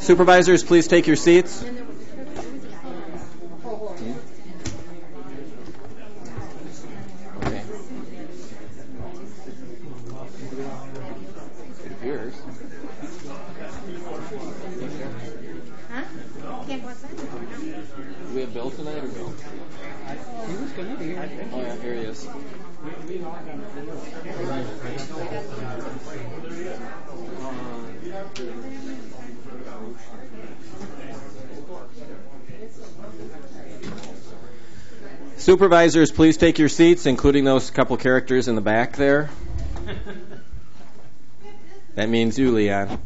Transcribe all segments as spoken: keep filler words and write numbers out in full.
Supervisors, please take your seats. Do we have Bill tonight or no? He was going to be here. Oh, yeah, here he is. Supervisors, please take your seats, including those couple characters in the back there. That means you, Leon.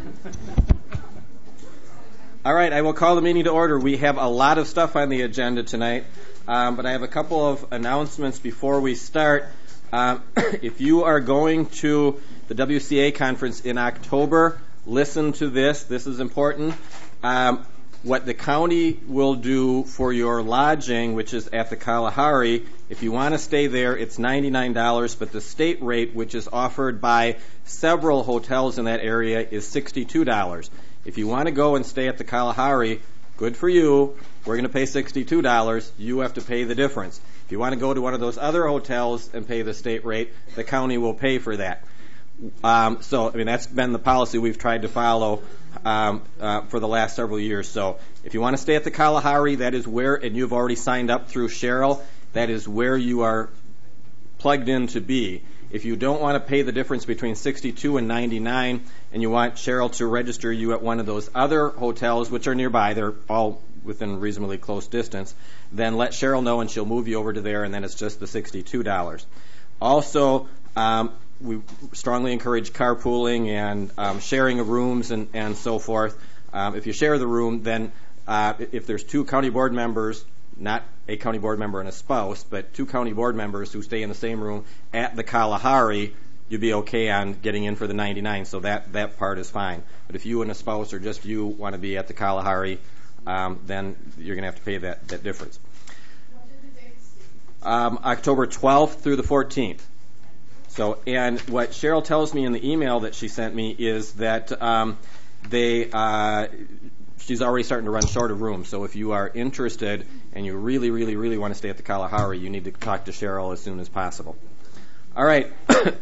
All right, I will call the meeting to order. We have a lot of stuff on the agenda tonight, um, but I have a couple of announcements before we start. Um, if you are going to the W C A conference in October, listen to this. This is important. Um, what the county will do for your lodging, which is at the Kalahari, if you want to stay there, it's ninety-nine dollars, but the state rate, which is offered by several hotels in that area, is sixty-two dollars. If you want to go and stay at the Kalahari, good for you. We're going to pay sixty-two dollars. You have to pay the difference. If you want to go to one of those other hotels and pay the state rate, the county will pay for that. Um, so, I mean, that's been the policy we've tried to follow um, uh, for the last several years. So, if you want to stay at the Kalahari, that is where, and you've already signed up through Cheryl, that is where you are plugged in to be. If you don't want to pay the difference between sixty-two and ninety-nine, and you want Cheryl to register you at one of those other hotels, which are nearby, they're all within reasonably close distance, then let Cheryl know and she'll move you over to there, and then it's just the sixty-two dollars. Also, um, we strongly encourage carpooling and um, sharing of rooms and, and so forth. Um, if you share the room, then uh, if there's two county board members, not a county board member and a spouse, but two county board members who stay in the same room at the Kalahari, you'd be okay on getting in for the ninety-nine, so that, that part is fine. But if you and a spouse or just you want to be at the Kalahari, um, then you're going to have to pay that, that difference. What are the dates? Um, October twelfth through the fourteenth. So, and what Cheryl tells me in the email that she sent me is that um, they... Uh, she's already starting to run short of rooms. So if you are interested and you really, really, really want to stay at the Kalahari, you need to talk to Cheryl as soon as possible. All right.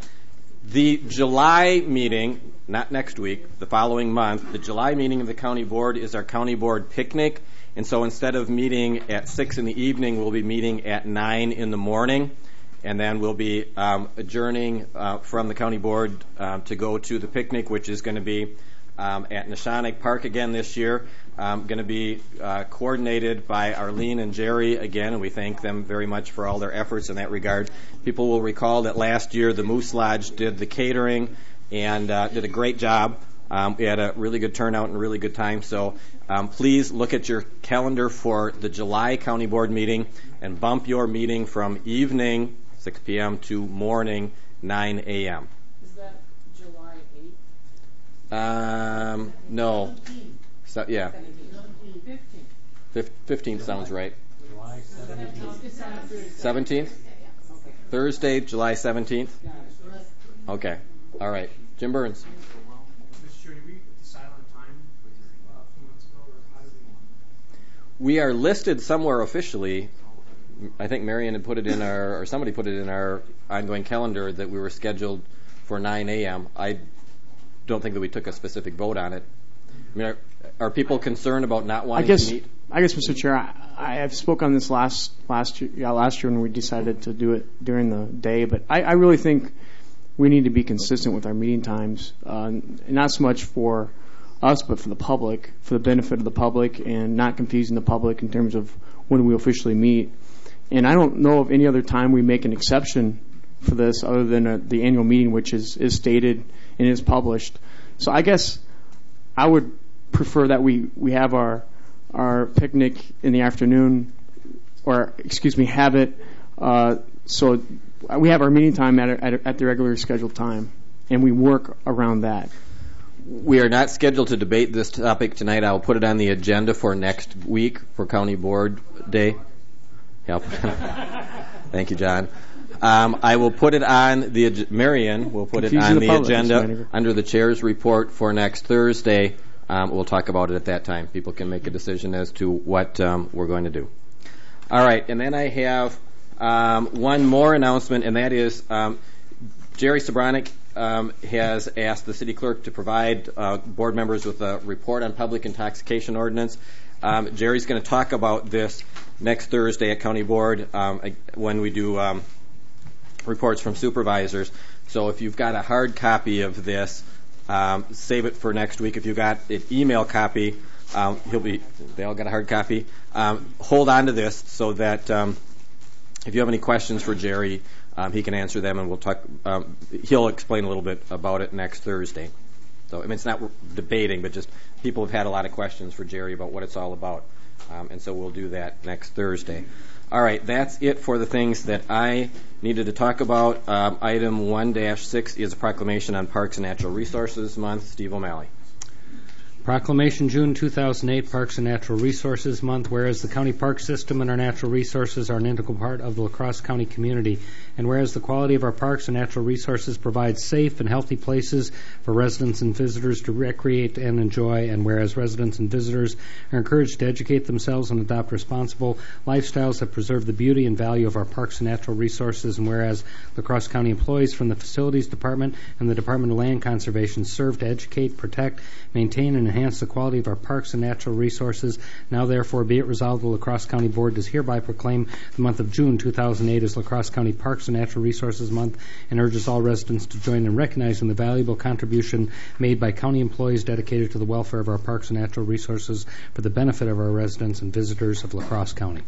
The July meeting, not next week, the following month, the July meeting of the county board is our county board picnic. And so instead of meeting at six in the evening, we'll be meeting at nine in the morning. And then we'll be um, adjourning uh, from the county board um, to go to the picnic, which is going to be Um, at Neshonoc Park again this year. Um, going to be uh, coordinated by Arlene and Jerry again, and we thank them very much for all their efforts in that regard. People will recall that last year the Moose Lodge did the catering and uh, did a great job. Um, we had a really good turnout and a really good time. So um, please look at your calendar for the July County Board meeting and bump your meeting from evening, six p.m., to morning, nine a.m. Um, no. So, yeah. fifteenth sounds right. seventeenth? Thursday, July seventeenth? Okay. All right. Jim Burns. We are listed somewhere officially. I think Marion had put it in our, or somebody put it in our ongoing calendar that we were scheduled for nine a.m. I don't think that we took a specific vote on it. I mean, are, are people concerned about not wanting I guess, to meet? I guess, Mister Chair, I, I have spoke on this last last year, yeah, last year when we decided to do it during the day, but I, I really think we need to be consistent with our meeting times, uh, not so much for us, but for the public, for the benefit of the public, and not confusing the public in terms of when we officially meet. And I don't know of any other time we make an exception for this other than uh, the annual meeting, which is, is stated and is published. So I guess I would prefer that we, we have our our picnic in the afternoon, or excuse me, have it uh, so we have our meeting time at, a, at, a, at the regular scheduled time, and we work around that. We are not scheduled to debate this topic tonight. I'll put it on the agenda for next week for County Board Day. Yep. Thank you, John. Um, I will put it on the Marion will put it on the, the agenda under the chair's report for next Thursday um, we'll talk about it at that time. People can make a decision as to what um, we're going to do. All right, and then I have um, one more announcement, and that is um, Jerry Sobranic um, has asked the city clerk to provide uh, board members with a report on public intoxication ordinance. Um, Jerry's going to talk about this next Thursday at County Board um, when we do um, reports from supervisors. So if you've got a hard copy of this, um, save it for next week. If you've got an email copy, um, he'll be. They all got a hard copy. Um, hold on to this so that um, if you have any questions for Jerry, um, he can answer them, and we'll talk. Um, he'll explain a little bit about it next Thursday. So I mean, it's not debating, but just people have had a lot of questions for Jerry about what it's all about, um, and so we'll do that next Thursday. All right, that's it for the things that I needed to talk about. Um, item one dash six is a proclamation on Parks and Natural Resources Month. Steve O'Malley. Proclamation, June two thousand eight, Parks and Natural Resources Month. Whereas the county park system and our natural resources are an integral part of the La Crosse County community, and whereas the quality of our parks and natural resources provides safe and healthy places for residents and visitors to recreate and enjoy, and whereas residents and visitors are encouraged to educate themselves and adopt responsible lifestyles that preserve the beauty and value of our parks and natural resources, and whereas La Crosse County employees from the Facilities Department and the Department of Land Conservation serve to educate, protect, maintain, and enhance the quality of our parks and natural resources. Now, therefore, be it resolved, the La Crosse County Board does hereby proclaim the month of June two thousand eight as La Crosse County Parks and Natural Resources Month, and urges all residents to join in recognizing the valuable contribution made by county employees dedicated to the welfare of our parks and natural resources for the benefit of our residents and visitors of La Crosse County.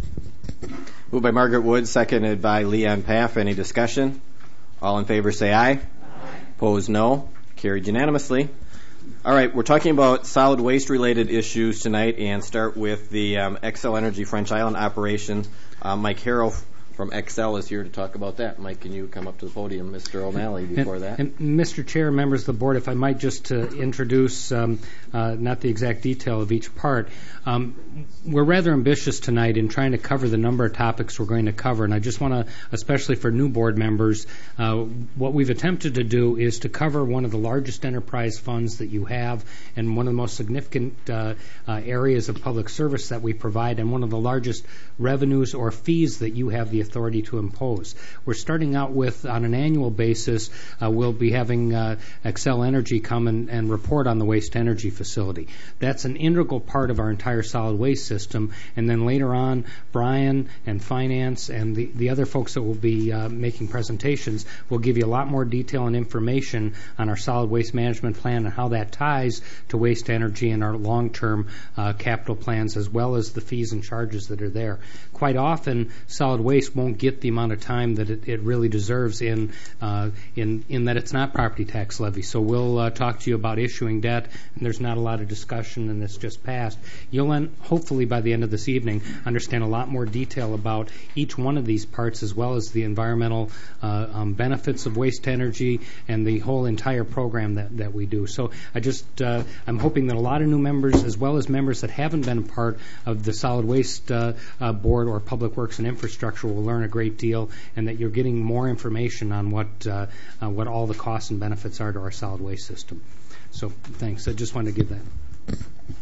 Moved by Margaret Wood, seconded by Leon Paff. Any discussion? All in favor say aye. Aye. Opposed, no. Carried unanimously. All right, we're talking about solid waste-related issues tonight, and start with the um, Xcel Energy French Island operation. Uh, Mike Harrow from Xcel is here to talk about that. Mike, can you come up to the podium, Mister O'Malley, before and, that? And Mister Chair, members of the board, if I might just uh, introduce, um, uh, not the exact detail of each part. Um, we're rather ambitious tonight in trying to cover the number of topics we're going to cover, and I just want to, especially for new board members, uh, what we've attempted to do is to cover one of the largest enterprise funds that you have, and one of the most significant uh, uh, areas of public service that we provide, and one of the largest revenues or fees that you have the authority to impose. We're starting out with, on an annual basis, uh, we'll be having uh, Xcel Energy come and, and report on the waste energy facility. That's an integral part of our entire solid waste system, and then later on, Brian and Finance and the, the other folks that will be uh, making presentations will give you a lot more detail and information on our solid waste management plan and how that ties to waste energy and our long-term uh, capital plans, as well as the fees and charges that are there. Quite often, solid waste won't get the amount of time that it, it really deserves in, uh, in in that it's not property tax levy. So we'll uh, talk to you about issuing debt, and there's not a lot of discussion, and it's just passed. You'll en- hopefully by the end of this evening understand a lot more detail about each one of these parts, as well as the environmental uh, um, benefits of waste energy and the whole entire program that, that we do. So I just uh, I'm hoping that a lot of new members, as well as members that haven't been a part of the solid waste uh, uh, board or public works and infrastructure, will learn a great deal, and that you're getting more information on what uh, uh, what all the costs and benefits are to our solid waste system. So thanks. I just wanted to give that.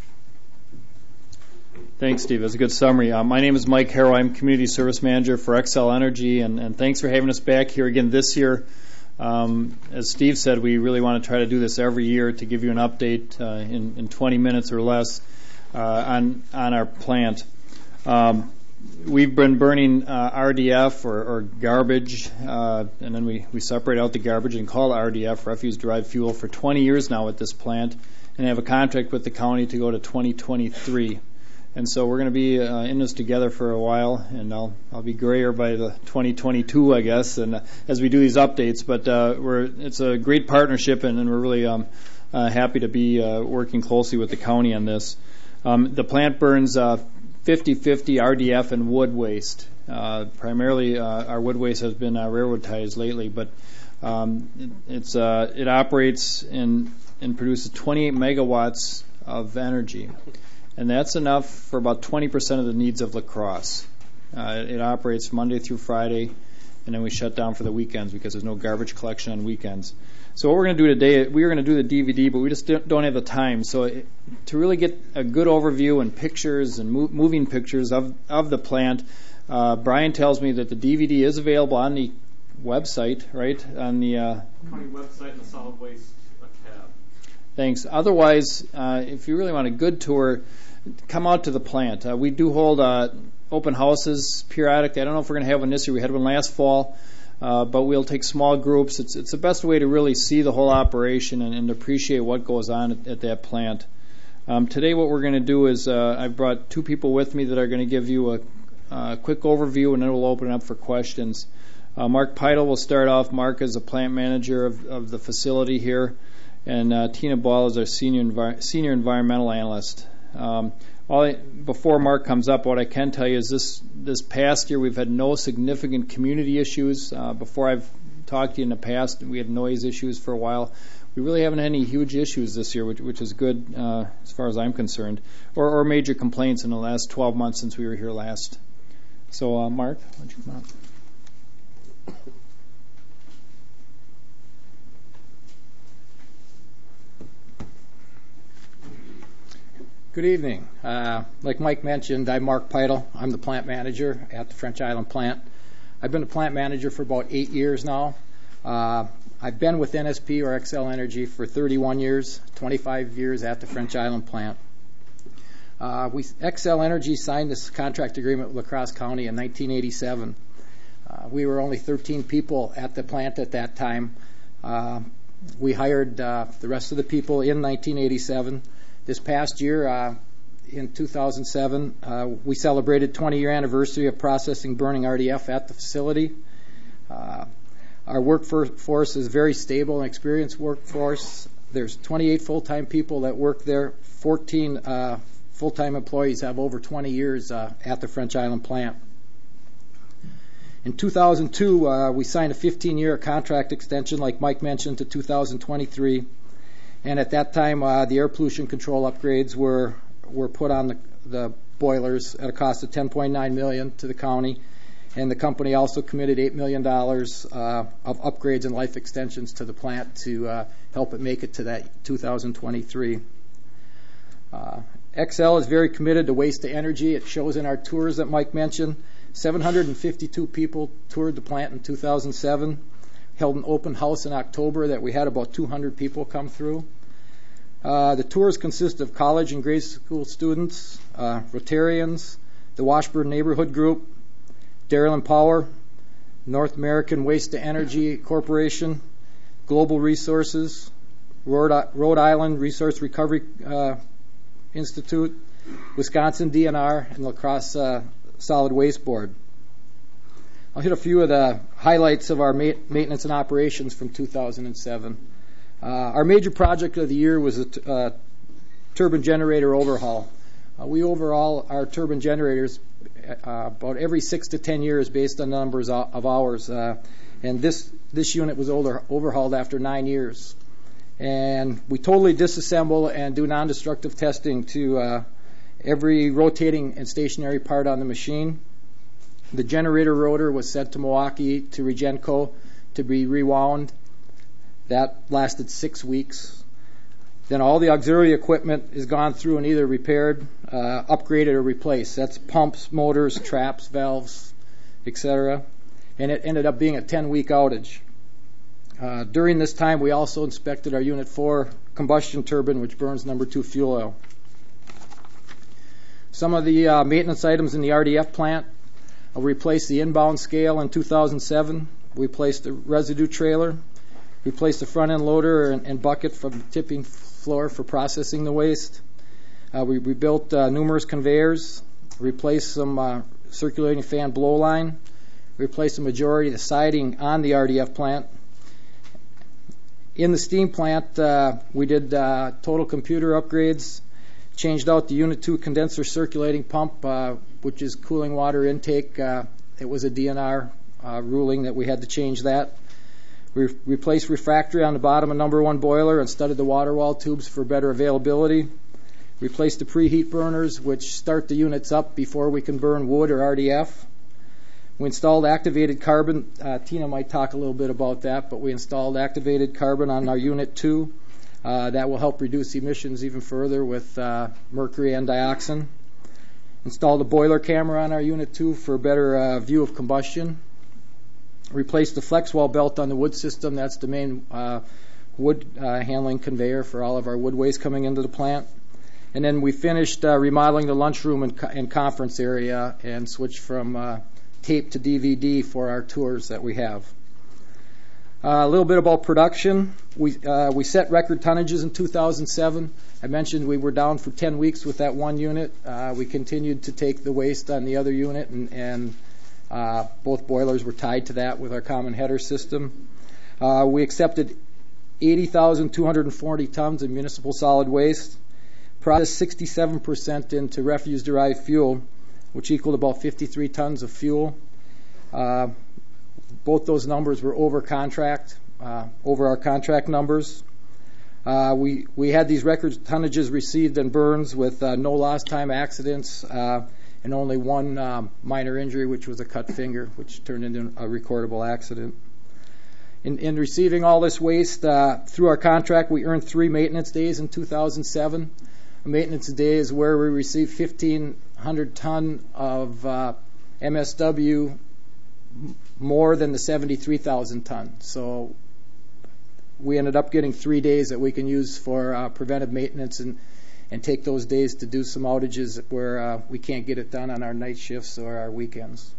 Thanks, Steve. That's a good summary. Uh, my name is Mike Harrow. I'm Community Service Manager for Xcel Energy, and, and thanks for having us back here again this year. Um, as Steve said, we really want to try to do this every year to give you an update uh, in, in twenty minutes or less uh, on on our plant. Um, we've been burning uh, R D F or, or garbage, uh, and then we, we separate out the garbage and call it R D F, refuse-derived fuel, for twenty years now at this plant, and have a contract with the county to go to twenty twenty-three. And so we're going to be uh, in this together for a while, and I'll I'll be grayer by the twenty twenty-two, I guess, and uh, as we do these updates. But uh, we're it's a great partnership, and, and we're really um, uh, happy to be uh, working closely with the county on this. Um, the plant burns uh, fifty-fifty R D F and wood waste. Uh, primarily, uh, our wood waste has been uh, railroad ties lately, but um, it, it's uh, it operates and and produces twenty-eight megawatts of energy. And that's enough for about twenty percent of the needs of La Crosse. Uh, it operates Monday through Friday, and then we shut down for the weekends because there's no garbage collection on weekends. So what we're going to do today, we are going to do the D V D, but we just don't have the time. So it, to really get a good overview and pictures and mo- moving pictures of, of the plant, uh, Brian tells me that the D V D is available on the website, right? On the uh, county website and the solid waste tab. Thanks. Otherwise, uh, if you really want a good tour, come out to the plant. Uh, we do hold uh, open houses periodically. I don't know if we're going to have one this year. We had one last fall. Uh, but we'll take small groups. It's it's the best way to really see the whole operation and, and appreciate what goes on at, at that plant. Um, today what we're going to do is uh, I've brought two people with me that are going to give you a, a quick overview, and then we'll open it up for questions. Uh, Mark Peitel will start off. Mark is a plant manager of, of the facility here, and uh, Tina Ball is our senior envi- senior environmental analyst. Um, All I, before Mark comes up, what I can tell you is this this past year we've had no significant community issues. Uh, before I've talked to you in the past, we had noise issues for a while. We really haven't had any huge issues this year, which, which is good uh, as far as I'm concerned, or, or major complaints in the last twelve months since we were here last. So, uh, Mark, why don't you come up? Good evening. Uh, like Mike mentioned, I'm Mark Peitel. I'm the plant manager at the French Island plant. I've been a plant manager for about eight years now. Uh, I've been with N S P or Xcel Energy for thirty-one years, twenty-five years at the French Island plant. Uh, we, Xcel Energy signed this contract agreement with La Crosse County in nineteen eighty-seven. Uh, we were only thirteen people at the plant at that time. Uh, we hired uh, the rest of the people in nineteen eighty-seven. This past year, uh, in two thousand seven, uh, we celebrated twenty-year anniversary of processing burning R D F at the facility. Uh, our workforce is very stable and experienced workforce. There's twenty-eight full-time people that work there. fourteen uh, full-time employees have over twenty years uh, at the French Island plant. In two thousand two, uh, we signed a fifteen-year contract extension, like Mike mentioned, to two thousand twenty-three. And at that time, uh, the air pollution control upgrades were were put on the, the boilers at a cost of ten point nine million dollars to the county, and the company also committed eight million dollars uh, of upgrades and life extensions to the plant to uh, help it make it to that two thousand twenty-three. Uh, Xcel is very committed to waste to energy. It shows in our tours that Mike mentioned. seven hundred fifty-two people toured the plant in two thousand seven. Held an open house in October that we had about two hundred people come through. Uh, the tours consist of college and grade school students, uh, Rotarians, the Washburn Neighborhood Group, Darylin Power, North American Waste to Energy Corporation, Global Resources, Rhode, Rhode Island Resource Recovery uh, Institute, Wisconsin D N R, and La Crosse uh, Solid Waste Board. I'll hit a few of the highlights of our ma- maintenance and operations from two thousand seven. Uh, our major project of the year was a t- uh, turbine generator overhaul. Uh, we overhaul our turbine generators uh, about every six to ten years based on the numbers of hours. Uh, and this, this unit was over- overhauled after nine years. And we totally disassemble and do non-destructive testing to uh, every rotating and stationary part on the machine. The generator rotor was sent to Milwaukee to Regenco to be rewound. That lasted six weeks. Then all the auxiliary equipment is gone through and either repaired, uh, upgraded, or replaced. That's pumps, motors, traps, valves, et cetera. And it ended up being a ten-week outage. Uh, during this time, we also inspected our Unit four combustion turbine, which burns number two fuel oil. Some of the uh, maintenance items in the R D F plant. We replaced the inbound scale in two thousand seven. We replaced the residue trailer. We replaced the front end loader and, and bucket from the tipping floor for processing the waste. Uh, we rebuilt uh, numerous conveyors. Replaced some uh, circulating fan blow line. Replaced the majority of the siding on the R D F plant. In the steam plant, uh, we did uh, total computer upgrades. Changed out the Unit two condenser circulating pump, uh, which is cooling water intake. Uh, it was a D N R uh, ruling that we had to change that. We re- replaced refractory on the bottom of number one boiler and studded the water wall tubes for better availability. Replaced the preheat burners, which start the units up before we can burn wood or R D F. We installed activated carbon. Uh, Tina might talk a little bit about that, but we installed activated carbon on our Unit two. Uh, that will help reduce emissions even further with uh, mercury and dioxin. Installed a boiler camera on our Unit two for a better uh, view of combustion. Replaced the flex wall belt on the wood system. That's the main uh, wood uh, handling conveyor for all of our wood waste coming into the plant. And then we finished uh, remodeling the lunchroom and, co- and conference area and switched from uh, tape to D V D for our tours that we have. Uh, a little bit about production. We uh, we set record tonnages in two thousand seven. I mentioned we were down for ten weeks with that one unit. Uh, we continued to take the waste on the other unit, and, and uh, both boilers were tied to that with our common header system. Uh, we accepted eighty thousand two hundred forty tons of municipal solid waste, processed sixty-seven percent into refuse-derived fuel, which equaled about fifty-three tons of fuel. Uh, both those numbers were over contract, uh, over our contract numbers. Uh, we, we had these record tonnages received in Burns with uh, no lost time accidents uh, and only one um, minor injury, which was a cut finger, which turned into a recordable accident. In, in receiving all this waste uh, through our contract, we earned three maintenance days in two thousand seven. A maintenance day is where we receive fifteen hundred ton of uh, M S W more than the seventy-three thousand ton. So we ended up getting three days that we can use for uh, preventive maintenance and, and take those days to do some outages where uh, we can't get it done on our night shifts or our weekends.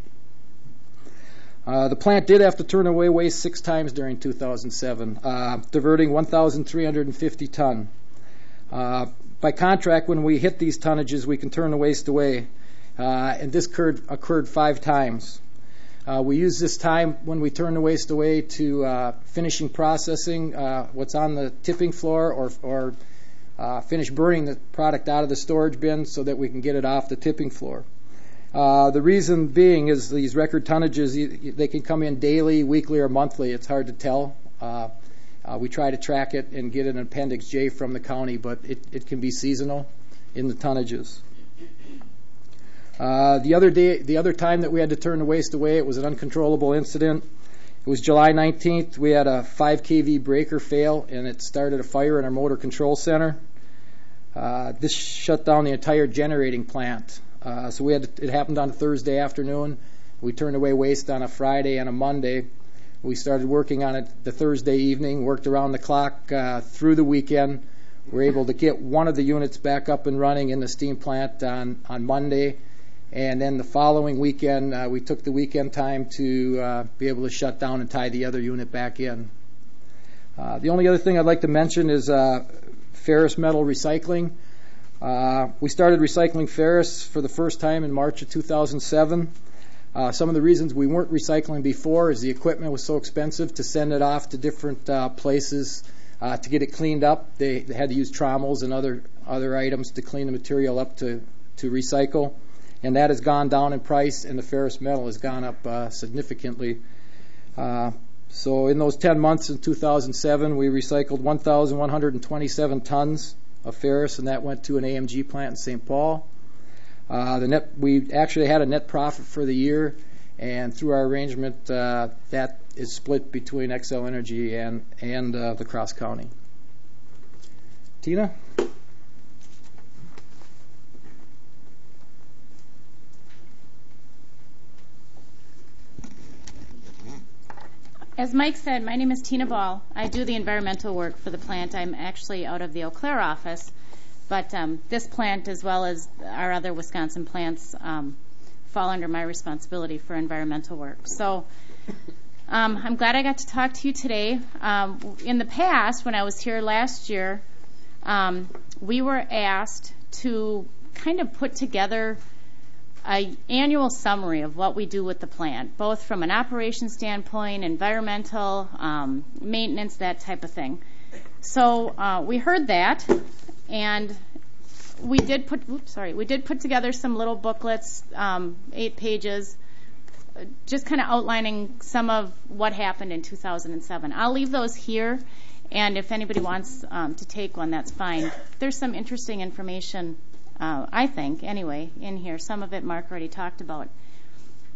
Uh, the plant did have to turn away waste six times during two thousand seven, uh, diverting one thousand three hundred fifty ton. Uh, by contract, when we hit these tonnages, we can turn the waste away, uh, and this occurred, occurred five times. Uh, we use this time when we turn the waste away to uh, finishing processing uh, what's on the tipping floor or, or uh, finish burning the product out of the storage bin so that we can get it off the tipping floor. Uh, the reason being is these record tonnages, they can come in daily, weekly, or monthly. It's hard to tell. Uh, uh, we try to track it and get an Appendix J from the county, but it, it can be seasonal in the tonnages. Uh, the other day, the other time that we had to turn the waste away, it was an uncontrollable incident. It was July nineteenth. We had a five K V breaker fail, and it started a fire in our motor control center. Uh, this shut down the entire generating plant. Uh, so we had to, it happened on a Thursday afternoon. We turned away waste on a Friday and a Monday. We started working on it the Thursday evening, worked around the clock uh, through the weekend. We were able to get one of the units back up and running in the steam plant on, on Monday. And then the following weekend, uh, we took the weekend time to uh, be able to shut down and tie the other unit back in. Uh, the only other thing I'd like to mention is uh, ferrous metal recycling. Uh, we started recycling ferrous for the first time in March of two thousand seven. Uh, some of the reasons we weren't recycling before is the equipment was so expensive to send it off to different uh, places uh, to get it cleaned up. They, they had to use trommels and other other items to clean the material up to, to recycle. And that has gone down in price, and the ferrous metal has gone up uh, significantly. Uh, so in those ten months in two thousand seven, we recycled one thousand one hundred twenty-seven tons of ferrous, and that went to an A M G plant in Saint Paul. Uh, the net, we actually had a net profit for the year, and through our arrangement, uh, that is split between Xcel Energy and, and uh, the Cross County. Tina? As Mike said, my name is Tina Ball. I do the environmental work for the plant. I'm actually out of the Eau Claire office, but um, this plant, as well as our other Wisconsin plants, um, fall under my responsibility for environmental work. So um, I'm glad I got to talk to you today. Um, in the past, when I was here last year, um, we were asked to kind of put together an annual summary of what we do with the plant, both from an operations standpoint, environmental, um, maintenance, that type of thing. So uh, we heard that, and we did put oops, sorry, we did put together some little booklets, um, eight pages, just kind of outlining some of what happened in two thousand seven. I'll leave those here, and if anybody wants um, to take one, that's fine. There's some interesting information, Uh, I think, anyway, in here. Some of it Mark already talked about.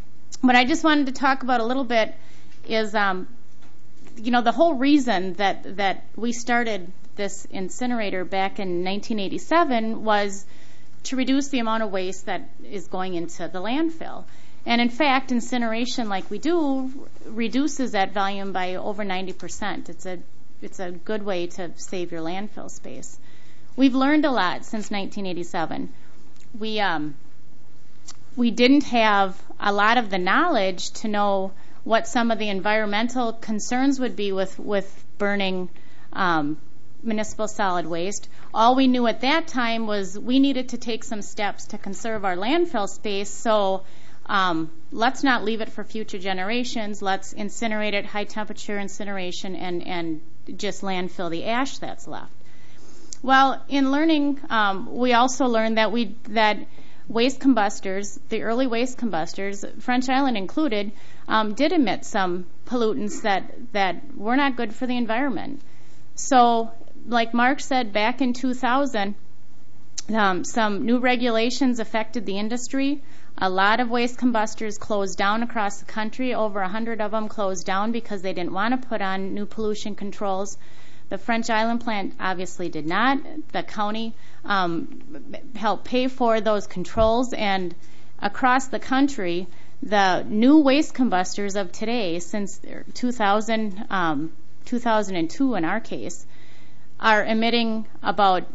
what I just wanted to talk about a little bit is, um, you know, the whole reason that, that we started this incinerator back in nineteen eighty-seven was to reduce the amount of waste that is going into the landfill. And in fact, incineration like we do reduces that volume by over ninety percent. It's a, it's a good way to save your landfill space. We've learned a lot since nineteen eighty-seven. We, um, we didn't have a lot of the knowledge to know what some of the environmental concerns would be with, with burning um, municipal solid waste. All we knew at that time was we needed to take some steps to conserve our landfill space, so um, let's not leave it for future generations. Let's incinerate it, high temperature incineration, and, and just landfill the ash that's left. Well, in learning, um, we also learned that we that waste combustors, the early waste combustors, French Island included, um, did emit some pollutants that, that were not good for the environment. So, like Mark said, back in two thousand, um, some new regulations affected the industry. A lot of waste combustors closed down across the country. Over a hundred of them closed down because they didn't want to put on new pollution controls. The French Island plant obviously did not. The county um, helped pay for those controls, and across the country, the new waste combustors of today, since two thousand, um, two thousand two in our case, are emitting about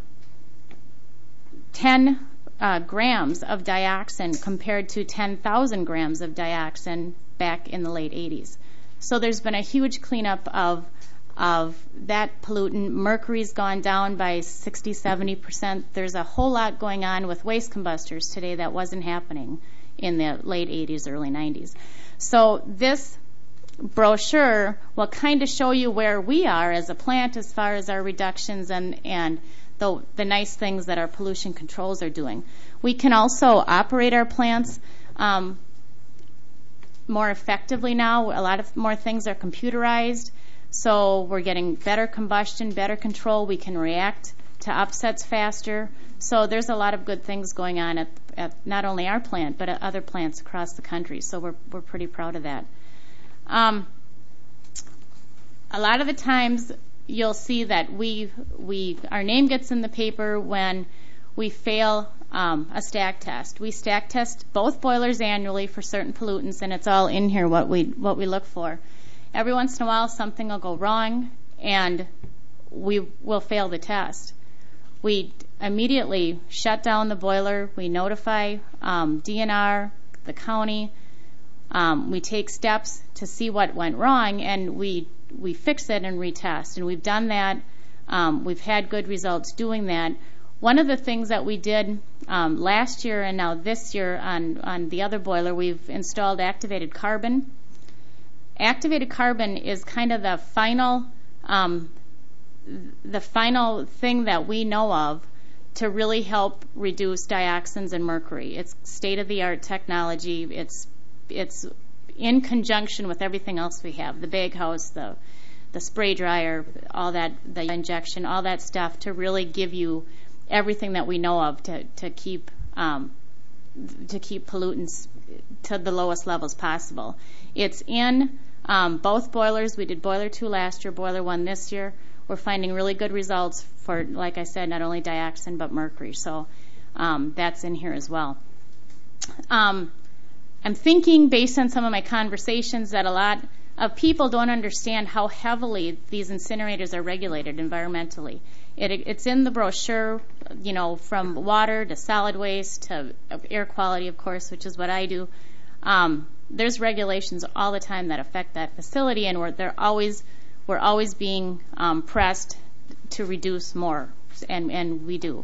ten uh, grams of dioxin compared to ten thousand grams of dioxin back in the late eighties. So there's been a huge cleanup of of that pollutant. Mercury's gone down by sixty, seventy percent. There's a whole lot going on with waste combustors today that wasn't happening in the late eighties, early nineties. So this brochure will kind of show you where we are as a plant as far as our reductions and, and the, the nice things that our pollution controls are doing. We can also operate our plants um, more effectively now. A lot of more things are computerized, so we're getting better combustion, better control. We can react to upsets faster. So there's a lot of good things going on at, at not only our plant, but at other plants across the country. So we're we're pretty proud of that. Um, a lot of the times you'll see that we we our name gets in the paper when we fail um, a stack test. We stack test both boilers annually for certain pollutants, and it's all in here what we what we look for. Every once in a while something will go wrong, and we will fail the test. We immediately shut down the boiler. We notify um, D N R, the county. Um, we take steps to see what went wrong, and we we fix it and retest. And we've done that. Um, we've had good results doing that. One of the things that we did um, last year and now this year on, on the other boiler, we've installed activated carbon. Activated carbon is kind of the final um, the final thing that we know of to really help reduce dioxins and mercury. It's state-of-the-art technology. It's it's in conjunction with everything else we have, the bag house, the the spray dryer, all that, the injection, all that stuff to really give you everything that we know of to, to keep um, to keep pollutants to the lowest levels possible. It's in um, both boilers. We did boiler two last year, boiler one this year. We're finding really good results for, like I said, not only dioxin but mercury. So um, that's in here as well. Um, I'm thinking, based on some of my conversations, that a lot of people don't understand how heavily these incinerators are regulated environmentally. It, it's in the brochure, you know, from water to solid waste to air quality, of course, which is what I do. Um, there's regulations all the time that affect that facility, and we're, they're always, we're always being um, pressed to reduce more, and, and we do.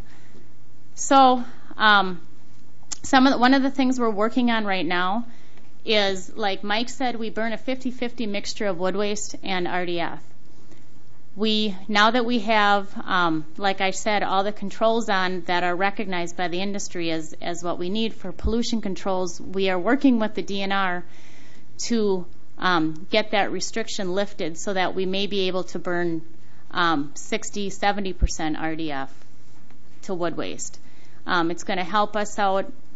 So um, some of the, one of the things we're working on right now is, like Mike said, we burn a fifty-fifty mixture of wood waste and R D F. We, now that we have, um, like I said, all the controls on that are recognized by the industry as, as what we need for pollution controls, we are working with the D N R to um, get that restriction lifted so that we may be able to burn um, sixty, seventy percent R D F to wood waste. Um, it's going to help us out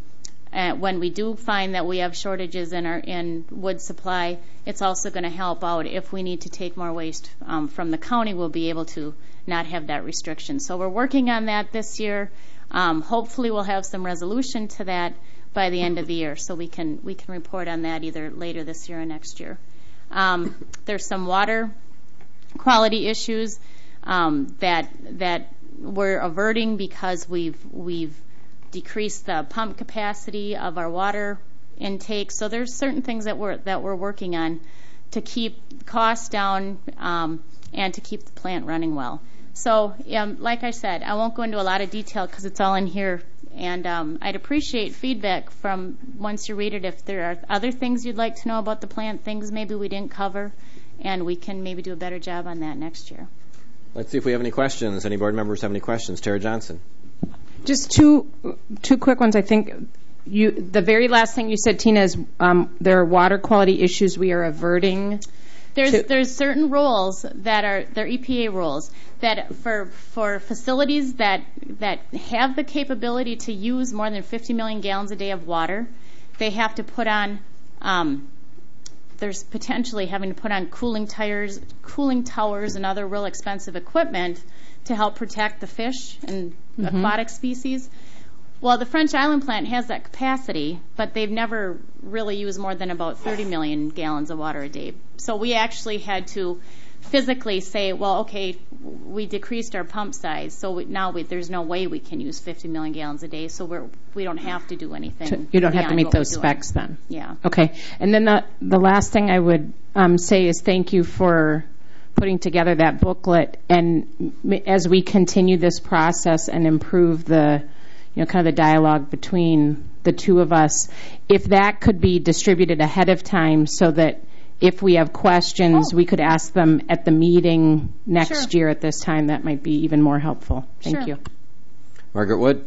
uh, when we do find that we have shortages in our in wood supply, it's also going to help out if we need to take more waste um, from the county. We'll be able to not have that restriction. So we're working on that this year. Um, hopefully, we'll have some resolution to that by the end of the year, so we can we can report on that either later this year or next year. Um, there's some water quality issues um, that that we're averting because we've we've decreased the pump capacity of our water intake. So there's certain things that we're that we're working on to keep costs down um, and to keep the plant running well. So, um, like I said, I won't go into a lot of detail because it's all in here. And um, I'd appreciate feedback from once you read it. If there are other things you'd like to know about the plant, things maybe we didn't cover, and we can maybe do a better job on that next year. Let's see if we have any questions. Any board members have any questions? Tara Johnson. Just two two quick ones. I think you the very last thing you said, Tina, is um, there are water quality issues we are averting. There's there's certain rules that are they're E P A rules that for for facilities that that have the capability to use more than fifty million gallons a day of water, they have to put on. Um, there's potentially having to put on cooling tires, cooling towers, and other real expensive equipment to help protect the fish and mm-hmm. aquatic species. Well, the French Island plant has that capacity, but they've never really used more than about thirty million gallons of water a day. So we actually had to physically say, well, okay, we decreased our pump size, so we, now we, there's no way we can use fifty million gallons a day, so we're, we don't have to do anything. You don't have to meet those specs then? Yeah. Okay. And then the, the last thing I would um, say is thank you for putting together that booklet. And as we continue this process and improve the you know, kind of the dialogue between the two of us, if that could be distributed ahead of time so that if we have questions, oh. we could ask them at the meeting next sure. year at this time, that might be even more helpful. Thank sure. you. Margaret Wood.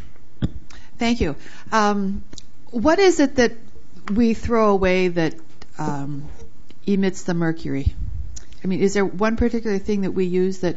Thank you. Um, what is it that we throw away that um, emits the mercury? I mean, is there one particular thing that we use that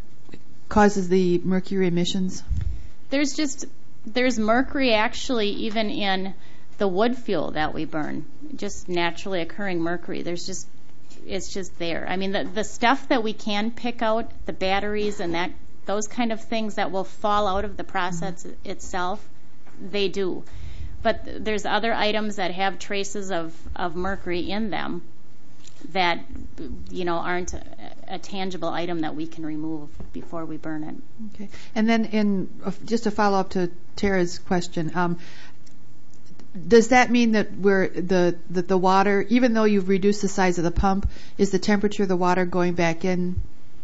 causes the mercury emissions? There's just, there's mercury actually even in the wood fuel that we burn, just naturally occurring mercury. There's just, it's just there. I mean, the, the stuff that we can pick out, the batteries and that, those kind of things that will fall out of the process mm-hmm. itself, they do. But th- there's other items that have traces of, of mercury in them that, you know, aren't a, a tangible item that we can remove before we burn it. Okay. And then in uh, just a follow-up to Tara's question, um, does that mean that we're the that the water, even though you've reduced the size of the pump, is the temperature of the water going back in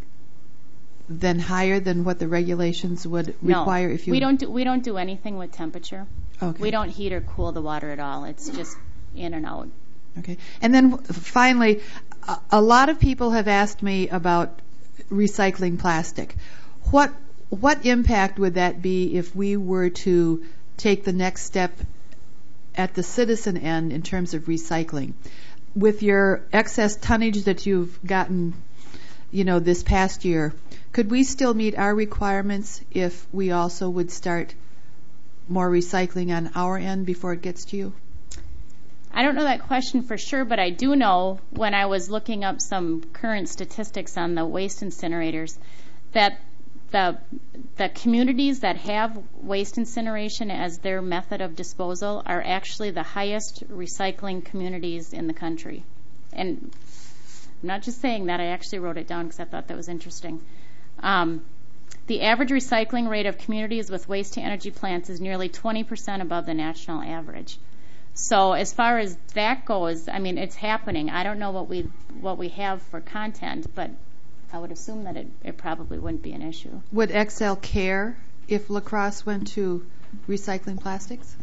then higher than what the regulations would require? No, if you we don't do, we don't do anything with temperature. Okay. We don't heat or cool the water at all. It's just in and out. Okay. And then finally, a, a lot of people have asked me about recycling plastic. What what impact would that be if we were to take the next step at the citizen end in terms of recycling? With your excess tonnage that you've gotten, you know, this past year, could we still meet our requirements if we also would start more recycling on our end before it gets to you? I don't know that question for sure, but I do know when I was looking up some current statistics on the waste incinerators that the the communities that have waste incineration as their method of disposal are actually the highest recycling communities in the country. And I'm not just saying that, I actually wrote it down because I thought that was interesting. Um, the average recycling rate of communities with waste-to-energy plants is nearly twenty percent above the national average. So as far as that goes, I mean, it's happening. I don't know what we what we have for content, but I would assume that it, it probably wouldn't be an issue. Would X L care if La Crosse went to recycling plastics?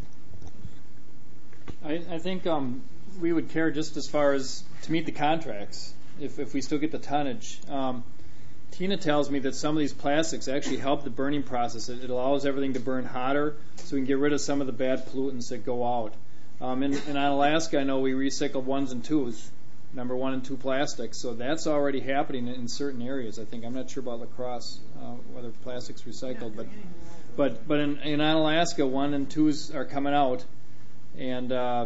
I, I think um, we would care just as far as to meet the contracts if, if we still get the tonnage. Um, Tina tells me that some of these plastics actually help the burning process. It, it allows everything to burn hotter so we can get rid of some of the bad pollutants that go out. Um, and, and on Alaska, I know we recycle ones and twos, number one and two plastics, so that's already happening in certain areas. I think I'm not sure about La Crosse, uh, whether plastics recycled, but but but in, in Alaska, one and twos are coming out, And, uh,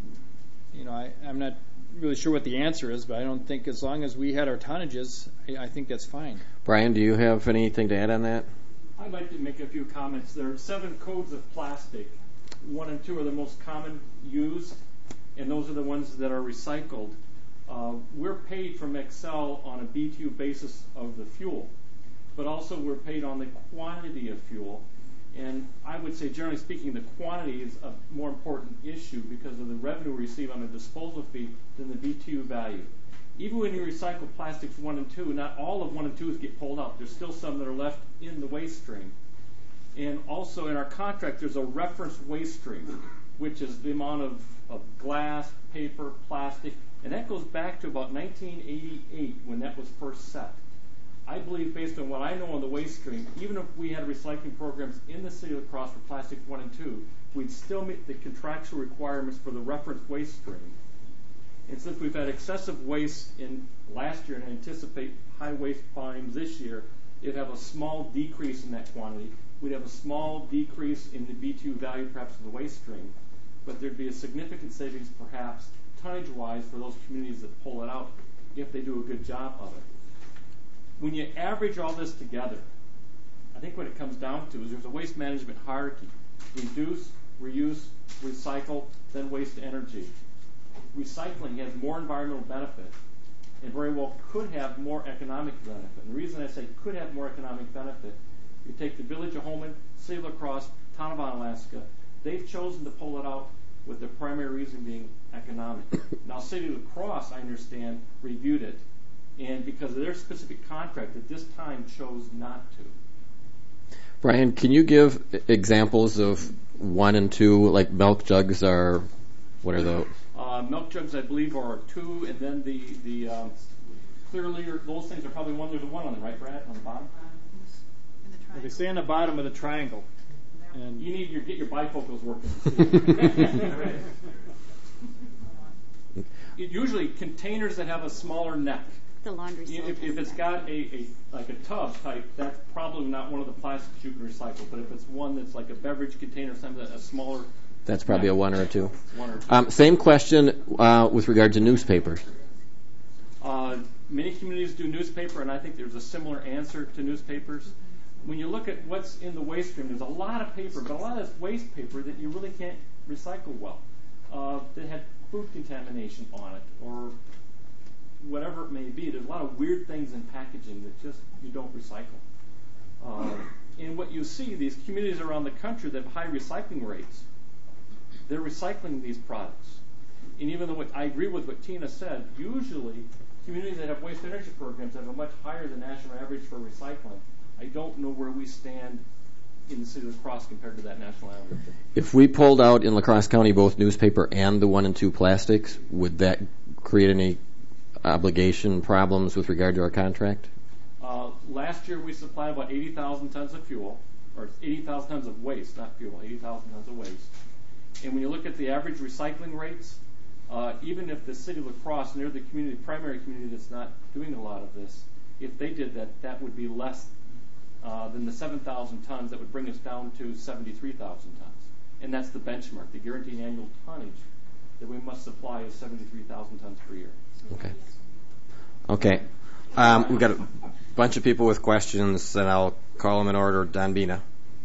you know, I, I'm not really sure what the answer is, but I don't think as long as we had our tonnages, I, I think that's fine. Brian, do you have anything to add on that? I'd like to make a few comments. There are seven codes of plastic. One and two are the most common used, and those are the ones that are recycled. Uh, we're paid from Xcel on a B T U basis of the fuel, but also we're paid on the quantity of fuel. And I would say, generally speaking, the quantity is a more important issue because of the revenue we receive on a disposal fee than the B T U value. Even when you recycle plastics one and two, not all of one and twos get pulled out. There's still some that are left in the waste stream. And also in our contract, there's a reference waste stream, which is the amount of, of glass, paper, plastic, and that goes back to about nineteen eighty-eight when that was first set. I believe, based on what I know on the waste stream, even if we had recycling programs in the city of La Crosse for plastics one and two, we'd still meet the contractual requirements for the reference waste stream. And since we've had excessive waste in last year and anticipate high waste volumes this year, it'd have a small decrease in that quantity. We'd have a small decrease in the B T U value perhaps of the waste stream, but there'd be a significant savings perhaps tonnage-wise for those communities that pull it out if they do a good job of it. When you average all this together, I think what it comes down to is there's a waste management hierarchy. Reduce, reuse, recycle, then waste energy. Recycling has more environmental benefit and very well could have more economic benefit. And the reason I say could have more economic benefit, you take the Village of Holmen, City of La Crosse, Town of Onalaska, they've chosen to pull it out with the primary reason being economic. Now, City of La Crosse, I understand, reviewed it, and because of their specific contract, at this time chose not to. Brian, can you give examples of one and two, like milk jugs are, what are those? Uh, milk jugs, I believe, are two, and then the, the um, clearly, those things are probably one. There's a one on them, right, Brad, on the bottom? They stay on the bottom of the triangle. And you need to get your bifocals working. Usually, containers that have a smaller neck. The laundry soap. If, if it's got a, a like a tub type, that's probably not one of the plastics you can recycle. But if it's one that's like a beverage container, something a smaller. That's probably a one or a two. One or two. Um, same question uh, with regard to newspapers. Uh, many communities do newspaper, and I think there's a similar answer to newspapers. When you look at what's in the waste stream, there's a lot of paper, but a lot of this waste paper that you really can't recycle well, uh, that had food contamination on it, or whatever it may be. There's a lot of weird things in packaging that just you don't recycle. Uh, and what you see, these communities around the country that have high recycling rates, they're recycling these products. And even though what, I agree with what Tina said, usually communities that have waste energy programs have a much higher than national average for recycling. I don't know where we stand in the city of La Crosse compared to that national average. If we pulled out in La Crosse County both newspaper and the one and two plastics, would that create any obligation problems with regard to our contract? Uh, last year we supplied about eighty thousand tons of fuel, or eighty thousand tons of waste, not fuel, eighty thousand tons of waste. And when you look at the average recycling rates, uh, even if the city of La Crosse, near the community, primary community that's not doing a lot of this, if they did that, that would be less uh, than the seven thousand tons. That would bring us down to seventy-three thousand tons. And that's the benchmark. The guaranteed annual tonnage that we must supply is seventy-three thousand tons per year. Okay. Okay. Um, we've got a bunch of people with questions, and I'll call them in order. Don Bina.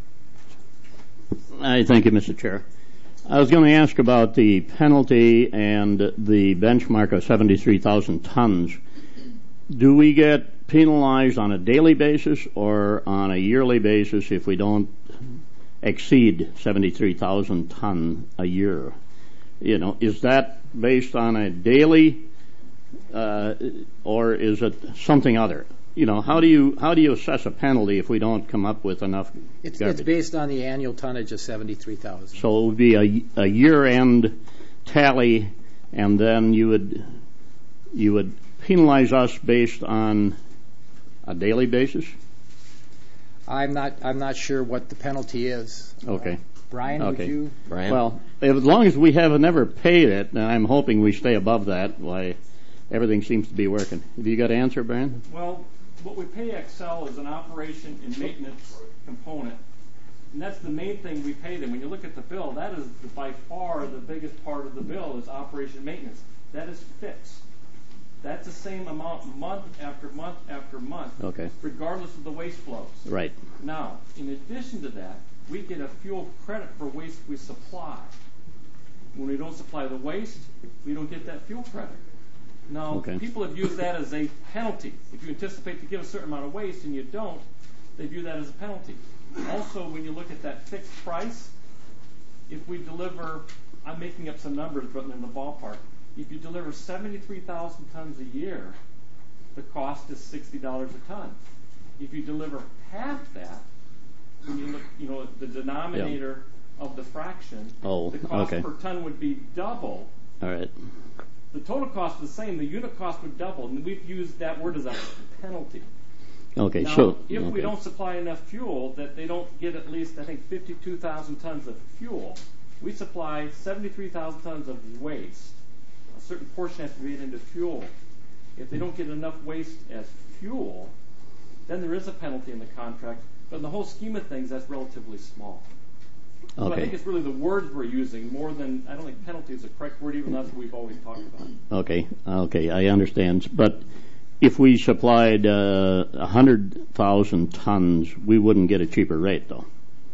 I thank you, Mister Chair. I was going to ask about the penalty and the benchmark of seventy-three thousand tons. Do we get penalized on a daily basis or on a yearly basis if we don't exceed seventy-three thousand ton a year? You know, is that based on a daily uh, or is it something other? You know, how do you how do you assess a penalty if we don't come up with enough It's, garbage? it's based on the annual tonnage of seventy-three thousand. So it would be a, a year-end tally, and then you would you would penalize us based on a daily basis? I'm not I'm not sure what the penalty is. Okay. Uh, Brian, okay. would you? Brian? Well, as long as we have never paid it, and I'm hoping we stay above that, why everything seems to be working. Have you got an answer, Brian? Well, what we pay Xcel is an operation and maintenance component. And that's the main thing we pay them. When you look at the bill, that is by far the biggest part of the bill is operation and maintenance. That is fixed. That's the same amount month after month after month, Okay. regardless of the waste flows. Right. Now, in addition to that, we get a fuel credit for waste we supply. When we don't supply the waste, we don't get that fuel credit. Now, Okay. people have used that as a penalty. If you anticipate to give a certain amount of waste and you don't, they view that as a penalty. Also, when you look at that fixed price, if we deliver, I'm making up some numbers, but in the ballpark, if you deliver seventy-three thousand tons a year, the cost is sixty dollars a ton. If you deliver half that, when you look, you know, at the denominator of the fraction, Oh, the cost okay. per ton would be double. All right. The total cost is the same. The unit cost would double, and we've used that word as a penalty. Okay. Now, So if okay. we don't supply enough fuel, that they don't get at least, I think, fifty-two thousand tons of fuel, we supply seventy-three thousand tons of waste. A certain portion has to be made into fuel. If they don't get enough waste as fuel, then there is a penalty in the contract. But in the whole scheme of things, that's relatively small. So I Okay. think it's really the words we're using more than, I don't think penalty is the correct word, even though that's what we've always talked about. Okay. Okay. I understand. But if we supplied uh, one hundred thousand tons, we wouldn't get a cheaper rate, though.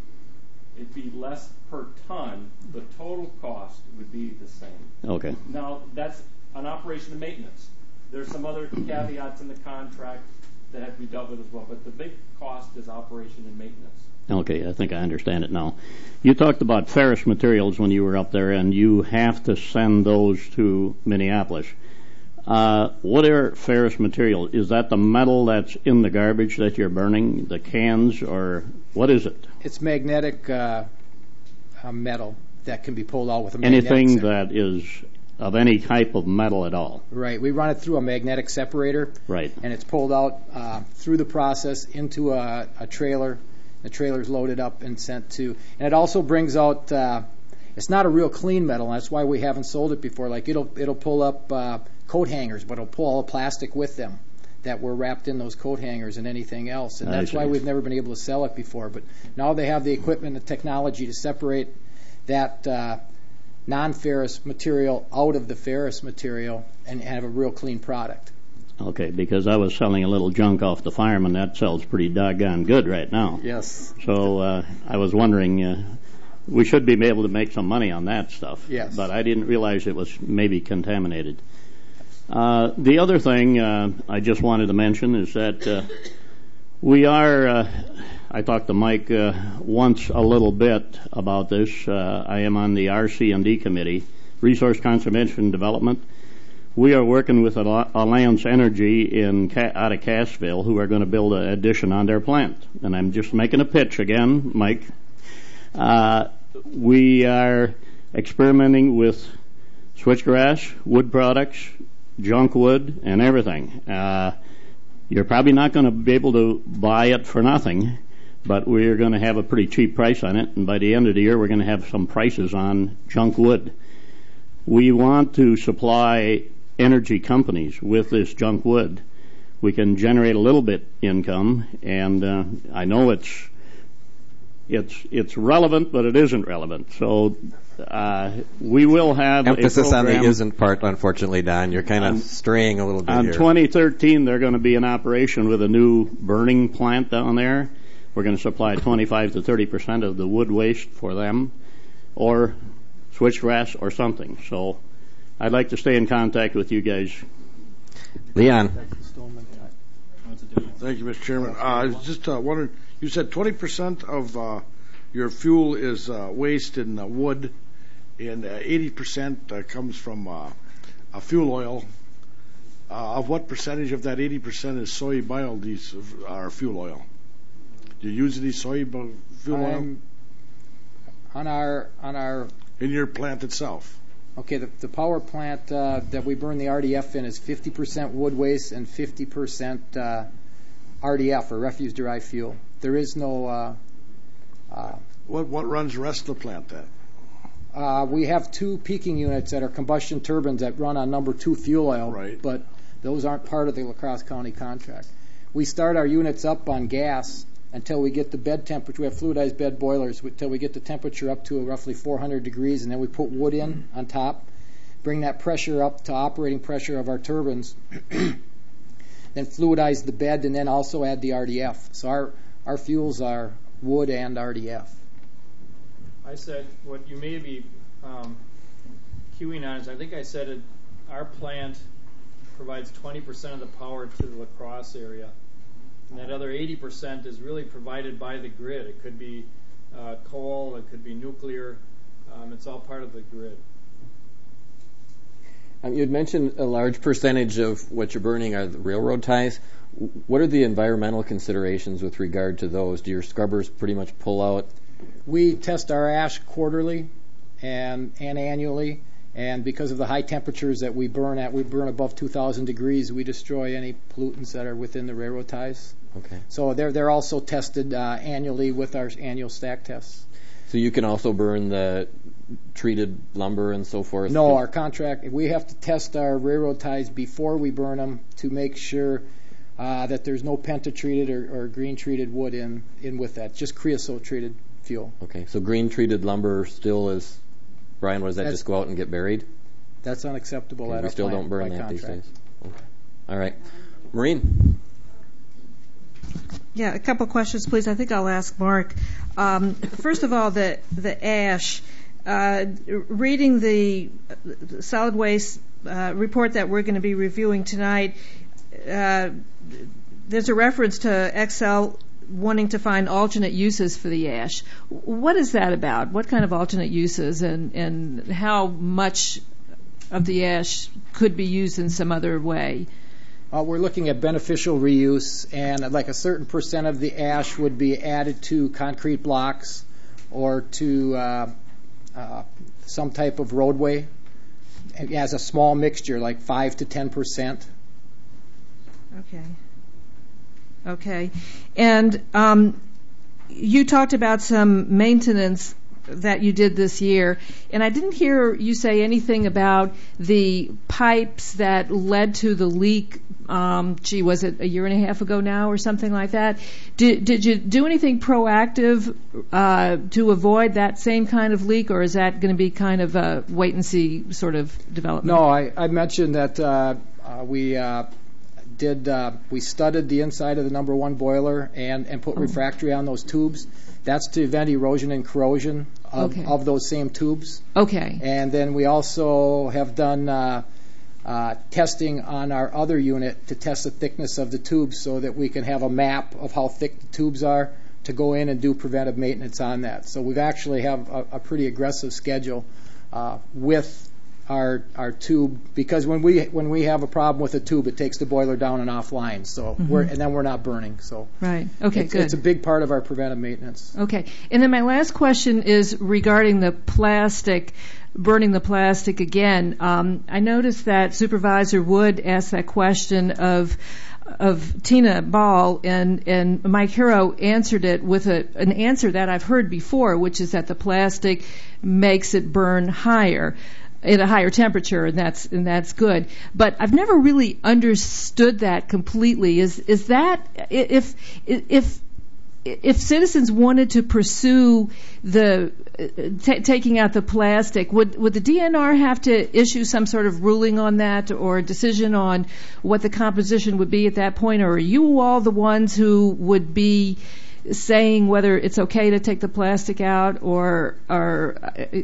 It'd be less per ton. The total cost would be the same. Okay. Now, that's an operation and maintenance. There's some other caveats in the contract that have to be dealt with as well, but the big cost is operation and maintenance. Okay, I think I understand it now. You talked about ferrous materials when you were up there, and you have to send those to Minneapolis. Uh, what are ferrous material? Is that the metal that's in the garbage that you're burning, the cans, or what is it? It's magnetic uh, uh, metal that can be pulled out with a magnetic Anything se- that is of any type of metal at all. Right. We run it through a magnetic separator. Right. And it's pulled out uh, through the process into a, a trailer. The trailer's loaded up and sent to. And it also brings out. Uh, it's not a real clean metal, and that's why we haven't sold it before. Like it'll it'll pull up uh, coat hangers, but it'll pull all the plastic with them that were wrapped in those coat hangers and anything else. And I that's see. why we've never been able to sell it before. But now they have the equipment and technology to separate that uh, non-ferrous material out of the ferrous material and have a real clean product. Okay, because I was selling a little junk off the farm, and that sells pretty doggone good right now. Yes. So uh, I was wondering, uh, we should be able to make some money on that stuff. Yes. But I didn't realize it was maybe contaminated. Uh, the other thing uh, I just wanted to mention is that uh, we are, uh, I talked to Mike uh, once a little bit about this. Uh, I am on the R C and D committee, Resource Conservation and Development. We are working with Alliance Energy in out of Cassville, who are going to build an addition on their plant. And I'm just making a pitch again, Mike. Uh, we are experimenting with switchgrass, wood products, junk wood, and everything. Uh, you're probably not going to be able to buy it for nothing, but we're going to have a pretty cheap price on it. And by the end of the year, we're going to have some prices on junk wood. We want to supply energy companies with this junk wood. We can generate a little bit income, and uh, I know it's it's it's relevant, but it isn't relevant. So uh, we will have emphasis a on the program. isn't part. Unfortunately, Don, you're kind of On- straying a little bit On here. twenty thirteen, they're going to be in operation with a new burning plant down there. We're going to supply twenty-five to thirty percent of the wood waste for them, or switchgrass or something. So I'd like to stay in contact with you guys. Leon. Thank you, Mister Chairman. Uh, I was just uh, wondering, you said twenty percent of uh, your fuel is uh, waste in uh, wood, and uh, eighty percent uh, comes from uh, uh, fuel oil. Uh, of what percentage of that eighty percent is soy biodiesel or fuel oil? Do you use any soy bi- fuel oil I'm on our on our in your plant itself? Okay, the, the power plant uh, that we burn the R D F in is fifty percent wood waste and fifty percent uh, R D F, or refuse-derived fuel. There is no... Uh, uh, What what runs the rest of the plant then? uh, we have two peaking units that are combustion turbines that run on number two fuel oil, Right. but those aren't part of the La Crosse County contract. We start our units up on gas, until we get the bed temperature. We have fluidized bed boilers until we get the temperature up to roughly four hundred degrees, and then we put wood in on top, bring that pressure up to operating pressure of our turbines, then fluidize the bed, and then also add the R D F. So our, our fuels are wood and R D F. I said what you may be um, queuing on is I think I said it, our plant provides twenty percent of the power to the La Crosse area. And that other eighty percent is really provided by the grid. It could be uh, coal, it could be nuclear. Um, it's all part of the grid. Um, you had mentioned a large percentage of what you're burning are the railroad ties. What are the environmental considerations with regard to those? Do your scrubbers pretty much pull out? We test our ash quarterly and, and annually, and because of the high temperatures that we burn at, we burn above two thousand degrees, we destroy any pollutants that are within the railroad ties. Okay. So they're, they're also tested uh, annually with our annual stack tests. So you can also burn the treated lumber and so forth? No, our contract, we have to test our railroad ties before we burn them to make sure uh, that there's no penta-treated or, or green-treated wood in, in with that, just creosote-treated fuel. Okay, so green-treated lumber still is, Brian, what does that That's, just go out and get buried? That's unacceptable Okay, at we our still plant don't burn by that contract. these days. Okay. All right. Maureen? Yeah, a couple questions, please. I think I'll ask Mark. Um, first of all, the the ash. Uh, reading the solid waste uh, report that we're going to be reviewing tonight, uh, there's a reference to Xcel wanting to find alternate uses for the ash. What is that about? What kind of alternate uses, and, and how much of the ash could be used in some other way? Uh, we're looking at beneficial reuse, and like a certain percent of the ash would be added to concrete blocks or to uh, uh, some type of roadway as a small mixture, like five to ten percent. Okay. Okay. And um, you talked about some maintenance that you did this year, and I didn't hear you say anything about the pipes that led to the leak. Um, gee, was it a year and a half ago now or something like that? Did, did you do anything proactive uh, to avoid that same kind of leak, or is that going to be kind of a wait-and-see sort of development? No, I, I mentioned that uh, uh, we uh, did uh, we studded the inside of the number one boiler and, and put refractory on those tubes. That's to prevent erosion and corrosion of, okay. of those same tubes. Okay. And then we also have done uh, uh, testing on our other unit to test the thickness of the tubes so that we can have a map of how thick the tubes are to go in and do preventive maintenance on that. So we've actually have a, a pretty aggressive schedule uh, with our our tube, because when we when we have a problem with a tube, it takes the boiler down and offline. So mm-hmm. we're and then we're not burning. So right. Okay. It's, good. It's a big part of our preventive maintenance. Okay. And then my last question is regarding the plastic, burning the plastic again. Um, I noticed that Supervisor Wood asked that question of of Tina Ball, and, and Mike Hero answered it with a, an answer that I've heard before, which is that the plastic makes it burn higher, at a higher temperature, and that's and that's good. But I've never really understood that completely. Is is that if if if citizens wanted to pursue the t- taking out the plastic, would would the D N R have to issue some sort of ruling on that, or a decision on what the composition would be at that point, or are you all the ones who would be saying whether it's okay to take the plastic out, or, or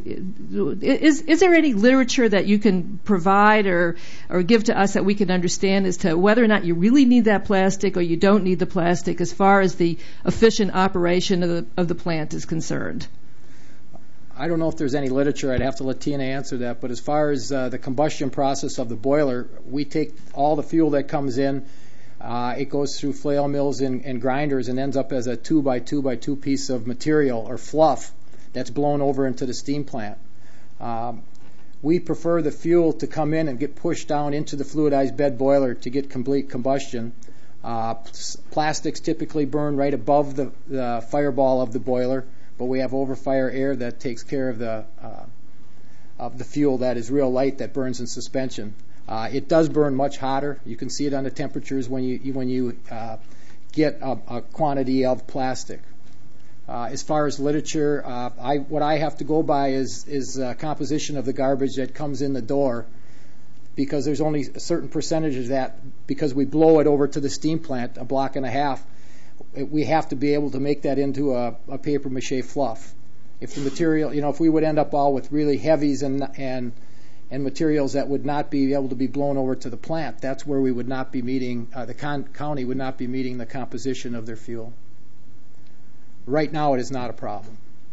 is is there any literature that you can provide or or give to us that we can understand as to whether or not you really need that plastic or you don't need the plastic as far as the efficient operation of the of the plant is concerned? I don't know if there's any literature. I'd have to let Tina answer that. But as far as uh, the combustion process of the boiler, we take all the fuel that comes in. Uh, it goes through flail mills and, and grinders and ends up as a two by two by two piece of material or fluff that's blown over into the steam plant. Um, we prefer the fuel to come in and get pushed down into the fluidized bed boiler to get complete combustion. Uh, plastics typically burn right above the, the fireball of the boiler, but we have overfire air that takes care of the uh, of the fuel that is real light that burns in suspension. Uh, it does burn much hotter. You can see it on the temperatures when you, you when you uh, get a, a quantity of plastic. Uh, as far as literature, uh, I, what I have to go by is, is uh, composition of the garbage that comes in the door, because there's only a certain percentage of that, because we blow it over to the steam plant, a block and a half, it, we have to be able to make that into a, a paper mache fluff. If the material, you know, if we would end up all with really heavies and, and, and materials that would not be able to be blown over to the plant, that's where we would not be meeting, uh, the con- county would not be meeting the composition of their fuel. Right now, it is not a problem.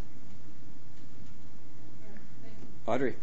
Audrey.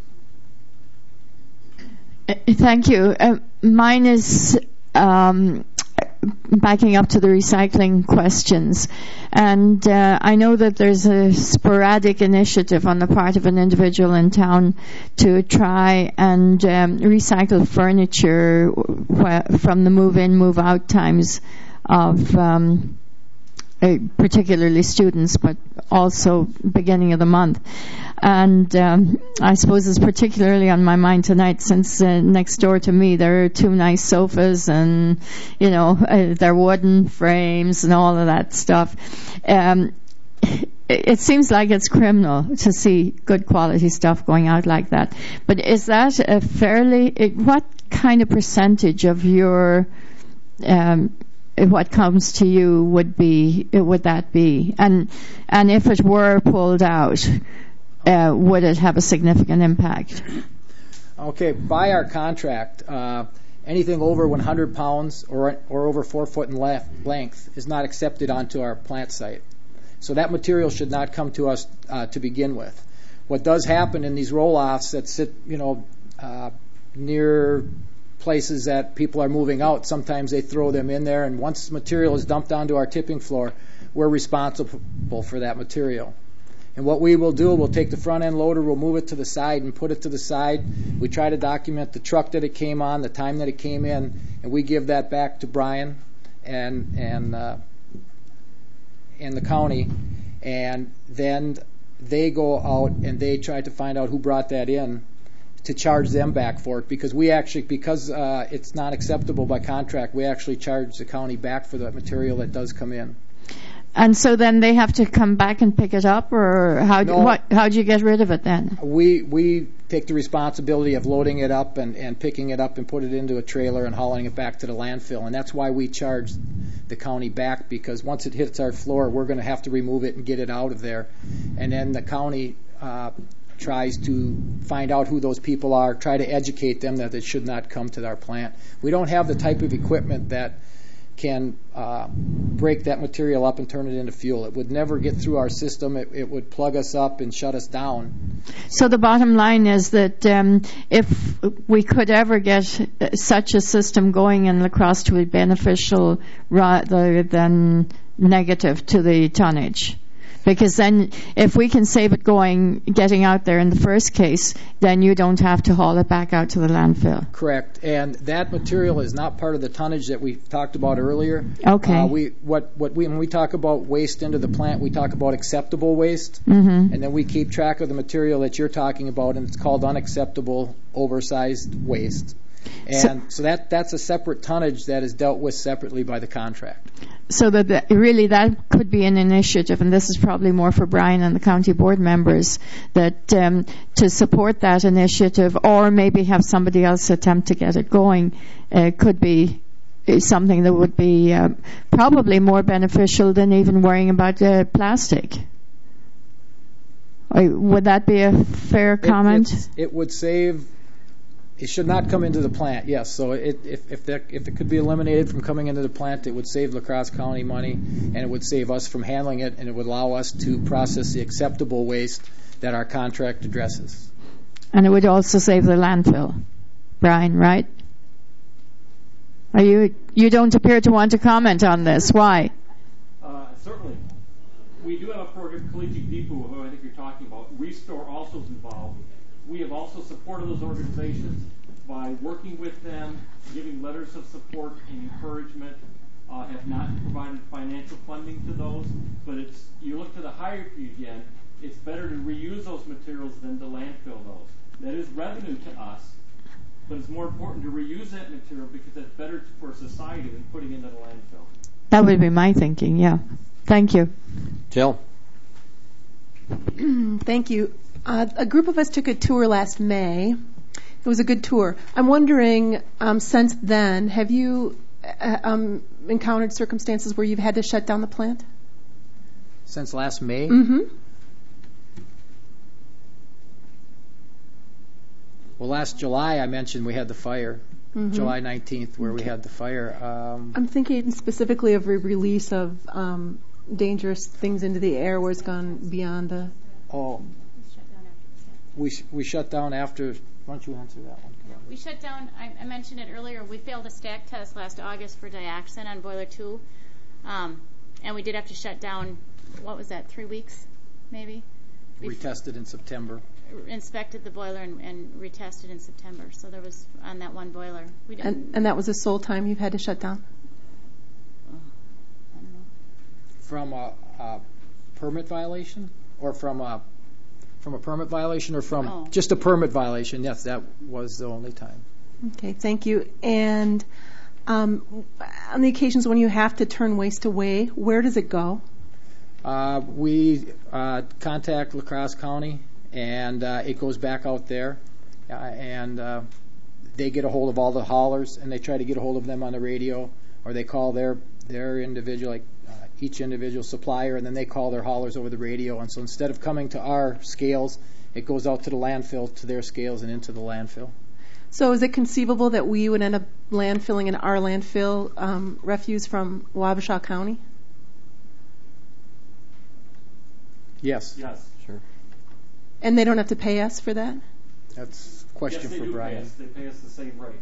Uh, Thank you. Uh, mine is um, backing up to the recycling questions. And uh, I know that there's a sporadic initiative on the part of an individual in town to try and um, recycle furniture wh- from the move-in, move-out times of um, uh, particularly students, but also beginning of the month. And um, I suppose it's particularly on my mind tonight, since uh, next door to me there are two nice sofas, and you know uh, they're wooden frames and all of that stuff. Um, it, it seems like it's criminal to see good quality stuff going out like that. But is that a fairly? It, what kind of percentage of your um, what comes to you would be would that be? And and if it were pulled out, Uh, would it have a significant impact? Okay, by our contract, uh, anything over one hundred pounds or or over four foot in length, length is not accepted onto our plant site. So that material should not come to us uh, to begin with. What does happen in these roll-offs that sit, you know, uh, near places that people are moving out, sometimes they throw them in there, and once material is dumped onto our tipping floor, we're responsible for that material. And what we will do, we'll take the front end loader, we'll move it to the side and put it to the side. We try to document the truck that it came on, the time that it came in, and we give that back to Brian and and uh, and the county, and then they go out and they try to find out who brought that in to charge them back for it, because we actually, because uh, it's not acceptable by contract, we actually charge the county back for the material that does come in. And so then they have to come back and pick it up, or how No. what how do you get rid of it then? We we take the responsibility of loading it up and, and picking it up and put it into a trailer and hauling it back to the landfill. And that's why we charge the county back, because once it hits our floor, we're going to have to remove it and get it out of there. And then the county uh, tries to find out who those people are, try to educate them that it should not come to our plant. We don't have the type of equipment that can uh, break that material up and turn it into fuel. It would never get through our system. It, it would plug us up and shut us down. So the bottom line is that um, if we could ever get such a system going in La Crosse, to be beneficial rather than negative to the tonnage. Because then if we can save it going, getting out there in the first case, then you don't have to haul it back out to the landfill. Correct. And that material is not part of the tonnage that we talked about earlier. Okay. Uh, we what what we when we talk about waste into the plant, we talk about acceptable waste, Mm-hmm. and then we keep track of the material that you're talking about, and it's called unacceptable oversized waste. And so, so that that's a separate tonnage that is dealt with separately by the contract. So that the, really that could be an initiative, and this is probably more for Brian and the county board members, that um, to support that initiative, or maybe have somebody else attempt to get it going, uh, could be something that would be uh, probably more beneficial than even worrying about uh, plastic. Or would that be a fair comment? It, it, it would save. It should not come into the plant, yes. So it, if if, that, if it could be eliminated from coming into the plant, it would save La Crosse County money, and it would save us from handling it, and it would allow us to process the acceptable waste that our contract addresses. And it would also save the landfill. Brian, right? Are you you don't appear to want to comment on this. Why? Uh, certainly. We do have a program, Collegiate Depot, who I think you're talking about. Restore also is involved. We have also supported those organizations by working with them, giving letters of support and encouragement. Uh, have not provided financial funding to those, but it's you look to the hierarchy again. It's better to reuse those materials than to landfill those. That is revenue to us, but it's more important to reuse that material because that's better for society than putting it into the landfill. That would be my thinking, yeah. Thank you. Jill. Thank you. Uh, a group of us took a tour last May. It was a good tour. I'm wondering, um, since then, have you uh, um, encountered circumstances where you've had to shut down the plant? Since last May? Mm-hmm. Well, last July I mentioned we had the fire, Mm-hmm. July nineteenth, where we had the fire. Um, I'm thinking specifically of a release of um, dangerous things into the air where it's gone beyond the... oh, we sh- we shut down after. Why don't you answer that one? We shut down, I, I mentioned it earlier, we failed a stack test last August for dioxin on boiler two. Um, and we did have to shut down, what was that, three weeks maybe? We tested in September. Inspected the boiler and, and retested in September. So there was on that one boiler. We didn't, And, and that was the sole time you've had to shut down? oh, I don't know. From a, a permit violation, or from a from a permit violation, or from Oh. just a permit violation? Yes, that was the only time. Okay, thank you. And um, on the occasions when you have to turn waste away, where does it go? Uh, we uh, contact La Crosse County, and uh, it goes back out there, uh, and uh, they get a hold of all the haulers, and they try to get a hold of them on the radio, or they call their their individual, like uh, each individual supplier, and then they call their haulers over the radio. And so instead of coming to our scales, it goes out to the landfill, to their scales, and into the landfill. So is it conceivable that we would end up landfilling in our landfill um, refuse from Wabasha County? Yes. Yes. Sure. And they don't have to pay us for that? That's a question yes, they for do Brian. Pay us. They pay us the same rate.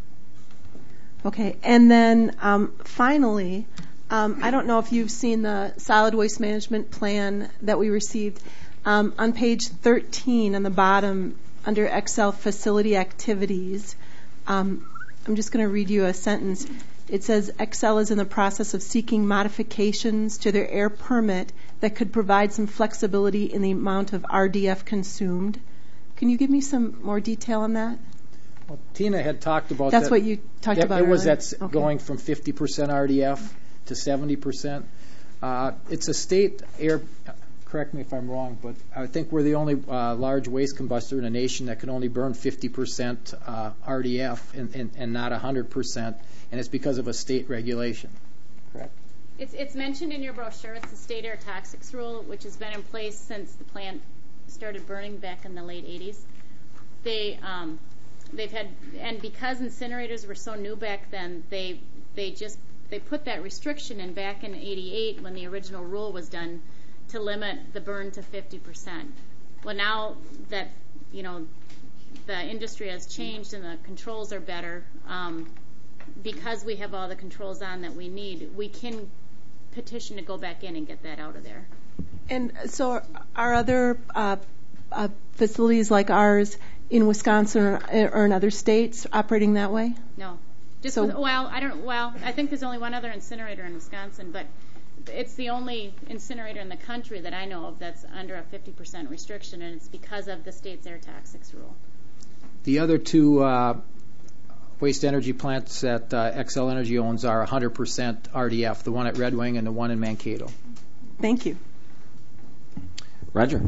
Okay, and then um, finally, um, I don't know if you've seen the solid waste management plan that we received. Um, on page thirteen, on the bottom, under Excel facility activities, um, I'm just going to read you a sentence. It says, Excel is in the process of seeking modifications to their air permit that could provide some flexibility in the amount of R D F consumed. Can you give me some more detail on that? Well, Tina had talked about That's that. what you talked It- about It was earlier. that's Okay. going from fifty percent R D F to seventy percent. Uh, it's a state air, correct me if I'm wrong, but I think we're the only uh, large waste combustor in a nation that can only burn fifty percent uh, R D F and, and, and not one hundred percent, and it's because of a state regulation. Correct? It's, it's mentioned in your brochure. It's the state air toxics rule, which has been in place since the plant started burning back in the late eighties. They, um, they've had, and because incinerators were so new back then, they, they just, they put that restriction in back in eighty-eight when the original rule was done to limit the burn to fifty percent. Well, now that, you know, the industry has changed and the controls are better, um, because we have all the controls on that we need, we can petition to go back in and get that out of there. And so are other uh, uh, facilities like ours in Wisconsin or, or in other states operating that way? No. Just So- with, well, I don't. Well, I think there's only one other incinerator in Wisconsin, but it's the only incinerator in the country that I know of that's under a fifty percent restriction, and it's because of the state's air toxics rule. The other two uh, waste energy plants that uh, Xcel Energy owns are one hundred percent R D F, the one at Red Wing and the one in Mankato. Thank you. Roger.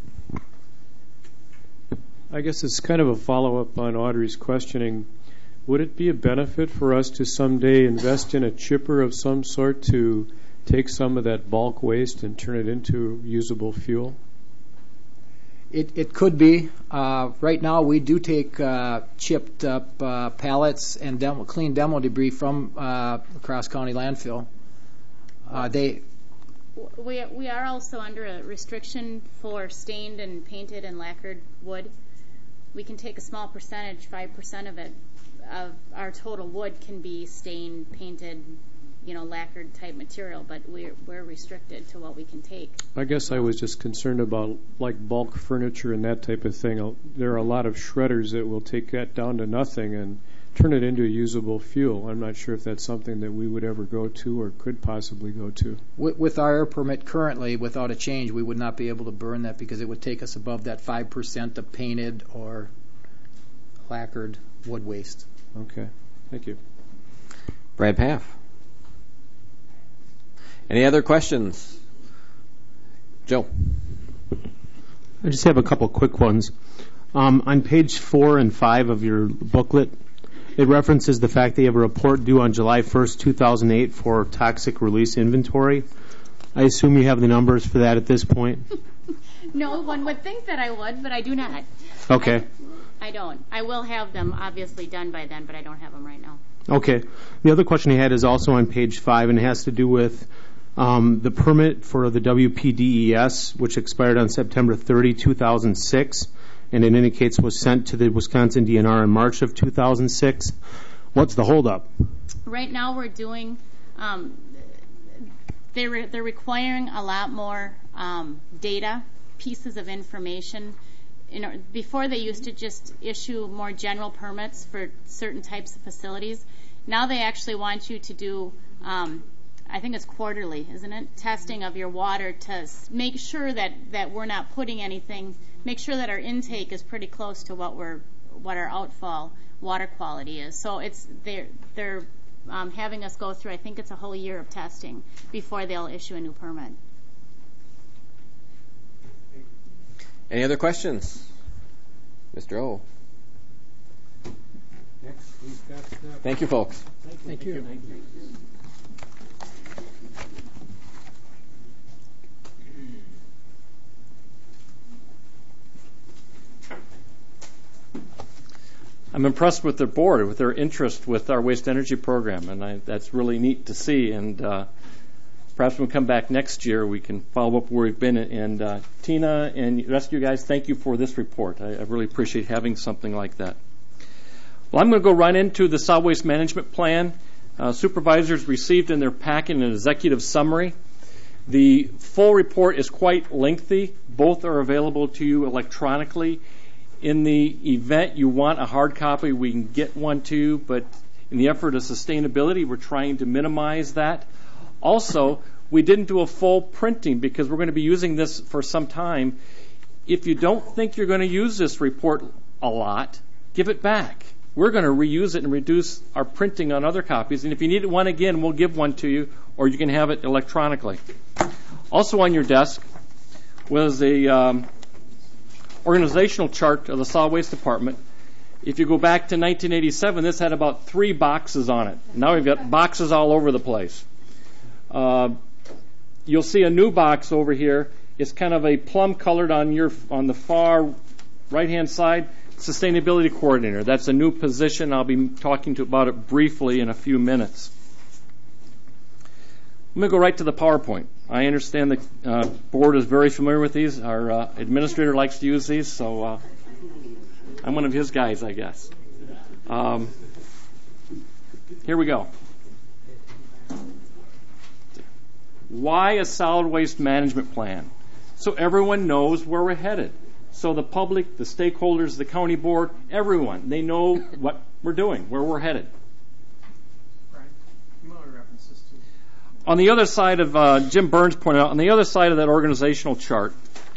I guess it's kind of a follow-up on Audrey's questioning. Would it be a benefit for us to someday invest in a chipper of some sort to take some of that bulk waste and turn it into usable fuel? It, it could be. Uh, right now, we do take uh, chipped up uh, pallets and demo, clean demo debris from uh, La Crosse County landfill. Uh, they We we are also under a restriction for stained and painted and lacquered wood. We can take a small percentage, five percent of it, of our total wood can be stained, painted, you know, lacquered type material, but we're we're restricted to what we can take. I guess I was just concerned about like bulk furniture and that type of thing. There are a lot of shredders that will take that down to nothing and turn it into usable fuel. I'm not sure if that's something that we would ever go to or could possibly go to. with, with our air permit currently, without a change, we would not be able to burn that because it would take us above that five percent of painted or lacquered wood waste. Okay, thank you. Brad Paff. Any other questions? Joe. I just have a couple quick ones. Um, on page four and five of your booklet, it references the fact that you have a report due on July first, two thousand eight for toxic release inventory. I assume you have the numbers for that at this point? No, one would think that I would, but I do not. Okay. I, I don't. I will have them obviously done by then, but I don't have them right now. Okay. The other question I had is also on page five, and it has to do with um, the permit for the W P D E S, which expired on September thirtieth, two thousand six, and it indicates was sent to the Wisconsin D N R in March of two thousand six. What's the holdup? Right now we're doing, um, they're, re- they're requiring a lot more um, data, pieces of information. You know, before they used to just issue more general permits for certain types of facilities. Now they actually want you to do, um, I think it's quarterly, isn't it? Testing of your water to s- make sure that, that we're not putting anything, make sure that our intake is pretty close to what we're, what our outfall water quality is. So it's they're they're um, having us go through, I think it's a whole year of testing before they'll issue a new permit. Any other questions? Mister O. Next, we've got, uh, Thank you, folks. Thank you. Thank you. I'm impressed with their board, with their interest with our waste energy program, and I, that's really neat to see. And uh, perhaps when we come back next year, we can follow up where we've been. And uh, Tina and the rest of you guys, thank you for this report. I, I really appreciate having something like that. Well, I'm going to go right into the solid waste management plan. Uh, supervisors received in their packet an executive summary. The full report is quite lengthy. Both are available to you electronically. In the event you want a hard copy, we can get one to you, but in the effort of sustainability, we're trying to minimize that. Also, we didn't do a full printing because we're going to be using this for some time. If you don't think you're going to use this report a lot, give it back. We're going to reuse it and reduce our printing on other copies. And if you need one again, we'll give one to you, or you can have it electronically. Also on your desk was a um, organizational chart of the solid waste department. If you go back to nineteen eighty-seven, this had about three boxes on it. Now we've got boxes all over the place. Uh, you'll see a new box over here. It's kind of a plum colored on your on the far right-hand side. Sustainability coordinator. That's a new position. I'll be talking to about it briefly in a few minutes. I'm going to go right to the PowerPoint. I understand the uh, board is very familiar with these. Our uh, administrator likes to use these, so uh, I'm one of his guys, I guess. Um, here we go. Why a solid waste management plan? So everyone knows where we're headed. So the public, the stakeholders, the county board, everyone, they know what we're doing, where we're headed. On the other side of, uh, Jim Burns pointed out, on the other side of that organizational chart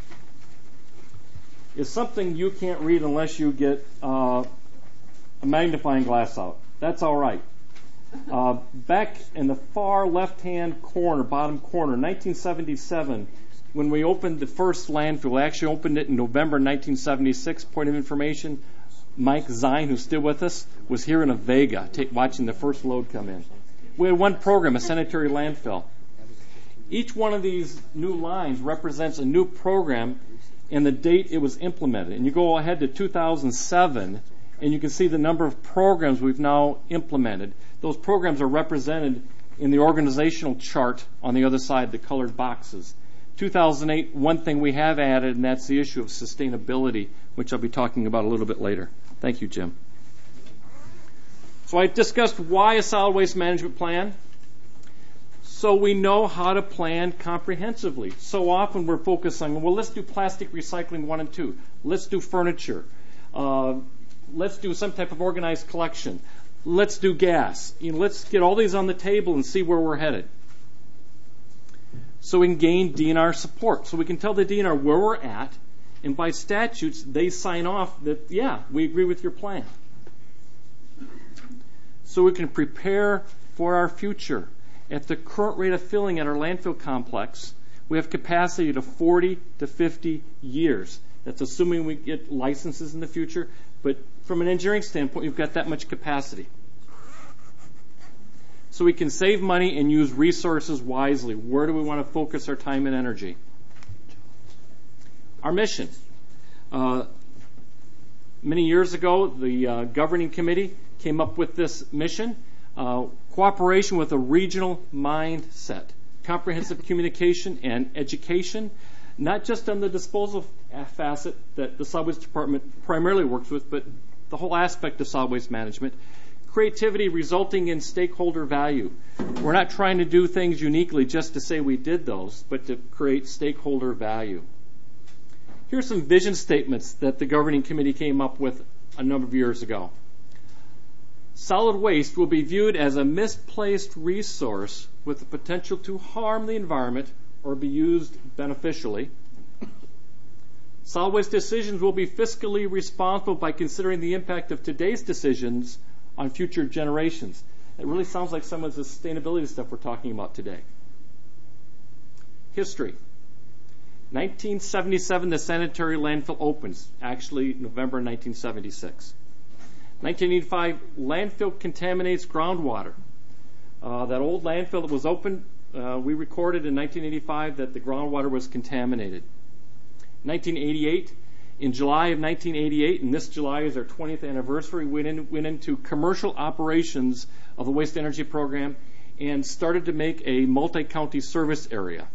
is something you can't read unless you get uh, a magnifying glass out. That's all right. Uh, back in the far left-hand corner, bottom corner, nineteen seventy-seven, when we opened the first landfill, we actually opened it in November nineteen seventy-six. Point of information, Mike Zine, who's still with us, was here in a Vega take, watching the first load come in. We had one program, a sanitary landfill. Each one of these new lines represents a new program and the date it was implemented. And you go ahead to two thousand seven, and you can see the number of programs we've now implemented. Those programs are represented in the organizational chart on the other side, the colored boxes. two thousand eight, one thing we have added, and that's the issue of sustainability, which I'll be talking about a little bit later. Thank you, Jim. So I discussed why a solid waste management plan. So we know how to plan comprehensively. So often we're focused on, well, let's do plastic recycling one and two. Let's do furniture. Uh, let's do some type of organized collection. Let's do gas. You know, let's get all these on the table and see where we're headed. So we can gain D N R support. So we can tell the D N R where we're at, and by statutes, they sign off that, yeah, we agree with your plan. So we can prepare for our future. At the current rate of filling at our landfill complex, we have capacity to forty to fifty years. That's assuming we get licenses in the future, but from an engineering standpoint, we've got that much capacity. So we can save money and use resources wisely. Where do we want to focus our time and energy? Our mission. Uh, many years ago, the uh, governing committee came up with this mission. Uh, cooperation with a regional mindset, comprehensive communication and education, not just on the disposal facet that the solid waste department primarily works with, but the whole aspect of solid waste management. Creativity resulting in stakeholder value. We're not trying to do things uniquely just to say we did those, but to create stakeholder value. Here are some vision statements that the governing committee came up with a number of years ago. Solid waste will be viewed as a misplaced resource with the potential to harm the environment or be used beneficially. Solid waste decisions will be fiscally responsible by considering the impact of today's decisions on future generations. It really sounds like some of the sustainability stuff we're talking about today. History. nineteen seventy-seven, the sanitary landfill opens. Actually, November nineteen seventy-six. nineteen eighty-five, landfill contaminates groundwater. Uh, that old landfill that was opened, uh, we recorded in nineteen eighty-five that the groundwater was contaminated. nineteen eighty-eight, in July of nineteen eighty-eight, and this July is our twentieth anniversary, we went, in, went into commercial operations of the waste energy program and started to make a multi-county service area.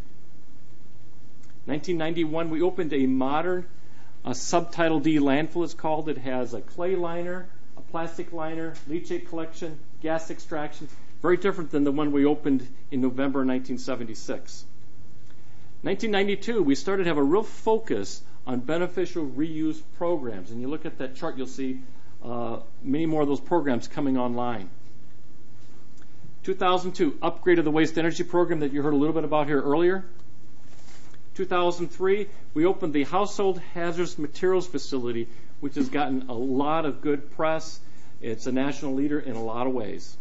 nineteen ninety-one, we opened a modern a Subtitle D landfill, it's called. It has a clay liner, a plastic liner, leachate collection, gas extraction. Very different than the one we opened in November nineteen seventy-six. nineteen ninety-two, we started to have a real focus on beneficial reuse programs. And you look at that chart, you'll see uh, many more of those programs coming online. two thousand two, upgrade of the waste energy program that you heard a little bit about here earlier. two thousand three, we opened the Household Hazardous Materials Facility, which has gotten a lot of good press. It's a national leader in a lot of ways.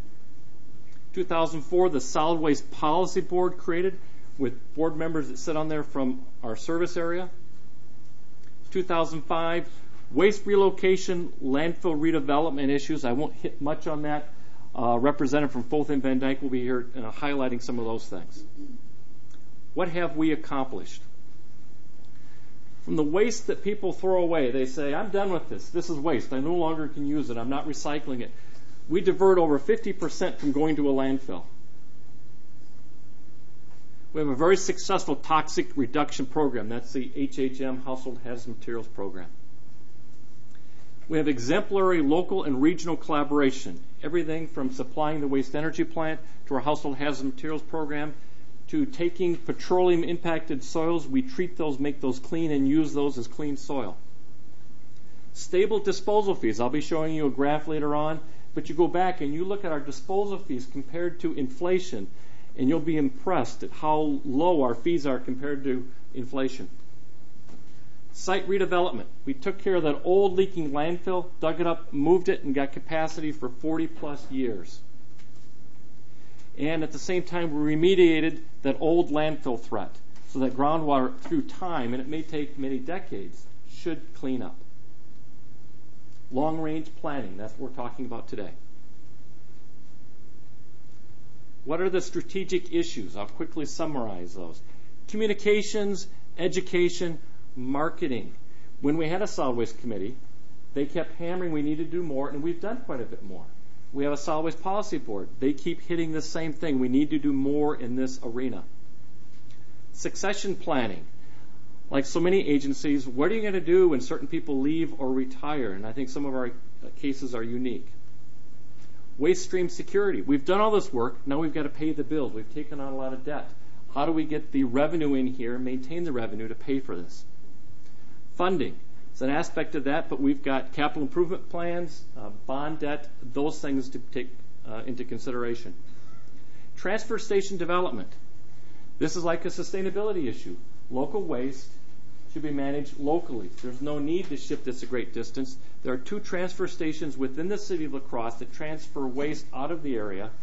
two thousand four, the Solid Waste Policy Board created with board members that sit on there from our service area. two thousand five, waste relocation, landfill redevelopment issues. I won't hit much on that. Uh, Representative from Folth and Van Dyke will be here uh, highlighting some of those things. What have we accomplished? From the waste that people throw away, they say, I'm done with this. This is waste. I no longer can use it. I'm not recycling it. We divert over fifty percent from going to a landfill. We have a very successful toxic reduction program. That's the H H M, Household Hazardous Materials Program. We have exemplary local and regional collaboration. Everything from supplying the waste energy plant to our Household Hazardous Materials Program to taking petroleum-impacted soils. We treat those, make those clean, and use those as clean soil. Stable disposal fees. I'll be showing you a graph later on. But you go back and you look at our disposal fees compared to inflation, and you'll be impressed at how low our fees are compared to inflation. Site redevelopment. We took care of that old leaking landfill, dug it up, moved it, and got capacity for forty plus years. And at the same time, we remediated that old landfill threat so that groundwater through time, and it may take many decades, should clean up. Long-range planning, that's what we're talking about today. What are the strategic issues? I'll quickly summarize those. Communications, education, marketing. When we had a solid waste committee, they kept hammering we need to do more, and we've done quite a bit more. We have a solid waste policy board. They keep hitting the same thing. We need to do more in this arena. Succession planning. Like so many agencies, what are you going to do when certain people leave or retire? And I think some of our cases are unique. Waste stream security. We've done all this work. Now we've got to pay the bills. We've taken on a lot of debt. How do we get the revenue in here, maintain the revenue to pay for this? Funding. It's an aspect of that, but we've got capital improvement plans, uh, bond debt, those things to take uh, into consideration. Transfer station development. This is like a sustainability issue. Local waste should be managed locally. There's no need to ship this a great distance. There are two transfer stations within the city of La Crosse that transfer waste out of the area.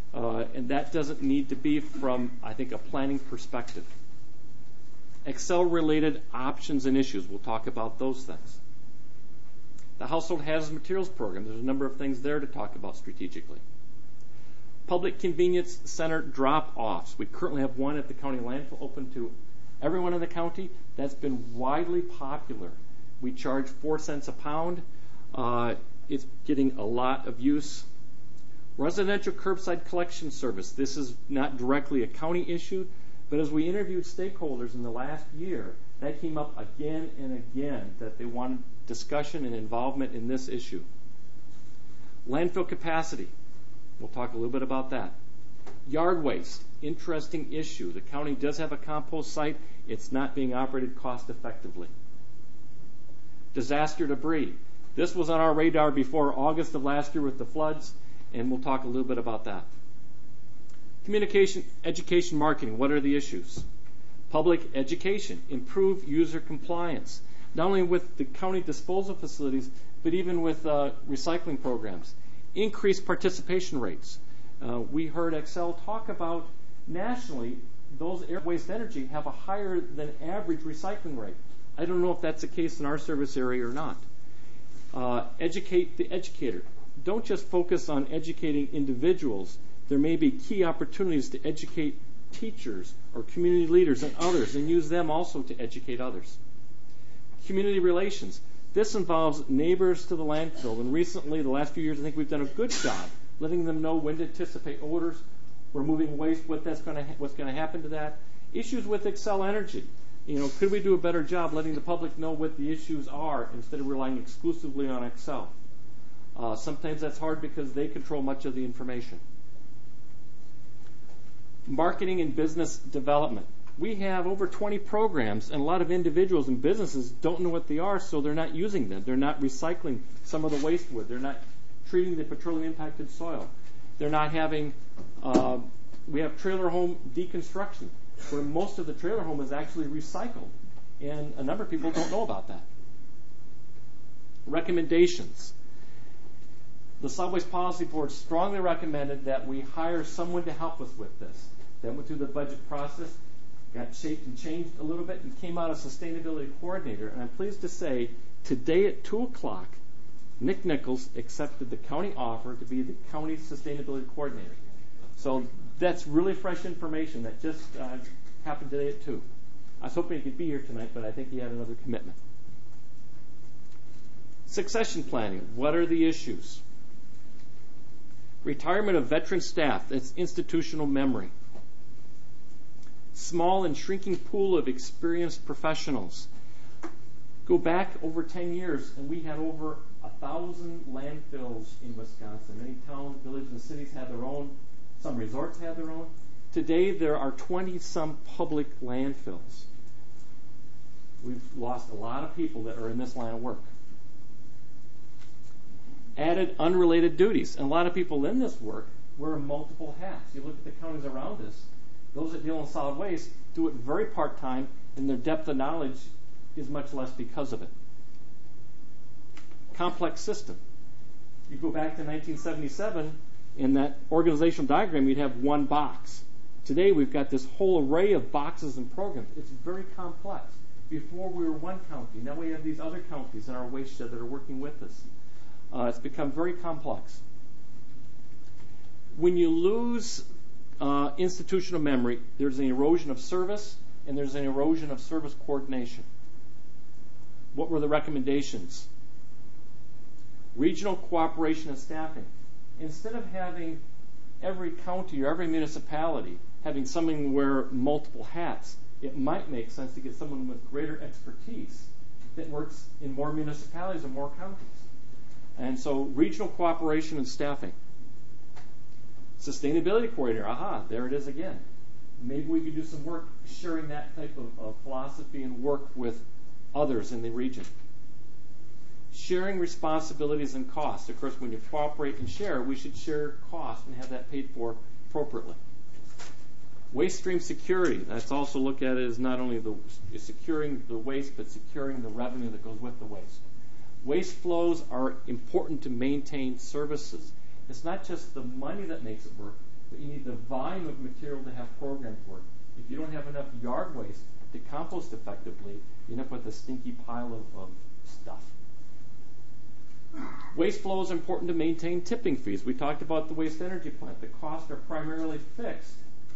Uh, and that doesn't need to be from, I think, a planning perspective. Excel-related options and issues, we'll talk about those things. The Household Hazardous Materials Program, there's a number of things there to talk about strategically. Public Convenience Center drop-offs. We currently have one at the county landfill open to everyone in the county. That's been widely popular. We charge four cents a pound. Uh, it's getting a lot of use. Residential curbside collection service. This is not directly a county issue, but as we interviewed stakeholders in the last year, that came up again and again, that they wanted discussion and involvement in this issue. Landfill capacity. We'll talk a little bit about that. Yard waste. Interesting issue. The county does have a compost site. It's not being operated cost effectively. Disaster debris. This was on our radar before August of last year with the floods, and we'll talk a little bit about that. Communication, education, marketing. What are the issues? Public education. Improve user compliance. Not only with the county disposal facilities, but even with uh, recycling programs. Increase participation rates. Uh, we heard Excel talk about nationally, those air waste energy have a higher than average recycling rate. I don't know if that's the case in our service area or not. Uh, educate the educator. Don't just focus on educating individuals. There may be key opportunities to educate teachers or community leaders and others, and use them also to educate others. Community relations. This involves neighbors to the landfill, and recently, the last few years, I think we've done a good job letting them know when to anticipate odors, removing waste, what that's going to ha- what's going to happen to that. Issues with Excel Energy. You know, could we do a better job letting the public know what the issues are instead of relying exclusively on Excel? Uh, sometimes that's hard because they control much of the information. Marketing and business development. We have over twenty programs, and a lot of individuals and businesses don't know what they are, so they're not using them. They're not recycling some of the waste wood. They're not treating the petroleum-impacted soil. They're not having, uh, we have trailer home deconstruction, where most of the trailer home is actually recycled, and a number of people don't know about that. Recommendations. The Solid Waste Policy Board strongly recommended that we hire someone to help us with this. That went through the budget process, got shaped and changed a little bit, and came out a sustainability coordinator. And I'm pleased to say, today at two o'clock, Nick Nichols accepted the county offer to be the county sustainability coordinator. So that's really fresh information that just uh, happened today at two. I was hoping he could be here tonight, but I think he had another commitment. Succession planning. What are the issues? Retirement of veteran staff. That's institutional memory. Small and shrinking pool of experienced professionals. Go back over ten years, and we had over a thousand landfills in Wisconsin. Many towns, villages, and cities had their own. Some resorts had their own. Today, there are twenty-some public landfills. We've lost a lot of people that are in this line of work. Added unrelated duties. And a lot of people in this work wear multiple hats. You look at the counties around us, those that deal in solid waste do it very part-time, and their depth of knowledge is much less because of it. Complex system. You go back to nineteen seventy-seven, in that organizational diagram, you'd have one box. Today, we've got this whole array of boxes and programs. It's very complex. Before, we were one county. Now we have these other counties in our waste shed that are working with us. Uh, it's become very complex. When you lose uh, institutional memory, there's an erosion of service, and there's an erosion of service coordination. What were the recommendations? Regional cooperation and staffing. Instead of having every county or every municipality having someone wear multiple hats, it might make sense to get someone with greater expertise that works in more municipalities and more counties. And so regional cooperation and staffing. Sustainability coordinator, aha, there it is again. Maybe we could do some work sharing that type of, of philosophy and work with others in the region. Sharing responsibilities and costs. Of course, when you cooperate and share, we should share costs and have that paid for appropriately. Waste stream security. That's also looked at as not only the securing the waste, but securing the revenue that goes with the waste. Waste flows are important to maintain services. It's not just the money that makes it work, but you need the volume of material to have programs work. If you don't have enough yard waste to compost effectively, you end up with a stinky pile of, of stuff. Waste flow is important to maintain tipping fees. We talked about the waste energy plant. The costs are primarily fixed.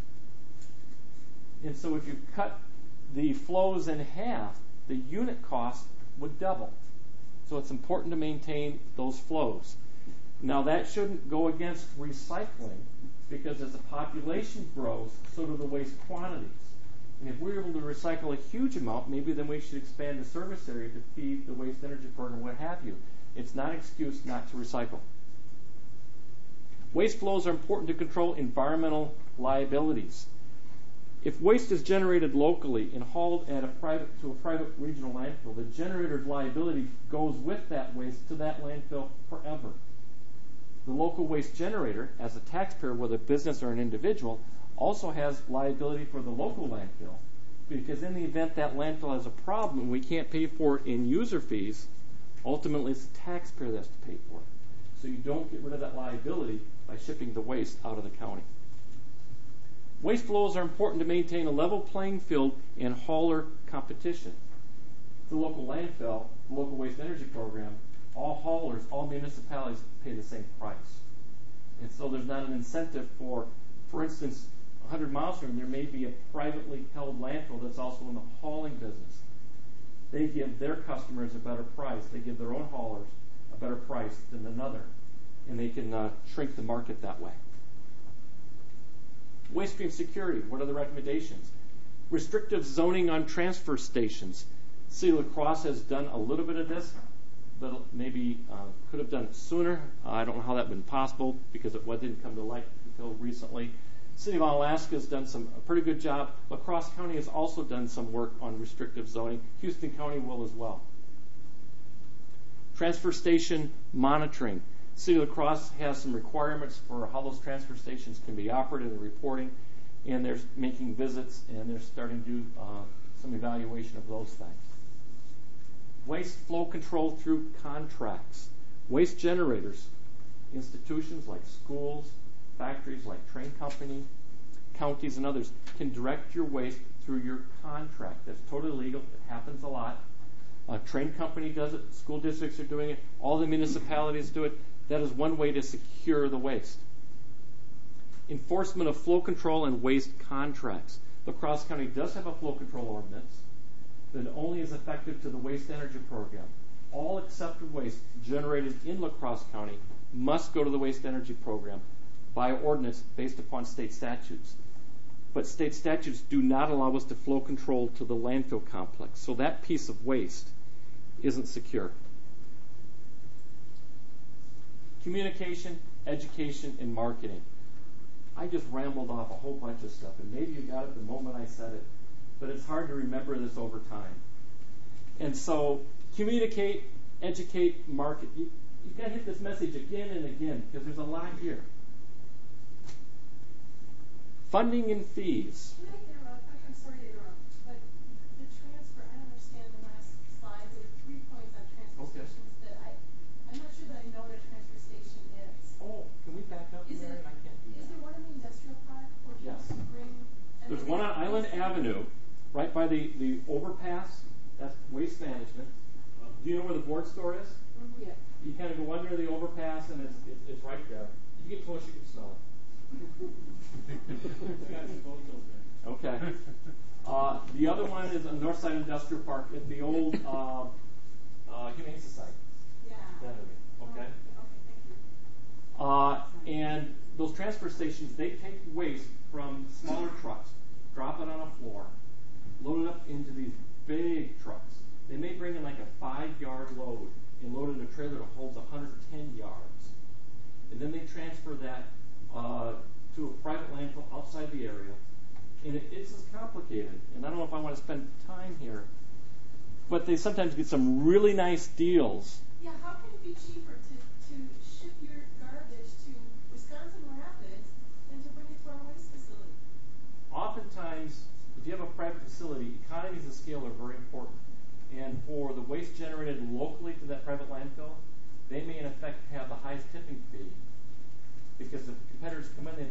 And so if you cut the flows in half, the unit cost would double. So it's important to maintain those flows. Now that shouldn't go against recycling, because as the population grows, so do the waste quantities. And if we're able to recycle a huge amount, maybe then we should expand the service area to feed the waste energy program, what have you. It's not an excuse not to recycle. Waste flows are important to control environmental liabilities. If waste is generated locally and hauled at a private to a private regional landfill, the generator's liability goes with that waste to that landfill forever. The local waste generator, as a taxpayer, whether business or an individual, also has liability for the local landfill, because in the event that landfill has a problem and we can't pay for it in user fees, ultimately it's the taxpayer that has to pay for it. So you don't get rid of that liability by shipping the waste out of the county. Waste flows are important to maintain a level playing field and hauler competition. The local landfill, the local waste energy program, all haulers, all municipalities pay the same price. And so there's not an incentive for, for instance, one hundred miles from there may be a privately held landfill that's also in the hauling business. They give their customers a better price. They give their own haulers a better price than another. And they can uh, shrink the market that way. Waste stream security, what are the recommendations? Restrictive zoning on transfer stations. City of La Crosse has done a little bit of this, but maybe uh, could have done it sooner. Uh, I don't know how that would have been possible because it didn't come to light until recently. City of Onalaska has done some a pretty good job. La Crosse County has also done some work on restrictive zoning. Houston County will as well. Transfer station monitoring. City of La Crosse has some requirements for how those transfer stations can be operated and reporting, and they're making visits and they're starting to do uh, some evaluation of those things. Waste flow control through contracts. Waste generators, institutions like schools, factories like train company, counties and others can direct your waste through your contract. That's totally legal. It happens a lot. A train company does it. School districts are doing it. All the municipalities do it. That is one way to secure the waste. Enforcement of flow control and waste contracts. La Crosse County does have a flow control ordinance that only is effective to the waste energy program. All accepted waste generated in La Crosse County must go to the waste energy program by ordinance based upon state statutes. But state statutes do not allow us to flow control to the landfill complex. So that piece of waste isn't secure. Communication, education, and marketing. I just rambled off a whole bunch of stuff, and maybe you got it the moment I said it, but it's hard to remember this over time. And so communicate, educate, market. You, you've got to hit this message again and again because there's a lot here. Funding and fees. Can I interrupt? I'm sorry to interrupt, but the transfer, I don't understand the last slide. There were three points on transfer Okay. stations that I, I'm not sure that I know what a transfer station is. Oh, can we back up, Is Mary? it- I can't do Is that. there one in the industrial park where people Yes. can bring? and There's then one they- on Island Avenue, right by the, the overpass. That's waste management. Do you know where the board store is? Mhm, yeah. You kind of go under the overpass, and it's, it's, it's right there. You get close, you can smell it. Okay. Uh, the other one is on Northside Industrial Park at the old uh, uh, Humane Society. Yeah. That area. Okay. Okay, thank you. Uh, and those transfer stations, they take waste from smaller trucks, drop it on a floor, load it up into these big trucks. They may bring in like a five-yard load and load it in a trailer that holds one hundred ten yards. And then they transfer that uh, to a private landfill outside the area. And it, it's as complicated. And I don't know if I want to spend time here, but they sometimes get some really nice deals. Yeah, how can it be cheaper to, to ship your garbage to Wisconsin Rapids than to bring it to our waste facility? Oftentimes, if you have a private facility, economies of scale are very important. And for the waste generated locally to that private landfill, they may in effect have the highest tipping fee because the competitors come in, they have a great haul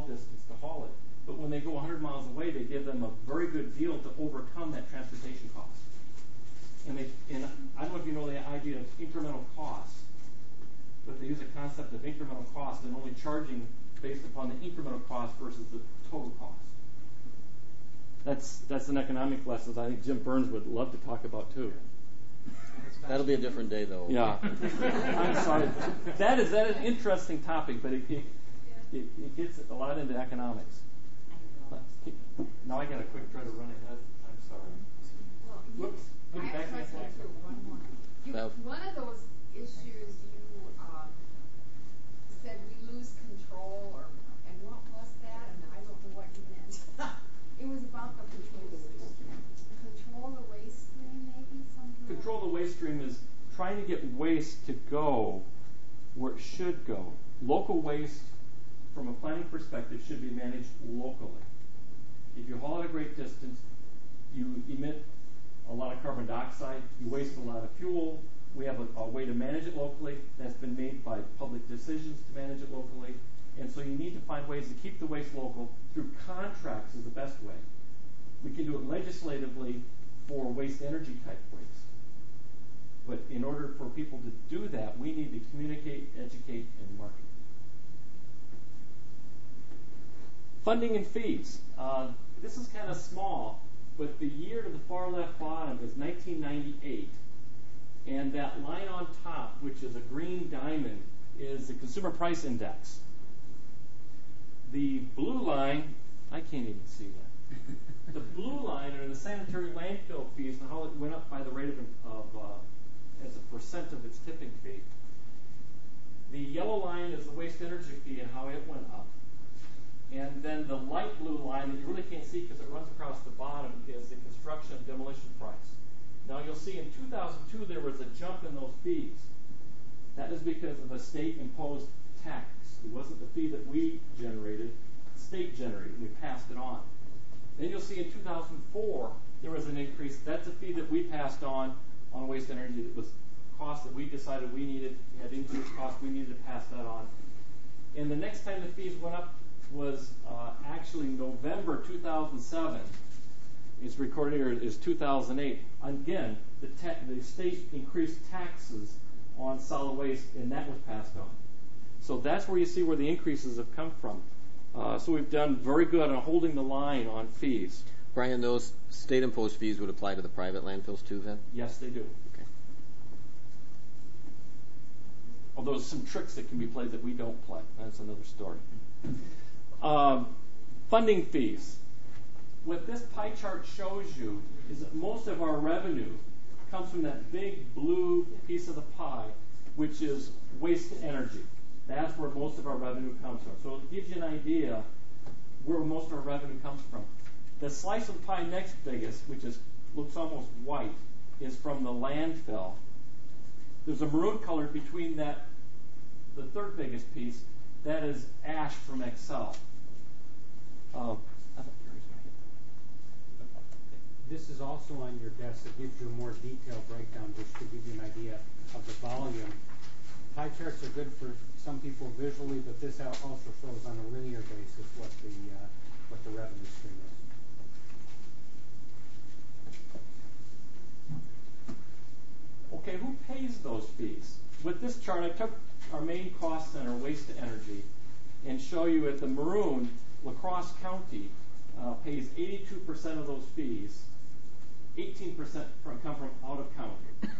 haul distance to haul it. But when they go one hundred miles away, they give them a very good deal to overcome that transportation cost. And, they, and I don't know if you know the idea of incremental cost, but they use a concept of incremental cost and only charging based upon the incremental cost versus the total cost. That's that's an economic lesson I think Jim Burns would love to talk about too. That'll be a different day, though. Yeah, I'm sorry. That is that is an interesting topic, but it it, it it gets a lot into economics. Now I got to quick try to run ahead. I'm sorry. Whoops. I have to go through one more. You, one of those issues you um, said we lose control, or and what was that? And I don't know what you meant. It was about the control, control the waste stream, maybe something. Control the waste stream is trying to get waste to go where it should go. Local waste, from a planning perspective, should be managed locally. If you haul it a great distance, you emit a lot of carbon dioxide, you waste a lot of fuel. We have a, a way to manage it locally that's been made by public decisions to manage it locally. And so you need to find ways to keep the waste local through contracts is the best way. We can do it legislatively for waste energy type waste. But in order for people to do that, we need to communicate, educate, and market. Funding and fees. Uh, this is kind of small, but the year to the far left bottom is nineteen ninety-eight. And that line on top, which is a green diamond, is the Consumer Price Index. The blue line, I can't even see that. The blue line are the sanitary landfill fees and how it went up by the rate of, of uh, as a percent of its tipping fee. The yellow line is the waste energy fee and how it went up. And then the light blue line that you really can't see because it runs across the bottom is the construction and demolition price. Now you'll see in two thousand two there was a jump in those fees. That is because of a state-imposed tax. It wasn't the fee that we generated, state generated. We passed it on. Then you'll see in two thousand four there was an increase. That's a fee that we passed on on waste energy. It was cost that we decided we needed. We had increased cost. We needed to pass that on. And the next time the fees went up was uh, actually November two thousand seven. It's recorded here is two thousand eight. Again, the, ta- the state increased taxes on solid waste, and that was passed on. So that's where you see where the increases have come from. Uh, so we've done very good on holding the line on fees. Brian, those state-imposed fees would apply to the private landfills too, then? Yes, they do. Okay. Although there's some tricks that can be played that we don't play. That's another story. Um, funding fees. What this pie chart shows you is that most of our revenue comes from that big blue piece of the pie, which is waste energy. That's where most of our revenue comes from. So it gives you an idea where most of our revenue comes from. The slice of the pie next biggest, which is looks almost white, is from the landfill. There's a maroon color between that, the third biggest piece. That is ash from Xcel. Uh, This is also on your desk. It gives you a more detailed breakdown just to give you an idea of the volume. Pie charts are good for some people visually, but this also shows on a linear basis what the uh, what the revenue stream is. Okay, who pays those fees? With this chart, I took our main cost center, waste to energy, and show you at the maroon, La Crosse County uh, pays eighty-two percent of those fees. eighteen percent from, come from out of county.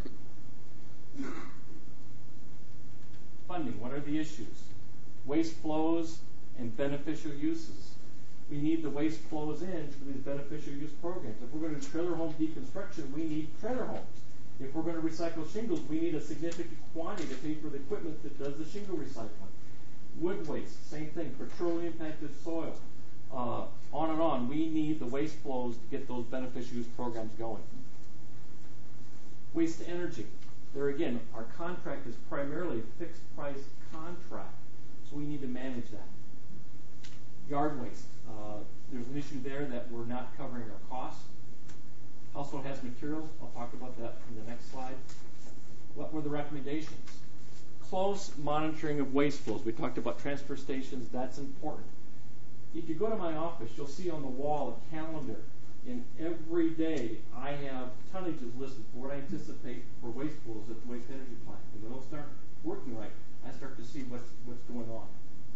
Funding, what are the issues? Waste flows and beneficial uses. We need the waste flows in for these beneficial use programs. If we're going to do trailer home deconstruction, we need trailer homes. If we're going to recycle shingles, we need a significant quantity to pay for the equipment that does the shingle recycling. Wood waste, same thing, petroleum impacted soil. Uh, on and on. We need the waste flows to get those beneficial use programs going. Waste to energy. There again, our contract is primarily a fixed price contract, so we need to manage that. Yard waste. Uh, there's an issue there that we're not covering our costs. Household has materials. I'll talk about that in the next slide. What were the recommendations? Close monitoring of waste flows. We talked about transfer stations. That's important. If you go to my office, you'll see on the wall a calendar. And every day I have tonnages listed for what I anticipate for waste pools at the waste energy plant. And when those start working right, I start to see what's, what's going on.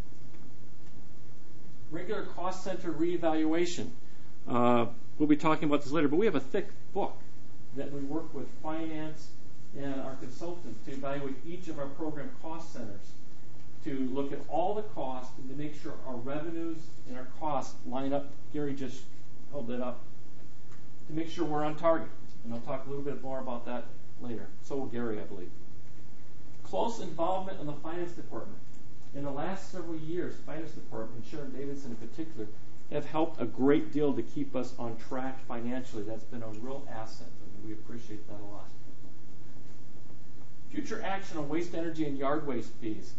Regular cost center reevaluation. Uh, we'll be talking about this later, but we have a thick book that we work with finance and our consultants to evaluate each of our program cost centers, to look at all the costs and to make sure our revenues and our costs line up. Gary just held that up. To make sure we're on target. And I'll talk a little bit more about that later. So will Gary, I believe. Close involvement in the finance department. In the last several years, the finance department, and Sharon Davidson in particular, have helped a great deal to keep us on track financially. That's been a real asset, and we appreciate that a lot. Future action on waste energy and yard waste fees.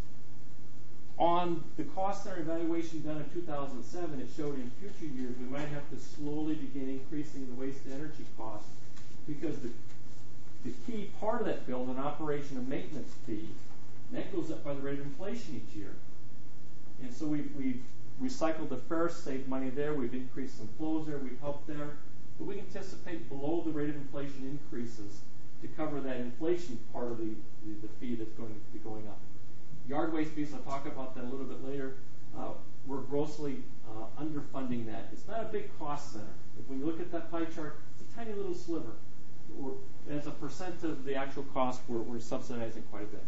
On the cost center evaluation done in two thousand seven, it showed in future years we might have to slowly begin increasing the waste energy costs, because the, the key part of that bill is an operation and maintenance fee. And that goes up by the rate of inflation each year. And so we've, we've recycled the ferrous, saved money there. We've increased some flows there. We've helped there. But we anticipate below the rate of inflation increases to cover that inflation part of the, the, the fee that's going to be going up. Yard waste fees, I'll talk about that a little bit later. Uh, we're grossly uh, underfunding that. It's not a big cost center. If when you look at that pie chart, it's a tiny little sliver. We're, as a percent of the actual cost, we're, we're subsidizing quite a bit.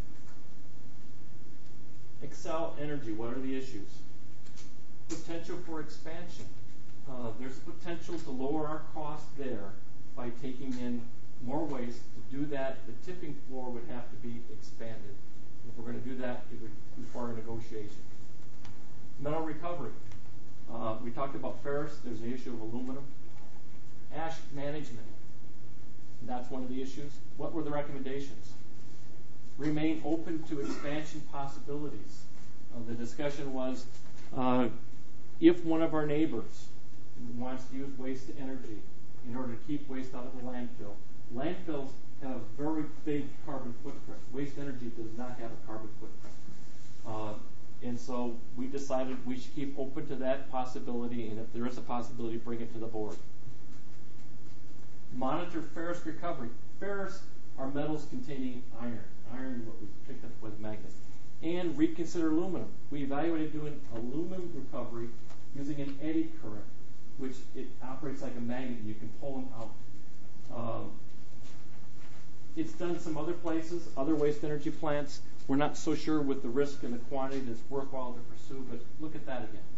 Xcel Energy, what are the issues? Potential for expansion. Uh, there's a potential to lower our cost there by taking in more waste. To do that, the tipping floor would have to be expanded. If we're going to do that, it would require negotiation. Metal recovery. Uh, we talked about ferrous. There's the issue of aluminum. Ash management. That's one of the issues. What were the recommendations? Remain open to expansion possibilities. Uh, the discussion was, uh, if one of our neighbors wants to use waste energy in order to keep waste out of the landfill, landfills have a very big carbon footprint. Waste energy does not have a carbon footprint. Uh, and so we decided we should keep open to that possibility, and if there is a possibility, bring it to the board. Monitor ferrous recovery. Ferrous are metals containing iron. Iron what was picked up with magnets. And reconsider aluminum. We evaluated doing aluminum recovery using an eddy current, which it operates like a magnet. You can pull them out. Um, it's done some other places, other waste energy plants. We're not so sure with the risk and the quantity that's worthwhile to pursue, but look at that again.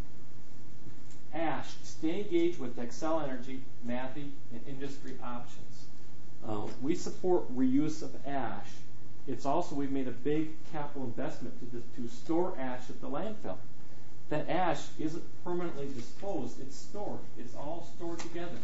Ash, stay engaged with Xcel Energy, Matthew, and industry options. Uh, we support reuse of ash. It's also, we've made a big capital investment to, to store ash at the landfill. That ash isn't permanently disposed, it's stored. It's all stored together.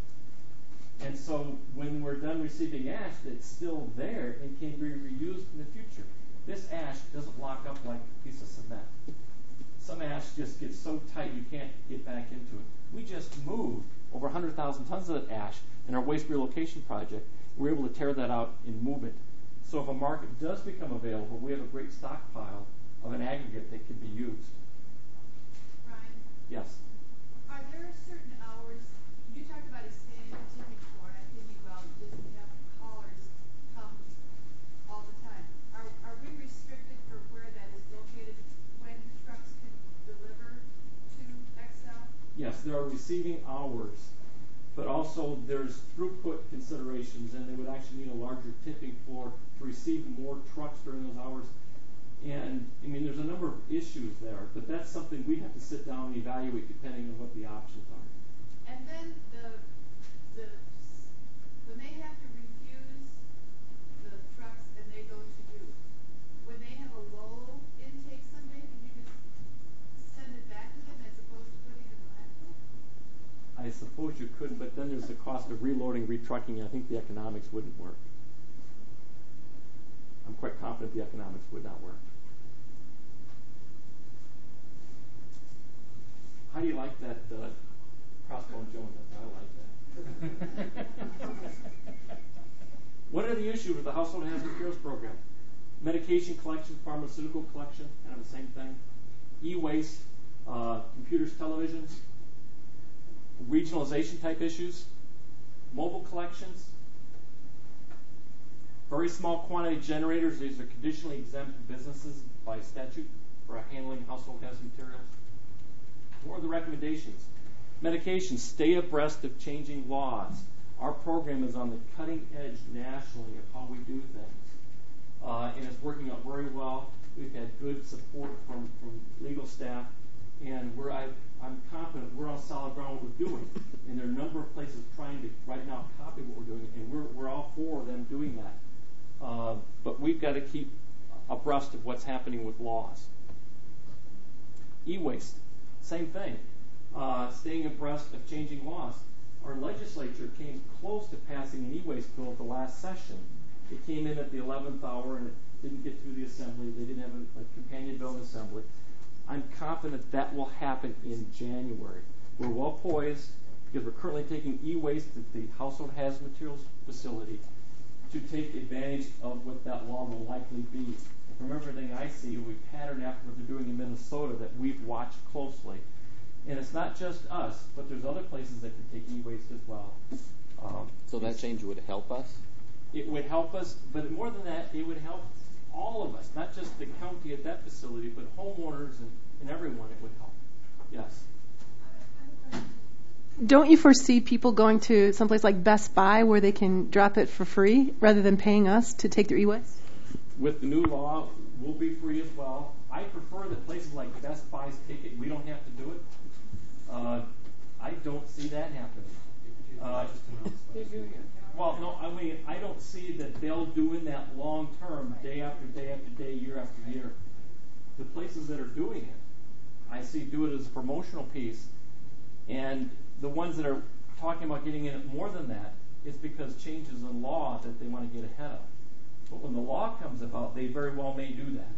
And so when we're done receiving ash, it's still there and can be reused in the future. This ash doesn't lock up like a piece of cement. Some ash just gets so tight you can't get back into it. We just moved over one hundred thousand tons of that ash in our waste relocation project. We were able to tear that out and move it. So if a market does become available, we have a great stockpile of an aggregate that can be used. Brian? Yes? Are there certain hours, you talked about expanding the tipping floor, and I'm thinking, well, just have callers come all the time. Are, are we restricted for where that is located when trucks can deliver to Xcel? Yes, there are receiving hours, but also there's throughput considerations, and they would actually need a larger tipping floor to receive more trucks during those hours. And, I mean, there's a number of issues there, but that's something we have to sit down and evaluate depending on what the options are. And then the, the when they have to refuse the trucks and they go to you, when they have a low intake someday, can you just send it back to them as opposed to putting it in the landfill? I suppose you could, but then there's the cost of reloading, retrucking. I think the economics wouldn't work. I'm quite confident the economics would not work. How do you like that uh, Crossbone Jones? I like that. What are the issues with the Household Hazardous Materials Program? Medication collection, pharmaceutical collection, kind of the same thing. E-waste, uh, computers, televisions, regionalization type issues, mobile collections, very small quantity generators. These are conditionally exempt businesses by statute for handling household hazard materials. What are the recommendations? Medications, stay abreast of changing laws. Our program is on the cutting edge nationally of how we do things. Uh, and it's working out very well. We've had good support from, from legal staff, and we're, I, I'm confident we're on solid ground what we're doing. And there are a number of places trying to right now copy what we're doing, and we're, we're all for them doing that. Uh, but we've got to keep abreast of what's happening with laws. E-waste, same thing. Uh, staying abreast of changing laws. Our legislature came close to passing an e-waste bill at the last session. It came in at the eleventh hour and it didn't get through the assembly. They didn't have a, a companion bill in the assembly. I'm confident that will happen in January. We're well poised because we're currently taking e-waste at the Household Hazard Materials facility to take advantage of what that law will likely be. From everything I see, we pattern after what they're doing in Minnesota that we've watched closely. And it's not just us, but there's other places that can take e-waste as well. Um, so that change would help us? It would help us, but more than that, it would help all of us, not just the county at that facility, but homeowners and, and everyone it would help. Yes. Don't you foresee people going to someplace like Best Buy where they can drop it for free rather than paying us to take their e-waste? With the new law, we'll be free as well. I prefer that places like Best Buy's take it. We don't have to do it. Uh, I don't see that happening. Uh, well, no, I mean, I don't see that they'll do in that long term, day after day after day, year after year. The places that are doing it, I see do it as a promotional piece. And the ones that are talking about getting in it more than that, it's because changes in law that they want to get ahead of. But when the law comes about, they very well may do that.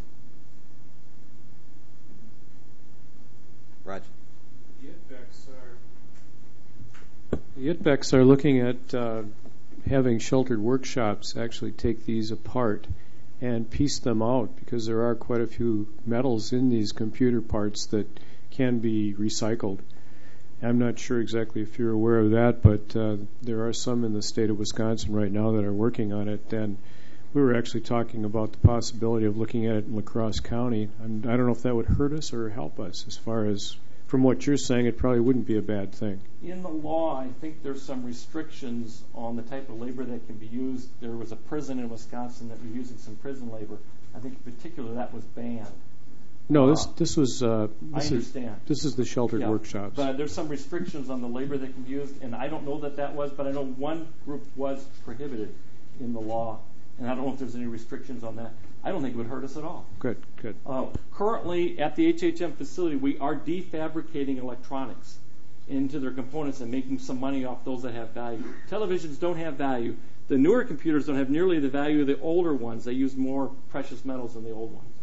Roger. The I T B E Cs are, the I T B E Cs are looking at uh, having sheltered workshops actually take these apart and piece them out because there are quite a few metals in these computer parts that can be recycled. I'm not sure exactly if you're aware of that, but uh, there are some in the state of Wisconsin right now that are working on it. And we were actually talking about the possibility of looking at it in La Crosse County. I'm, I don't know if that would hurt us or help us. As far as from what you're saying, it probably wouldn't be a bad thing. In the law, I think there's some restrictions on the type of labor that can be used. There was a prison in Wisconsin that was using some prison labor. I think in particular that was banned. No, this this was. Uh, this I understand. Is, this is the sheltered yeah, workshops. But there's some restrictions on the labor that can be used, and I don't know that that was, but I know one group was prohibited in the law, and I don't know if there's any restrictions on that. I don't think it would hurt us at all. Good, good. Uh, currently, at the H H M facility, we are defabricating electronics into their components and making some money off those that have value. Televisions don't have value. The newer computers don't have nearly the value of the older ones. They use more precious metals than the old ones.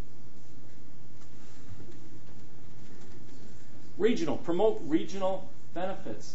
Regional, promote regional benefits.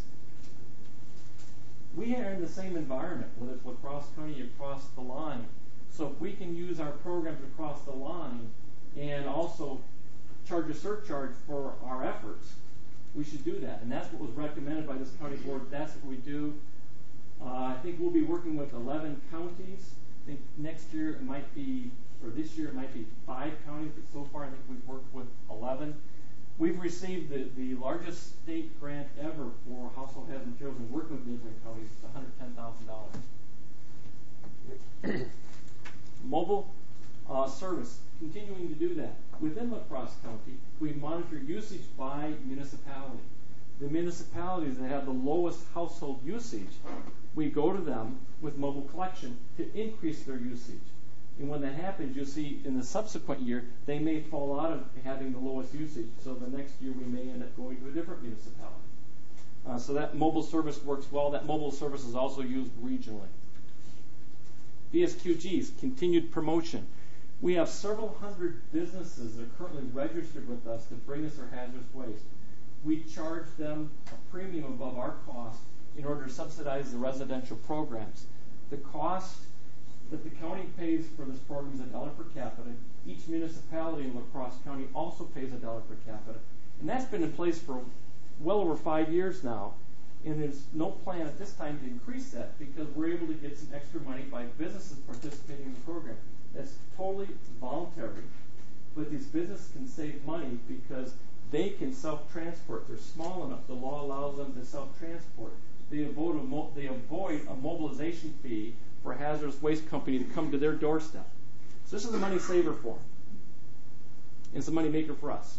We are in the same environment, whether it's La Crosse County across the line. So if we can use our programs across the line and also charge a surcharge for our efforts, we should do that. And that's what was recommended by this county board. That's what we do. Uh, I think we'll be working with eleven counties. I think next year it might be, or this year it might be five counties, but so far I think we've worked with eleven. We've received the, the largest state grant ever for household hazard materials and working with neighboring counties. It's one hundred ten thousand dollars. Mobile uh, service, continuing to do that. Within La Crosse County, we monitor usage by municipality. The municipalities that have the lowest household usage, we go to them with mobile collection to increase their usage. And when that happens, you'll see in the subsequent year, they may fall out of having the lowest usage. So the next year, we may end up going to a different municipality. Uh, so that mobile service works well. That mobile service is also used regionally. V S Q Gs, continued promotion. We have several hundred businesses that are currently registered with us to bring us their hazardous waste. We charge them a premium above our cost in order to subsidize the residential programs. The cost that the county pays for this program is a dollar per capita. each municipality in La Crosse County also pays a dollar per capita. And that's been in place for well over five years now. And there's no plan at this time to increase that because we're able to get some extra money by businesses participating in the program. That's totally voluntary, but these businesses can save money because they can self-transport. They're small enough. The law allows them to self-transport. They avoid a, mo- they avoid a mobilization fee for a hazardous waste company to come to their doorstep. So this is a money saver for them. And it's a money maker for us.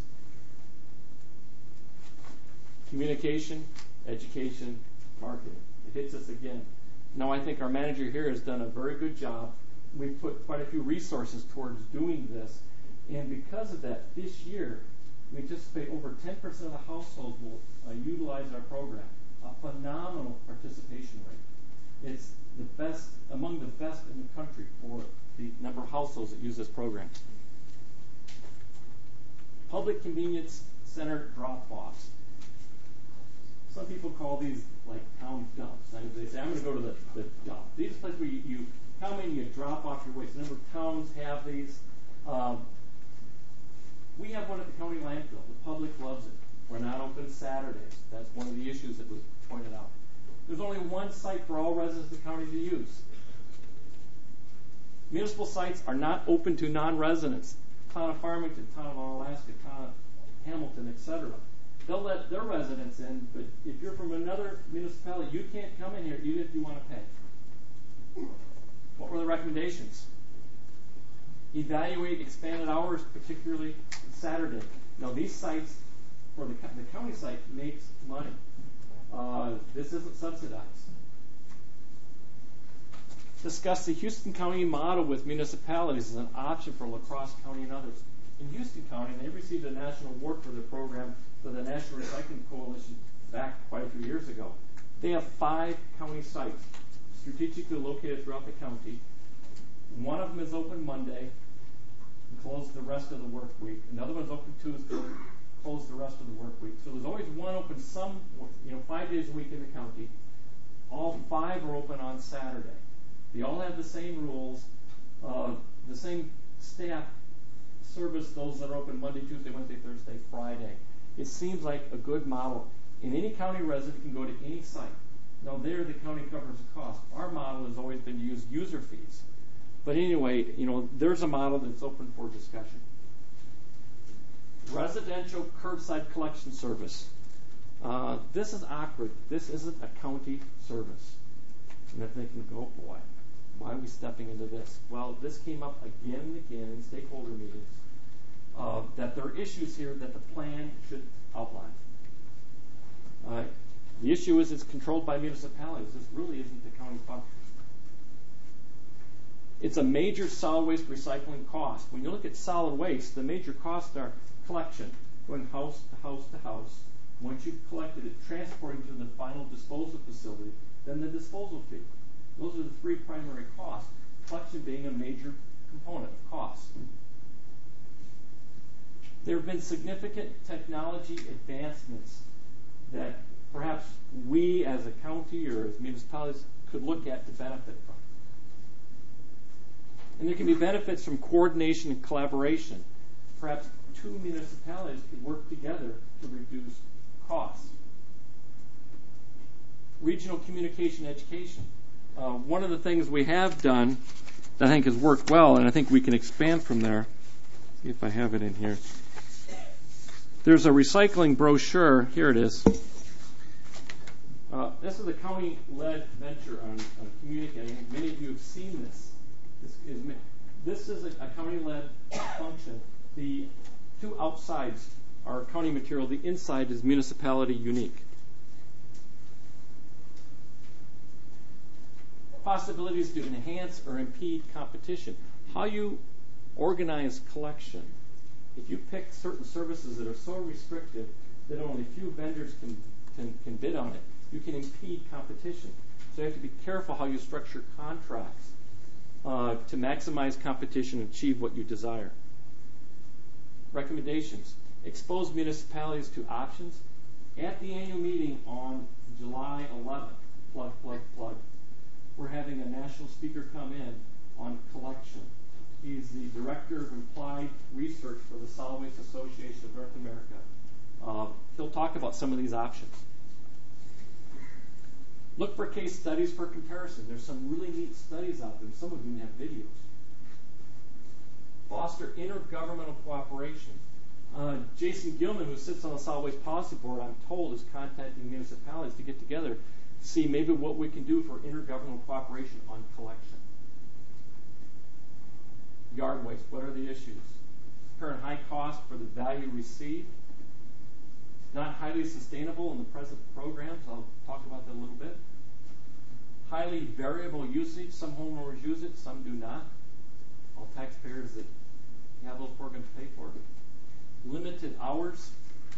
Communication, education, marketing. It hits us again. Now I think our manager here has done a very good job. We've put quite a few resources towards doing this. And because of that, this year, we anticipate over ten percent of the households will uh, utilize our program. A phenomenal participation rate. It's the best, among the best in the country for the number of households that use this program. Public convenience center drop-offs. Some people call these like town dumps. They say, I'm going to go to the, the dump. These are places where you, you come in, you drop off your waste. A number of towns have these. Um, we have one at the county landfill. The public loves it. We're not open Saturdays. That's one of the issues that was pointed out. There's only one site for all residents of the county to use. Municipal sites are not open to non-residents. Town of Farmington, Town of Alaska, Town of Hamilton, et cetera. They'll let their residents in, but if you're from another municipality, you can't come in here even if you want to pay. What were the recommendations? Evaluate expanded hours, particularly Saturday. Now, these sites, or the, the county site, makes money. Uh, this isn't subsidized. Discuss the Houston County model with municipalities as an option for La Crosse County and others. In Houston County, they received a national award for their program for the National Recycling Coalition back quite a few years ago. They have five county sites strategically located throughout the county. One of them is open Monday and closed the rest of the work week. Another one's open Tuesday, closed the rest of the work week. So there's always one open some, you know, five days a week in the county. All five are open on Saturday. They all have the same rules, uh, the same staff service those that are open Monday, Tuesday, Wednesday, Thursday, Friday. It seems like a good model. And any county resident can go to any site. Now there the county covers the cost. Our model has always been to use user fees. But anyway, you know, there's a model that's open for discussion. Residential curbside collection service. Uh, this is awkward. This isn't a county service. And they're thinking, oh boy, why are we stepping into this? Well, this came up again and again in stakeholder meetings, uh, that there are issues here that the plan should outline. Uh, the issue is it's controlled by municipalities. This really isn't the county function. It's a major solid waste recycling cost. When you look at solid waste, the major costs are collection, going house to house to house. Once you've collected it, transporting to the final disposal facility, then the disposal fee. Those are the three primary costs, collection being a major component of cost. There have been significant technology advancements that perhaps we as a county or as municipalities could look at to benefit from. And there can be benefits from coordination and collaboration. Perhaps two municipalities could work together to reduce costs. Regional communication education. Uh, one of the things we have done that I think has worked well, and I think we can expand from there. See if I have it in here. There's a recycling brochure. Here it is. Uh, this is a county-led venture on, on communicating. Many of you have seen this. This is, this is a, a county-led function. The two outsides are county material. The inside is municipality unique. Possibilities to enhance or impede competition. How you organize collection. If you pick certain services that are so restrictive that only a few vendors can, can, can bid on it, you can impede competition. So you have to be careful how you structure contracts uh, to maximize competition and achieve what you desire. Recommendations. Expose municipalities to options. At the annual meeting on July eleventh, plug, plug, plug, we're having a national speaker come in on collection. He's the Director of Applied Research for the Solid Waste Association of North America. Uh, he'll talk about some of these options. Look for case studies for comparison. There's some really neat studies out there. Some of them have videos. Foster intergovernmental cooperation. Uh, Jason Gilman, who sits on the Solid Waste Policy Board, I'm told, is contacting municipalities to get together to see maybe what we can do for intergovernmental cooperation on collection. Yard waste, what are the issues? Current high cost for the value received. Not highly sustainable in the present programs. I'll talk about that a little bit. Highly variable usage. Some homeowners use it, some do not. All taxpayers that have those programs pay for it. Limited hours.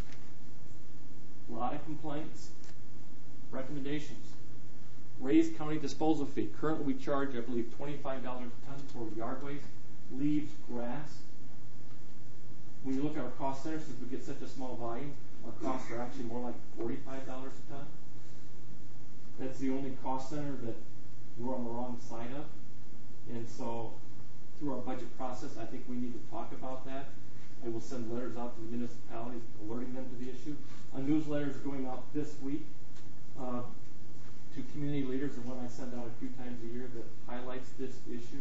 A lot of complaints. Recommendations. Raise county disposal fee. Currently we charge, I believe, twenty-five dollars a ton for yard waste, leaves, grass. When you look at our cost center, since we get such a small volume, our costs are actually more like forty-five dollars a ton. That's the only cost center that we're on the wrong side of. And so through our budget process, I think we need to talk about that. I will send letters out to the municipalities alerting them to the issue. A newsletter is going out this week uh, to community leaders, and one I send out a few times a year that highlights this issue.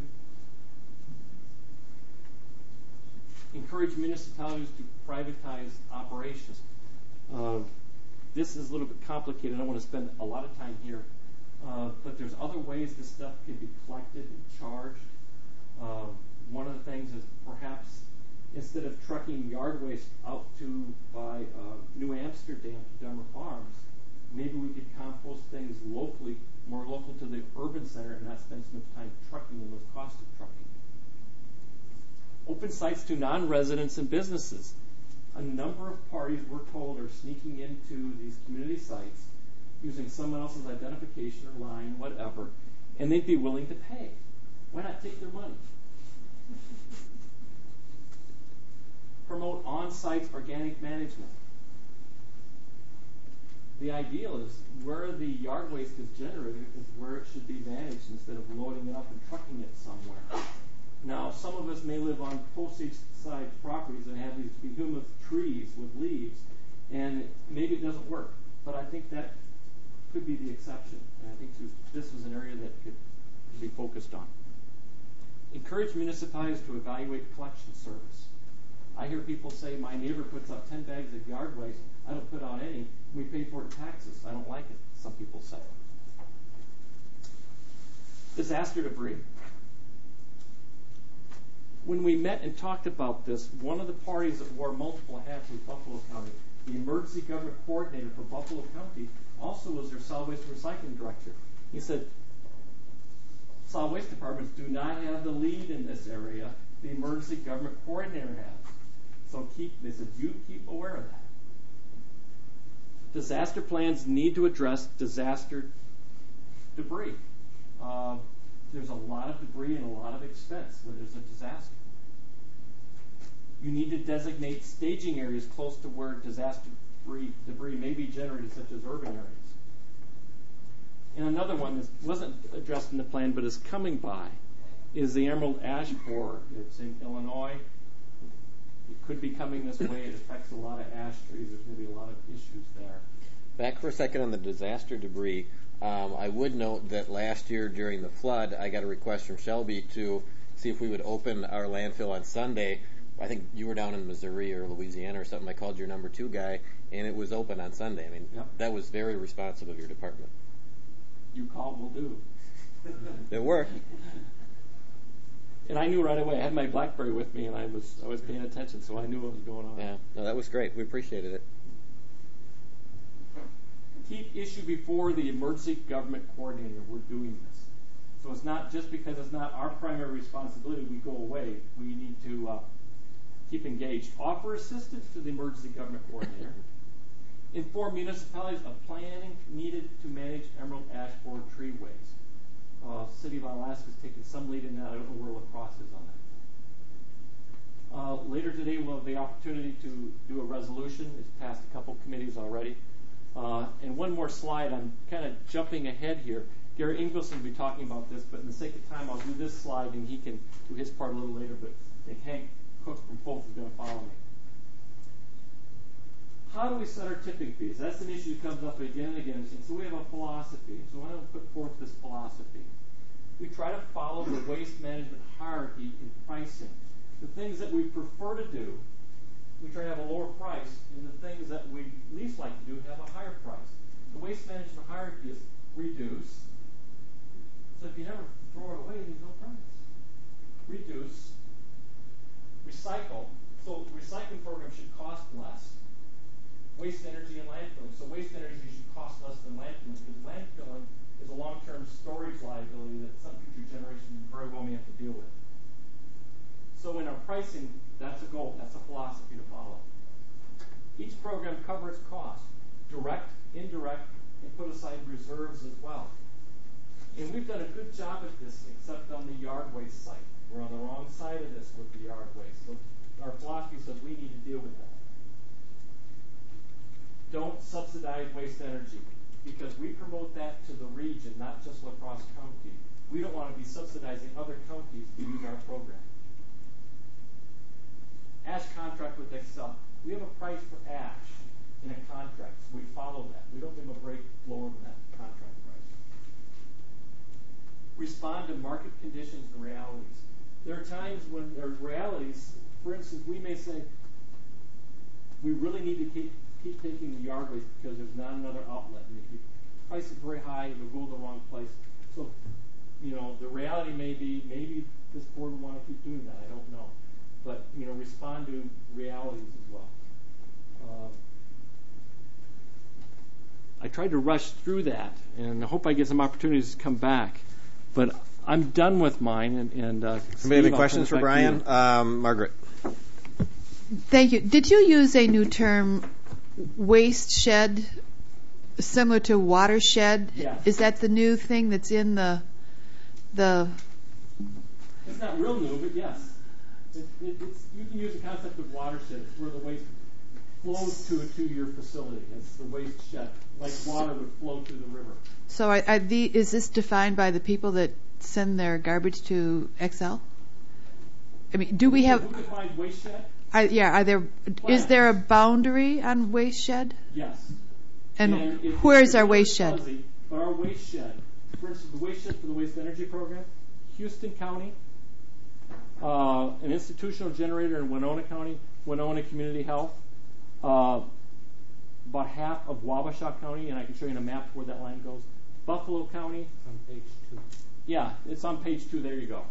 Encourage municipalities to privatize operations. Uh, this is a little bit complicated. I don't want to spend a lot of time here, uh, but there's other ways this stuff can be collected and charged. Uh, one of the things is perhaps instead of trucking yard waste out to by uh, New Amsterdam to Denver Farms, maybe we could compost things locally, more local to the urban center, and not spend so much time trucking and those costs of trucking. Open sites to non-residents and businesses. A number of parties, we're told, are sneaking into these community sites using someone else's identification or line, whatever, and they'd be willing to pay. Why not take their money? Promote on-site organic management. The ideal is where the yard waste is generated is where it should be managed instead of loading it up and trucking it somewhere. Now, some of us may live on postage-sized properties and have these behemoth trees with leaves, and maybe it doesn't work. But I think that could be the exception, and I think this was an area that could be focused on. Encourage municipalities to evaluate collection service. I hear people say, my neighbor puts out ten bags of yard waste, I don't put out any, we pay for it in taxes. I don't like it, some people say. Disaster debris. When we met and talked about this, one of the parties that wore multiple hats was Buffalo County. The emergency government coordinator for Buffalo County also was their solid waste recycling director. He said, solid waste departments do not have the lead in this area. The emergency government coordinator has. So keep, they said, you keep aware of that. Disaster plans need to address disaster debris. Uh, there's a lot of debris and a lot of expense when there's a disaster. You need to designate staging areas close to where disaster debris, debris may be generated, such as urban areas. And another one that wasn't addressed in the plan but is coming by is the emerald ash borer. It's in Illinois. It could be coming this way. It affects a lot of ash trees. There's going to be a lot of issues there. Back for a second on the disaster debris. Um, I would note that last year during the flood, I got a request from Shelby to see if we would open our landfill on Sunday. I think you were down in Missouri or Louisiana or something. I called your number two guy, and it was open on Sunday. I mean, yep. That was very responsive of your department. You called, will do. It worked. And I knew right away. I had my BlackBerry with me, and I was I was paying attention, so I knew what was going on. Yeah, no, that was great. We appreciated it. Keep issue before the emergency government coordinator. We're doing this. So it's not just because it's not our primary responsibility we go away. We need to uh, keep engaged. Offer assistance to the emergency government coordinator. Inform municipalities of planning needed to manage emerald ash borer tree waste. Uh, City of Alaska is taking some lead in that. I don't know where La Crosse is on that. Uh, later today, we'll have the opportunity to do a resolution. It's passed a couple committees already. Uh, and one more slide. I'm kind of jumping ahead here. Gary Ingvelson will be talking about this, but in the sake of time, I'll do this slide, and he can do his part a little later, but I think Hank Cook from Fulton is going to follow me. How do we set our tipping fees? That's an issue that comes up again and again. So we have a philosophy. So I want to put forth this philosophy. We try to follow the waste management hierarchy in pricing. The things that we prefer to do, we try to have a lower price, and the things that we least like to do have a higher price. The waste management hierarchy is reduce. So if you never throw it away, there's no price. Reduce. Recycle. So recycling programs should cost less. Waste energy and landfilling. So waste energy should cost less than landfilling, because landfilling is a long-term storage liability that some future generation very well may have to deal with. So in our pricing, that's a goal. That's a philosophy to follow. Each program covers costs, direct, indirect, and put aside reserves as well. And we've done a good job at this, except on the yard waste site. We're on the wrong side of this with the yard waste. So our philosophy says we need to deal with that. Don't subsidize waste energy, because we promote that to the region, not just La Crosse County. We don't want to be subsidizing other counties to use our program. Ash contract with Xcel. We have a price for ash in a contract, so we follow that. We don't give them a break lower than that contract price. Respond to market conditions and realities. There are times when there are realities. For instance, we may say, we really need to keep keep taking the yard waste because there's not another outlet. And if you price it very high, you'll go to the wrong place. So, you know, the reality may be maybe this board will want to keep doing that. I don't know. But, you know, respond to realities as well. Uh, I tried to rush through that, and I hope I get some opportunities to come back. But I'm done with mine. And, and uh, Anybody Steve, have any I'll questions turn for it back to Brian? you. Um, Margaret. Thank you. Did you use a new term, waste shed, similar to watershed? Yes. Is that the new thing that's in the the? It's not real new, but yes. It, it, it's, you can use the concept of watershed. It's where the waste flows to to your facility. It's the waste shed, like water would flow through the river. So are, are the, is this defined by the people that send their garbage to Xcel? I mean, do we have? Who defines waste shed? Are, yeah, are there? Plants. Is there a boundary on waste shed? Yes. And, and it, where is our it's waste shed? Fuzzy, but our waste shed, for instance, the waste shed for the waste energy program, Houston County, uh, an institutional generator in Winona County, Winona Community Health, uh, about half of Wabasha County, and I can show you in a map where that line goes. Buffalo County. It's on page two. Yeah, it's on page two. There you go.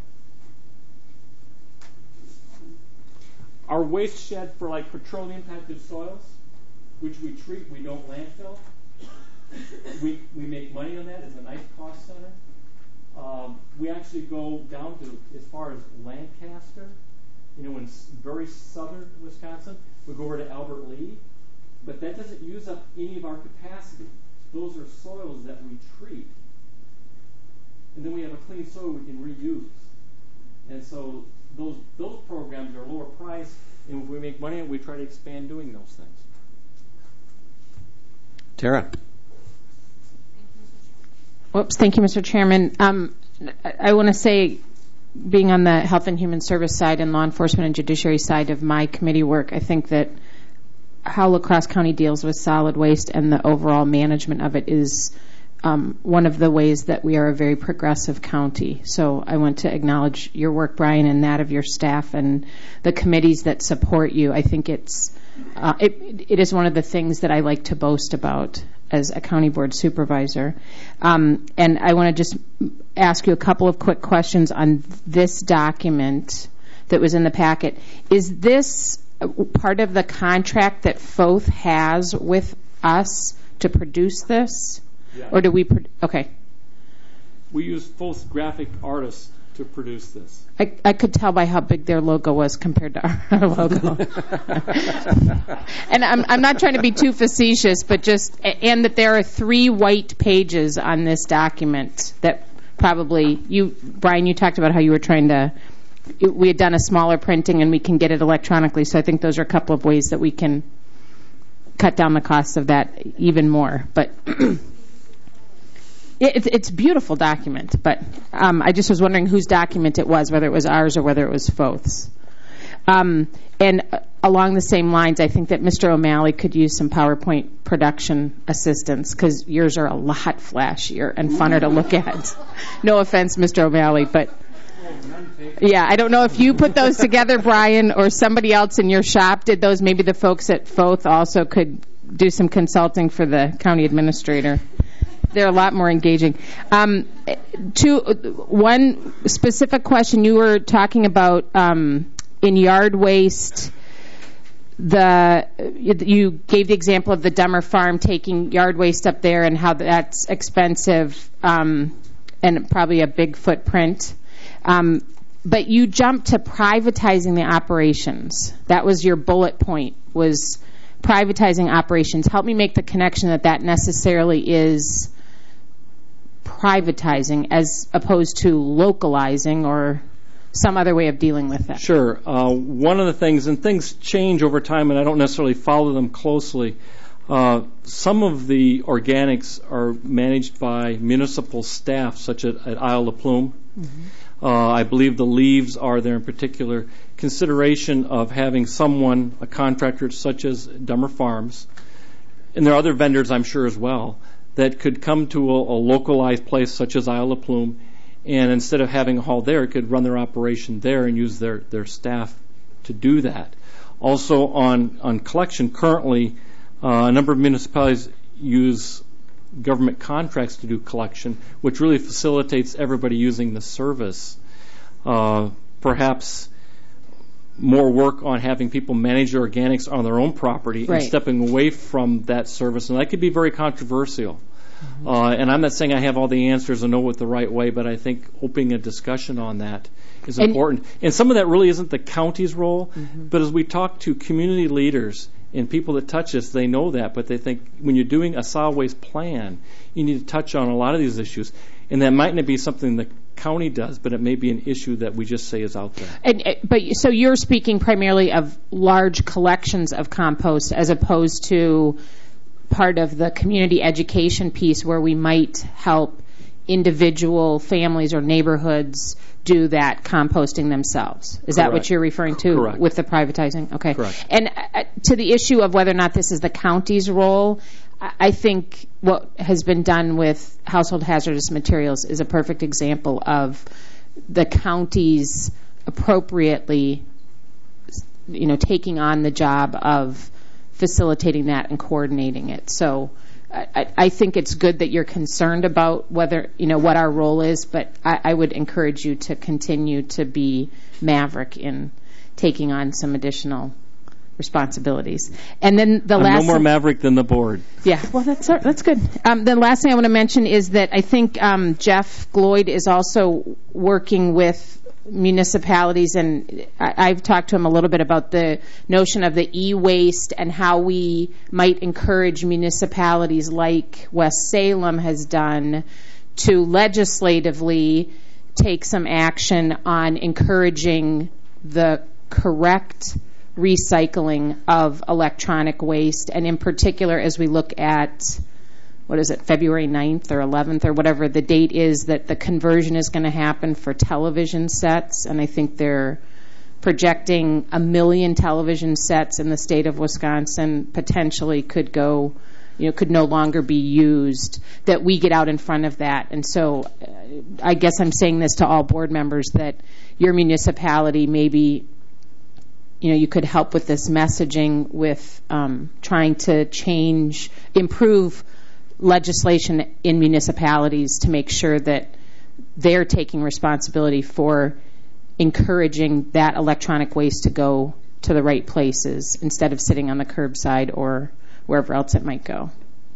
Our waste shed for like petroleum impacted soils, which we treat, we don't landfill. We we make money on that as a nice cost center. Um, we actually go down to as far as Lancaster, you know, in very southern Wisconsin. We go over to Albert Lee, but that doesn't use up any of our capacity. Those are soils that we treat, and then we have a clean soil we can reuse. And so those those programs are lower price, and if we make money, we try to expand doing those things. Tara. Whoops, thank you, Mister Chairman. Um, I, I want to say, being on the Health and Human Service side and law enforcement and judiciary side of my committee work, I think that how La Crosse County deals with solid waste and the overall management of it is um, one of the ways that we are a very progressive county. So I want to acknowledge your work, Brian, and that of your staff and the committees that support you. I think it's uh, it, it is one of the things that I like to boast about as a county board supervisor. Um, and I want to just ask you a couple of quick questions on this document that was in the packet. Is this part of the contract that F O T H has with us to produce this? Yeah. Or do we, pro- okay. We use F O T H graphic artists to produce this. I, I could tell by how big their logo was compared to our logo. And I'm, I'm not trying to be too facetious, but just, and that there are three white pages on this document that probably, you, Brian, you talked about how you were trying to, we had done a smaller printing and we can get it electronically, so I think those are a couple of ways that we can cut down the cost of that even more. But It, it's a beautiful document, but um, I just was wondering whose document it was, whether it was ours or whether it was Foth's. Um, and uh, along the same lines, I think that Mister O'Malley could use some PowerPoint production assistance because yours are a lot flashier and funner to look at. No offense, Mister O'Malley, but yeah, I don't know if you put those together, Brian, or somebody else in your shop did those. Maybe the folks at Foth also could do some consulting for the county administrator. They're a lot more engaging. Um, to one specific question, you were talking about um, in yard waste. The you gave the example of the Dummer Farm taking yard waste up there and how that's expensive um, and probably a big footprint. Um, but you jumped to privatizing the operations. That was your bullet point, was privatizing operations. Help me make the connection that that necessarily is privatizing as opposed to localizing or some other way of dealing with that. Sure. Uh, one of the things, and things change over time, and I don't necessarily follow them closely, uh, some of the organics are managed by municipal staff, such as at Isle of Plume. Mm-hmm. Uh, I believe the leaves are there in particular. Consideration of having someone, a contractor such as Dummer Farms, and there are other vendors I'm sure as well, that could come to a, a localized place such as Isle of Plume, and instead of having a haul there, could run their operation there and use their, their staff to do that. Also on, on collection, currently uh, a number of municipalities use government contracts to do collection, which really facilitates everybody using the service. Uh, perhaps more work on having people manage their organics on their own property right. and stepping away from that service. And that could be very controversial. Mm-hmm. Uh, and I'm not saying I have all the answers and know it the right way, but I think opening a discussion on that is and important. And some of that really isn't the county's role, mm-hmm. but as we talk to community leaders and people that touch us, they know that, but they think when you're doing a solid waste plan, you need to touch on a lot of these issues. And that might not be something the county does, but it may be an issue that we just say is out there. And, but so you're speaking primarily of large collections of compost as opposed to part of the community education piece where we might help individual families or neighborhoods do that composting themselves. Is that Correct. what you're referring to Correct. with the privatizing? Okay. Correct. And uh, to the issue of whether or not this is the county's role, I think what has been done with household hazardous materials is a perfect example of the county's appropriately, you know, taking on the job of facilitating that and coordinating it. So I, I think it's good that you're concerned about whether, you know, what our role is, but I, I would encourage you to continue to be maverick in taking on some additional responsibilities. And then the I'm last no more thing, maverick than the board. Yeah, well, that's that's good. Um, the last thing I want to mention is that I think um, Jeff Gloyd is also working with municipalities, and I, I've talked to him a little bit about the notion of the e-waste and how we might encourage municipalities like West Salem has done to legislatively take some action on encouraging the correct recycling of electronic waste, and in particular as we look at, what is it, February ninth or eleventh or whatever the date is that the conversion is going to happen for television sets, and I think they're projecting a million television sets in the state of Wisconsin potentially could go, you know, could no longer be used, that we get out in front of that. And so uh, I guess I'm saying this to all board members, that your municipality maybe, you know, you could help with this messaging with um, trying to change, improve legislation in municipalities to make sure that they're taking responsibility for encouraging that electronic waste to go to the right places instead of sitting on the curbside or wherever else it might go.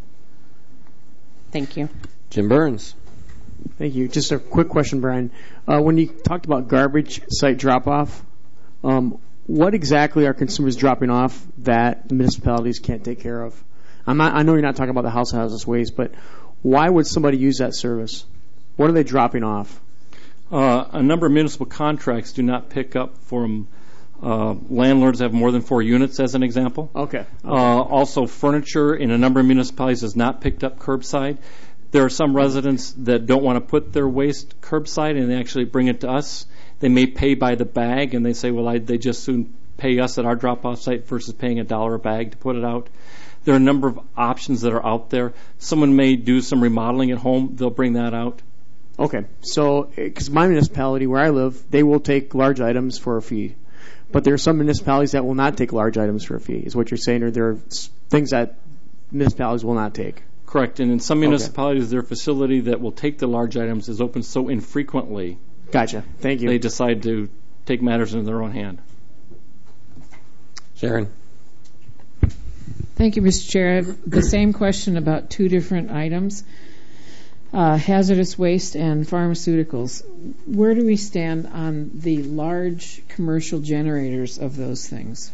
Thank you. Jim Burns. Thank you. Just a quick question, Brian. Uh, when you talked about garbage site drop-off, um, what exactly are consumers dropping off that the municipalities can't take care of? I'm not, I know you're not talking about the house hazardous waste, but why would somebody use that service? What are they dropping off? Uh, a number of municipal contracts do not pick up from uh, landlords that have more than four units, as an example. Okay. okay. Uh, also, furniture in a number of municipalities is not picked up curbside. There are some residents that don't want to put their waste curbside and they actually bring it to us. They may pay by the bag and they say, well, I, they just soon pay us at our drop-off site versus paying a dollar a bag to put it out. There are a number of options that are out there. Someone may do some remodeling at home. They'll bring that out. Okay, so because my municipality where I live, they will take large items for a fee. But there are some municipalities that will not take large items for a fee, is what you're saying, or there are things that municipalities will not take. Correct, and in some municipalities, okay. their facility that will take the large items is open so infrequently. Gotcha, thank you. They decide to take matters into their own hand. Sharon. Thank you, Mister Chair. I have the same question about two different items, uh, hazardous waste and pharmaceuticals. Where do we stand on the large commercial generators of those things?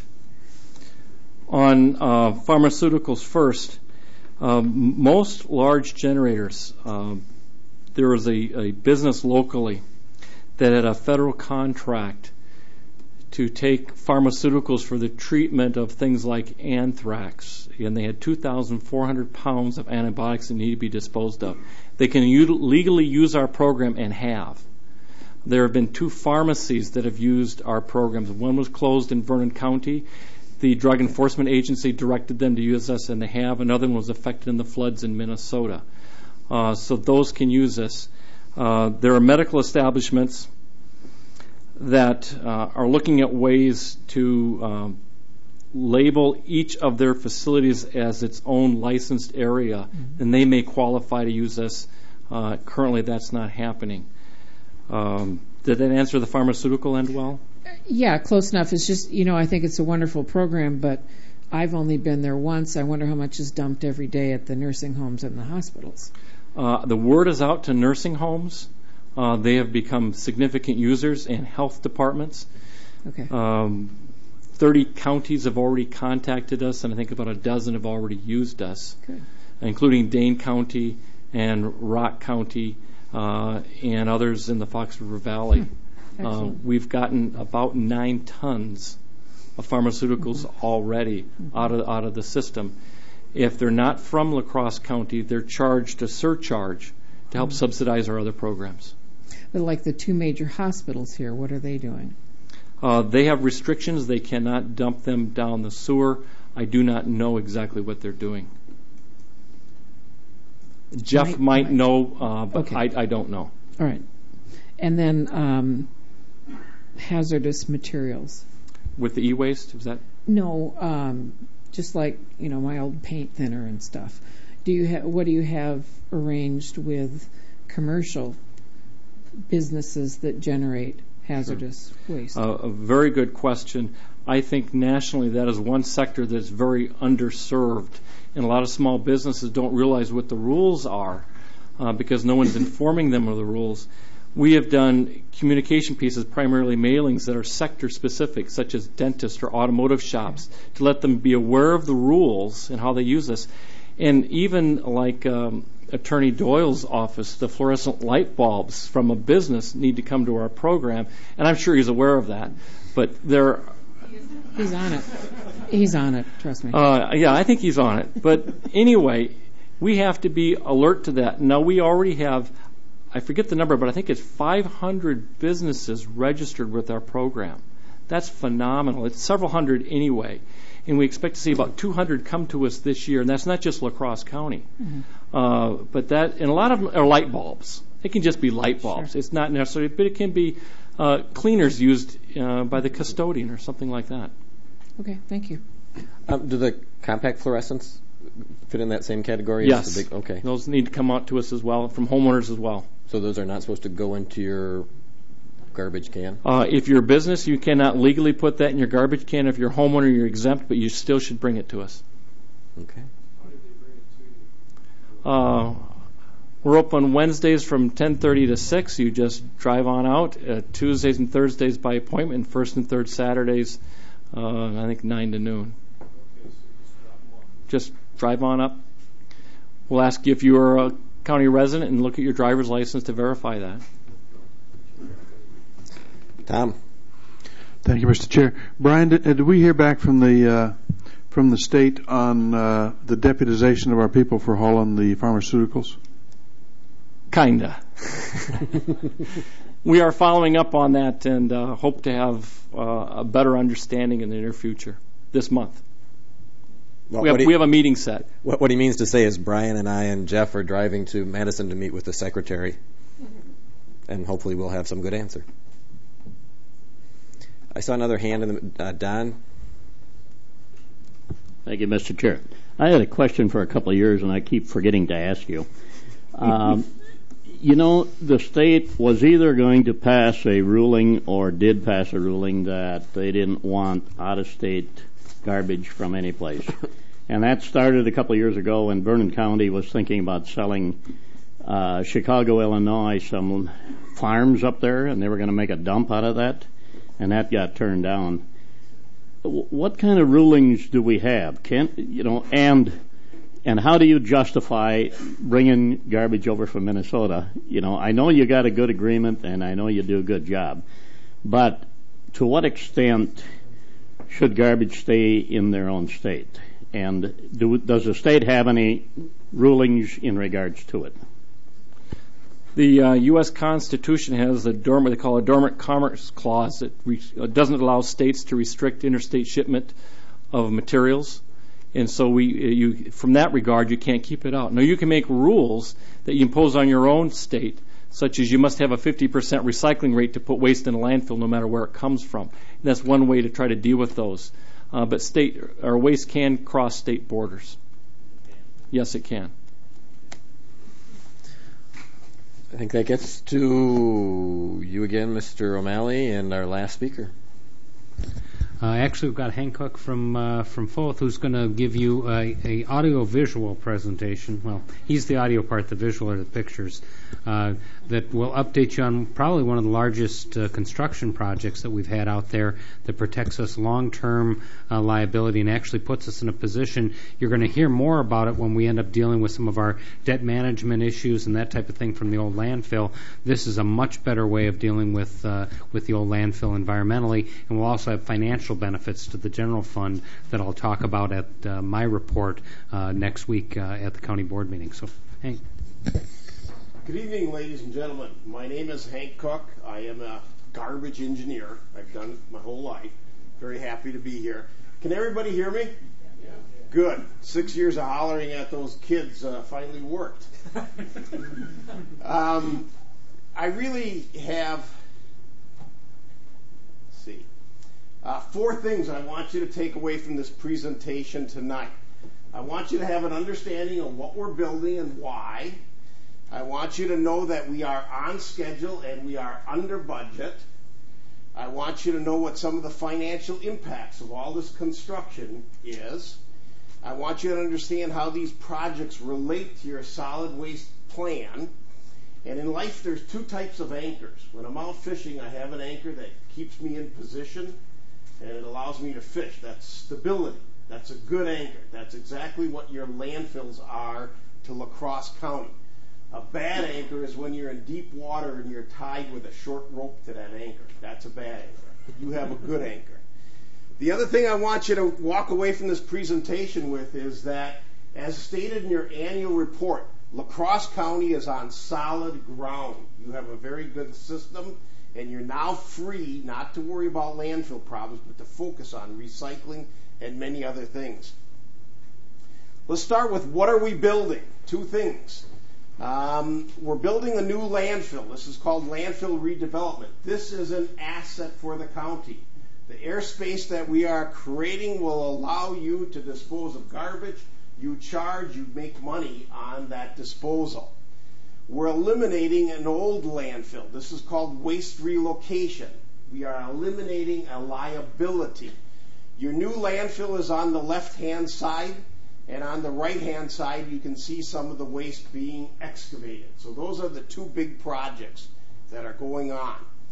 On uh, pharmaceuticals first, um, most large generators, um, there was a, a business locally that had a federal contract to take pharmaceuticals for the treatment of things like anthrax, and they had two thousand four hundred pounds of antibiotics that need to be disposed of. They can u- legally use our program and have. There have been two pharmacies that have used our programs. One was closed in Vernon County. The Drug Enforcement Agency directed them to use us, and they have. Another one was affected in the floods in Minnesota. Uh, so those can use us. Uh, there are medical establishments that uh, are looking at ways to um, label each of their facilities as its own licensed area, mm-hmm. and they may qualify to use us. Uh, currently, that's not happening. Um, did that answer the pharmaceutical end well? Yeah, close enough. It's just, you know, I think it's a wonderful program, but I've only been there once. I wonder how much is dumped every day at the nursing homes and the hospitals. Uh, the word is out to nursing homes. Uh, they have become significant users in health departments. Okay. Um, thirty counties have already contacted us, and I think about a dozen have already used us, Good. including Dane County and Rock County uh, and others in the Fox River Valley. Hmm. Uh, we've gotten about nine tons of pharmaceuticals mm-hmm. already mm-hmm. out of out of the system. If they're not from La Crosse County, they're charged a surcharge to help mm-hmm. subsidize our other programs. But like the two major hospitals here, what are they doing? Uh, they have restrictions. They cannot dump them down the sewer. I do not know exactly what they're doing. Jeff might, might, might. know, uh, but okay. I, I don't know. All right. And then um, hazardous materials. With the e-waste, is that? No, um, just like, you know, my old paint thinner and stuff. Do you ha- what do you have arranged with commercial businesses that generate hazardous sure. waste? Uh, a very good question. I think nationally that is one sector that's very underserved, and a lot of small businesses don't realize what the rules are uh, because no one's informing them of the rules. We have done communication pieces, primarily mailings, that are sector specific, such as dentists or automotive shops, to let them be aware of the rules and how they use this. And even like um, Attorney Doyle's office, the fluorescent light bulbs from a business need to come to our program, and I'm sure he's aware of that. But there, he's on it. He's on it. Trust me. Uh, yeah, I think he's on it. But anyway, we have to be alert to that. Now we already have, I forget the number, but I think it's five hundred businesses registered with our program. That's phenomenal. It's several hundred anyway. And we expect to see about two hundred come to us this year, and that's not just La Crosse County. Mm-hmm. Uh, but that, and a lot of them are light bulbs. It can just be light bulbs. Sure. It's not necessarily, but it can be uh, cleaners used uh, by the custodian or something like that. Okay, thank you. Um, do the compact fluorescents fit in that same category? Yes. As the big, okay. Those need to come out to us as well, from homeowners as well. So those are not supposed to go into your garbage can? Uh, if you're a business, you cannot legally put that in your garbage can. If you're a homeowner, you're exempt, but you still should bring it to us. Okay. Uh, we're open Wednesdays from ten thirty to six. You just drive on out. Uh, Tuesdays and Thursdays by appointment. First and third Saturdays, uh, I think nine to noon. Just drive on up. We'll ask you if you are a county resident and look at your driver's license to verify that. Tom. Thank you, Mister Chair. Brian, did, did we hear back from the uh, from the state on uh, the deputization of our people for hauling the pharmaceuticals? Kinda. We are following up on that and uh, hope to have uh, a better understanding in the near future this month. Well, we, have, he, we have a meeting set. What, what he means to say is Brian and I and Jeff are driving to Madison to meet with the secretary, and hopefully we'll have some good answer. I saw another hand in the uh, Don. Thank you, Mister Chair. I had a question for a couple of years, and I keep forgetting to ask you. Um, you know, the state was either going to pass a ruling or did pass a ruling that they didn't want out-of-state garbage from any place. And that started a couple of years ago when Vernon County was thinking about selling uh, Chicago, Illinois, some farms up there, and they were going to make a dump out of that, and that got turned down. What kind of rulings do we have? Can you know, and and how do you justify bringing garbage over from Minnesota? You know, I know you got a good agreement, and I know you do a good job, but to what extent should garbage stay in their own state? And do, does the state have any rulings in regards to it? The uh, U S Constitution has a dormant, they call a dormant commerce clause that re- uh, doesn't allow states to restrict interstate shipment of materials, and so we, uh, you, from that regard, you can't keep it out. Now, you can make rules that you impose on your own state, such as you must have a fifty percent recycling rate to put waste in a landfill, no matter where it comes from. And that's one way to try to deal with those. Uh, but state or waste can cross state borders. Yes, it can. I think that gets to you again, Mister O'Malley, and our last speaker. Uh, actually, we've got Hank Cook from uh, from Foth, who's going to give you a, a audio-visual presentation. Well, he's the audio part, the visual are the pictures, uh, that will update you on probably one of the largest uh, construction projects that we've had out there that protects us long-term uh, liability and actually puts us in a position. You're going to hear more about it when we end up dealing with some of our debt management issues and that type of thing from the old landfill. This is a much better way of dealing with uh, with the old landfill environmentally, and we'll also have financial benefits to the general fund that I'll talk about at uh, my report uh, next week uh, at the county board meeting. So, Hank. Good evening, ladies and gentlemen. My name is Hank Cook. I am a garbage engineer. I've done it my whole life. Very happy to be here. Can everybody hear me? Yeah. Good. Six years of hollering at those kids uh, finally worked. um, I really have, let's see, uh, four things I want you to take away from this presentation tonight. I want you to have an understanding of what we're building and why. I want you to know that we are on schedule and we are under budget. I want you to know what some of the financial impacts of all this construction is. I want you to understand how these projects relate to your solid waste plan. And in life, there's two types of anchors. When I'm out fishing, I have an anchor that keeps me in position and it allows me to fish. That's stability. That's a good anchor. That's exactly what your landfills are to La Crosse County. A bad anchor is when you're in deep water and you're tied with a short rope to that anchor. That's a bad anchor. You have a good anchor. The other thing I want you to walk away from this presentation with is that, as stated in your annual report, La Crosse County is on solid ground. You have a very good system, and you're now free not to worry about landfill problems, but to focus on recycling and many other things. Let's start with what are we building? Two things. Um, we're building a new landfill. This is called landfill redevelopment. This is an asset for the county. The airspace that we are creating will allow you to dispose of garbage. You charge, you make money on that disposal. We're eliminating an old landfill. This is called waste relocation. We are eliminating a liability. Your new landfill is on the left-hand side. And on the right-hand side, you can see some of the waste being excavated. So those are the two big projects that are going on.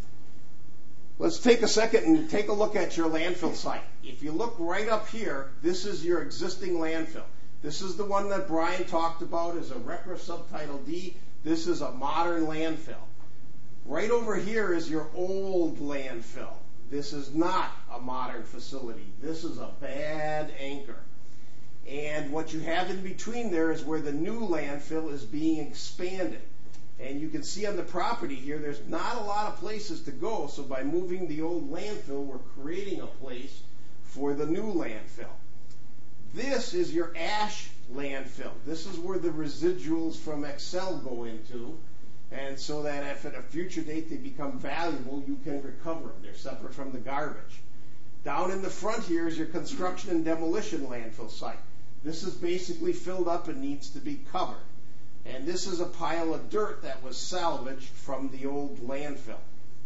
Let's take a second and take a look at your landfill site. If you look right up here, this is your existing landfill. This is the one that Brian talked about as a R C R A Subtitle D. This is a modern landfill. Right over here is your old landfill. This is not a modern facility. This is a bad anchor. And what you have in between there is where the new landfill is being expanded. And you can see on the property here, there's not a lot of places to go. So by moving the old landfill, we're creating a place for the new landfill. This is your ash landfill. This is where the residuals from Excel go into. And so that if at a future date they become valuable, you can recover them. They're separate from the garbage. Down in the front here is your construction and demolition landfill site. This is basically filled up and needs to be covered. And this is a pile of dirt that was salvaged from the old landfill.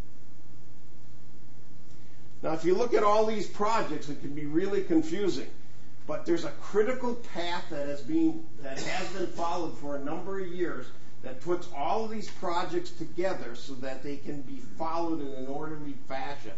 Now, if you look at all these projects, it can be really confusing. But there's a critical path that has been, that has been followed for a number of years that puts all of these projects together so that they can be followed in an orderly fashion.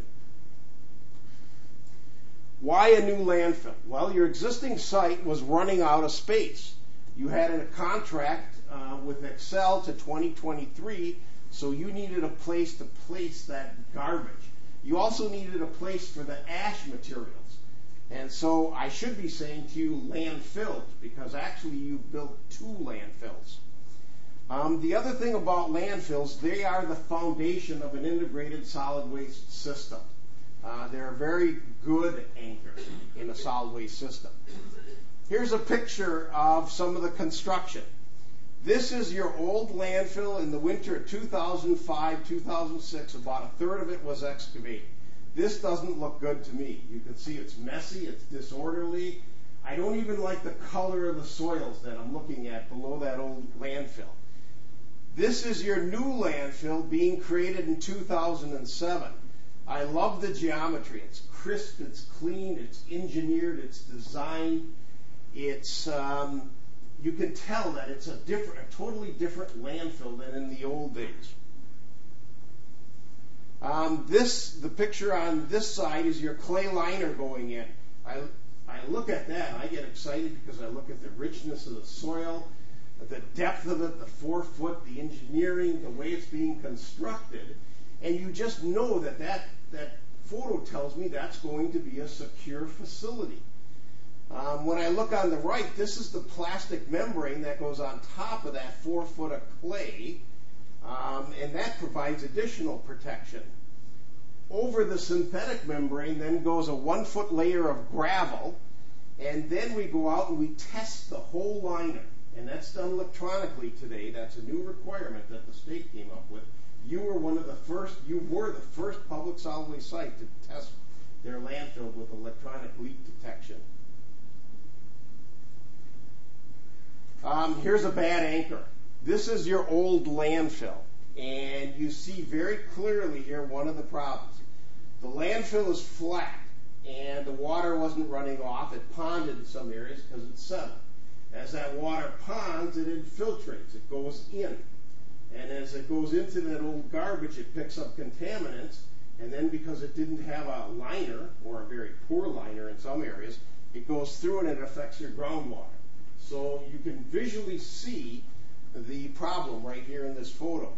Why a new landfill? Well, your existing site was running out of space. You had a contract uh, with Excel to twenty twenty-three, so you needed a place to place that garbage. You also needed a place for the ash materials. And so I should be saying to you landfills, because actually you built two landfills. Um, the other thing about landfills, they are the foundation of an integrated solid waste system. Uh, they're a very good anchor in a solid waste system. Here's a picture of some of the construction. This is your old landfill in the winter of two thousand five, two thousand six. About a third of it was excavated. This doesn't look good to me. You can see it's messy, it's disorderly. I don't even like the color of the soils that I'm looking at below that old landfill. This is your new landfill being created in two thousand seven. I love the geometry. It's crisp, it's clean, it's engineered, it's designed. It's um, you can tell that it's a different, a totally different landfill than in the old days. Um, this, the picture on this side is your clay liner going in. I, I look at that and I get excited because I look at the richness of the soil, the depth of it, the four foot, the engineering, the way it's being constructed, and you just know that that, that photo tells me that's going to be a secure facility. Um, when I look on the right, this is the plastic membrane that goes on top of that four foot of clay, um, and that provides additional protection. Over the synthetic membrane then goes a one foot layer of gravel, and then we go out and we test the whole liner, and that's done electronically today. That's a new requirement that the state came up with. You were one of the first, you were the first public solid waste site to test their landfill with electronic leak detection. Um, here's a bad anchor. This is your old landfill, and you see very clearly here one of the problems. The landfill is flat, and the water wasn't running off. It ponded in some areas because it's settled. As that water ponds, it infiltrates. It goes in. And as it goes into that old garbage, it picks up contaminants, and then because it didn't have a liner, or a very poor liner in some areas, it goes through and it affects your groundwater. So you can visually see the problem right here in this photo.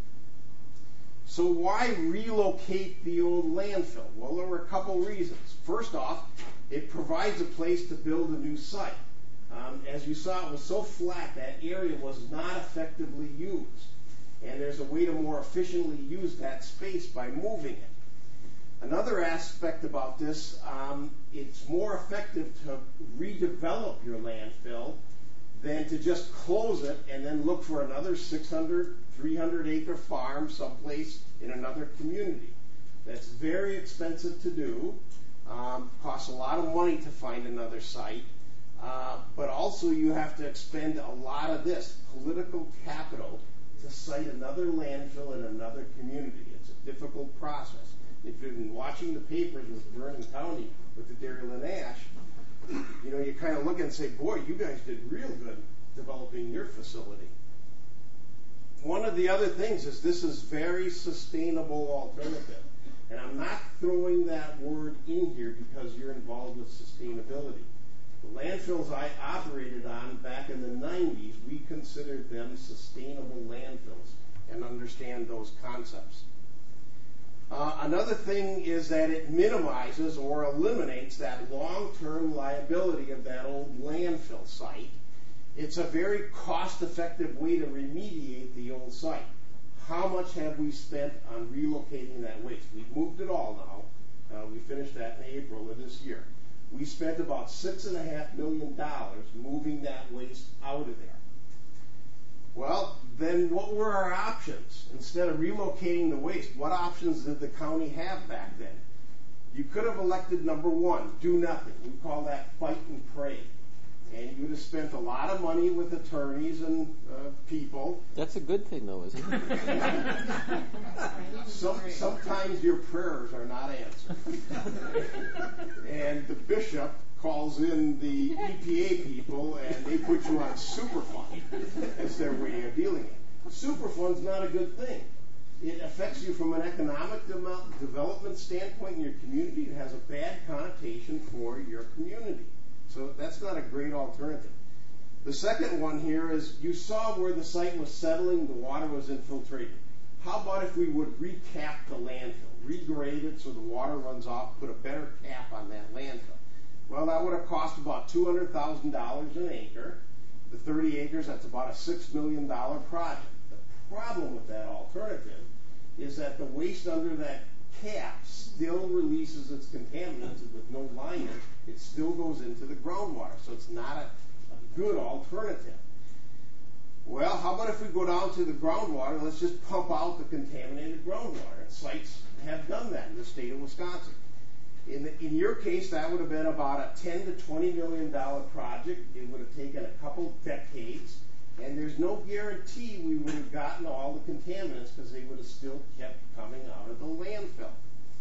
So why relocate the old landfill? Well, there were a couple reasons. First off, it provides a place to build a new site. Um, as you saw, it was so flat that area was not effectively used. And there's a way to more efficiently use that space by moving it. Another aspect about this, um, it's more effective to redevelop your landfill than to just close it and then look for another six hundred, three hundred acre farm someplace in another community. That's very expensive to do, um, costs a lot of money to find another site, uh, but also you have to expend a lot of this political capital to site another landfill in another community. It's a difficult process. If you've been watching the papers with Vernon County with the Dairyland Ash, you know, you kind of look and say, boy, you guys did real good developing your facility. One of the other things is this is very sustainable alternative. And I'm not throwing that word in here because you're involved with sustainability. The landfills I operated on back in the nineties, we considered them sustainable landfills and understand those concepts. Uh, another thing is that it minimizes or eliminates that long-term liability of that old landfill site. It's a very cost-effective way to remediate the old site. How much have we spent on relocating that waste? We've moved it all now. Uh, we finished that in April of this year. We spent about six and a half million dollars moving that waste out of there. Well, then what were our options? Instead of relocating the waste, what options did the county have back then? You could have elected number one, do nothing. We call that fight and pray. And you would have spent a lot of money with attorneys and uh, people. That's a good thing, though, isn't it? Some, sometimes your prayers are not answered. And the bishop calls in the E P A people, and they put you on Superfund as their way of dealing it. Superfund's not a good thing. It affects you from an economic de- development standpoint in your community. It has a bad connotation for your community. So that's not a great alternative. The second one here is you saw where the site was settling, the water was infiltrated. How about if we would recap the landfill, regrade it so the water runs off, put a better cap on that landfill? Well, that would have cost about two hundred thousand dollars an acre. The thirty acres, that's about a six million dollars project. The problem with that alternative is that the waste under that cap still releases its contaminants with no liner. It still goes into the groundwater, so it's not a, a good alternative. Well, how about if we go down to the groundwater, let's just pump out the contaminated groundwater. And sites have done that in the state of Wisconsin. In, the, in your case, that would have been about a ten to twenty million dollars project. It would have taken a couple decades, and there's no guarantee we would have gotten all the contaminants because they would have still kept coming out of the landfill.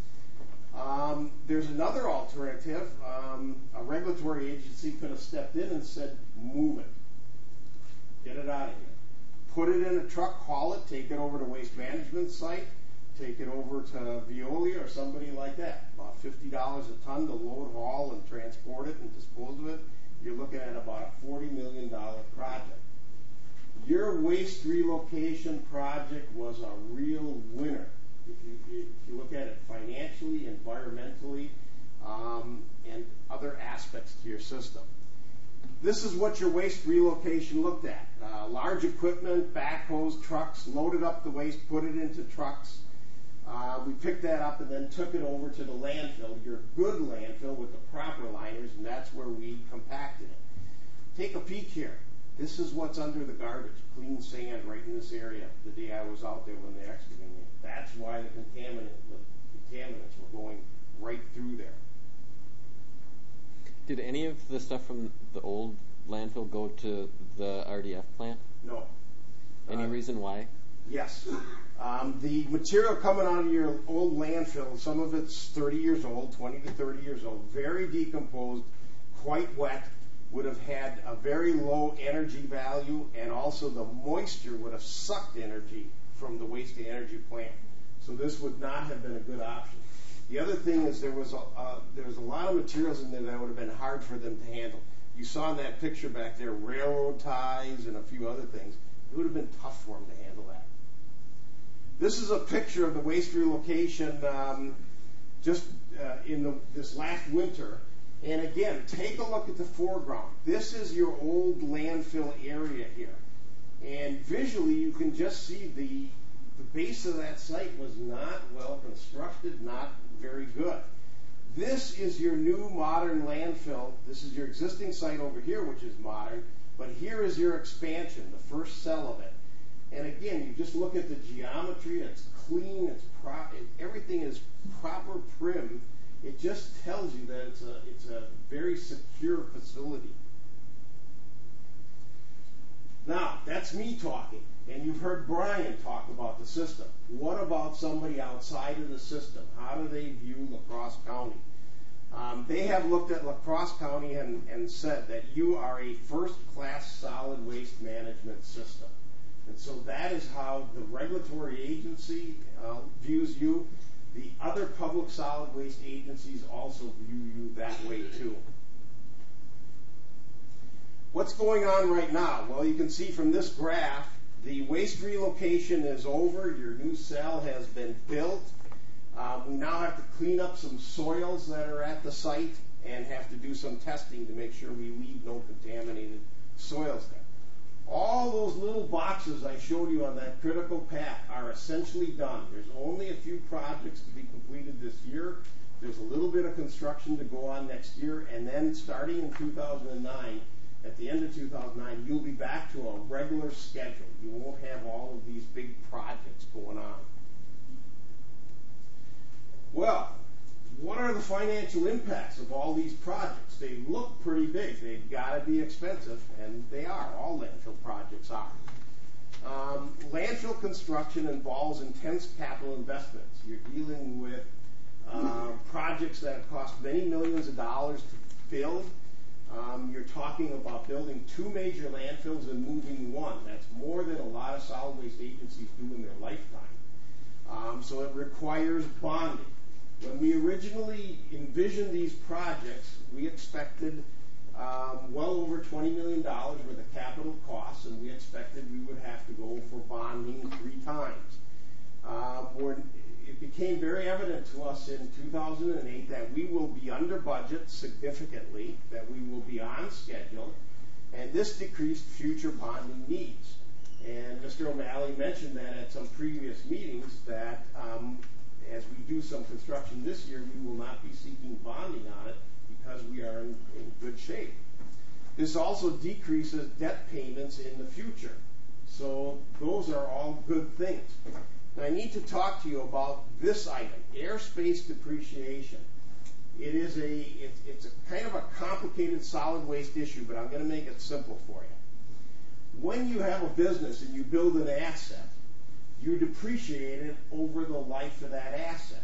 Um, there's another alternative. Um, a regulatory agency could have stepped in and said, move it. Get it out of here. Put it in a truck, haul it, take it over to Waste Management site, take it over to Veolia or somebody like that. About fifty dollars a ton to load, haul, and transport it and dispose of it. You're looking at about a forty million dollars project. Your waste relocation project was a real winner. If you, if you look at it financially, environmentally, um, and other aspects to your system. This is what your waste relocation looked at. Uh, large equipment, backhoes, trucks, loaded up the waste, put it into trucks. Uh, we picked that up and then took it over to the landfill, your good landfill with the proper liners, and that's where we compacted it. Take a peek here. This is what's under the garbage, clean sand right in this area the day I was out there when they excavated it. That's why the contaminant, the contaminants were going right through there. Did any of the stuff from the old landfill go to the R D F plant? No. Any uh, reason why? Yes. Um, the material coming out of your old landfill, some of it's thirty years old, twenty to thirty years old, very decomposed, quite wet, would have had a very low energy value, and also the moisture would have sucked energy from the waste-to-energy plant. So this would not have been a good option. The other thing is there was a, uh, there was a lot of materials in there that would have been hard for them to handle. You saw in that picture back there railroad ties and a few other things. It would have been tough for them to handle that. This is a picture of the waste relocation um, just uh, in the, this last winter. And again, take a look at the foreground. This is your old landfill area here. And visually, you can just see the, the base of that site was not well constructed, not very good. This is your new modern landfill. This is your existing site over here, which is modern. But here is your expansion, the first cell of it. And again, you just look at the geometry. It's clean. It's pro- it, everything is proper prim. It just tells you that it's a it's a very secure facility. Now, that's me talking, and you've heard Brian talk about the system. What about somebody outside of the system? How do they view La Crosse County? Um, they have looked at La Crosse County and, and said that you are a first-class solid waste management system. And so that is how the regulatory agency uh, views you. The other public solid waste agencies also view you that way too. What's going on right now? Well, you can see from this graph, the waste relocation is over. Your new cell has been built. Uh, we now have to clean up some soils that are at the site and have to do some testing to make sure we leave no contaminated soils there. little boxes I showed you on that critical path are essentially done. There's only a few projects to be completed this year. There's a little bit of construction to go on next year, and then starting in two thousand nine, at the end of two thousand nine, you'll be back to a regular schedule. You won't have all of these big projects going on. Well, what are the financial impacts of all these projects? They look pretty big. They've got to be expensive, and they are. All landfill projects are. Um, landfill construction involves intense capital investments. You're dealing with uh, projects that cost many millions of dollars to build. Um, you're talking about building two major landfills and moving one. That's more than a lot of solid waste agencies do in their lifetime. Um, so it requires bonding. When we originally envisioned these projects, we expected um, well over twenty million dollars worth of capital costs, and we expected we would have to go for bonding three times. Uh, it became very evident to us in two thousand eight that we will be under budget significantly, that we will be on schedule, and this decreased future bonding needs. And Mister O'Malley mentioned that at some previous meetings that um, as we do some construction this year, we will not be seeking bonding on it because we are in, in good shape. This also decreases debt payments in the future. So those are all good things. Now, I need to talk to you about this item, airspace depreciation. It is a, it, it's a kind of a complicated solid waste issue, but I'm going to make it simple for you. When you have a business and you build an asset, you depreciate it over the life of that asset.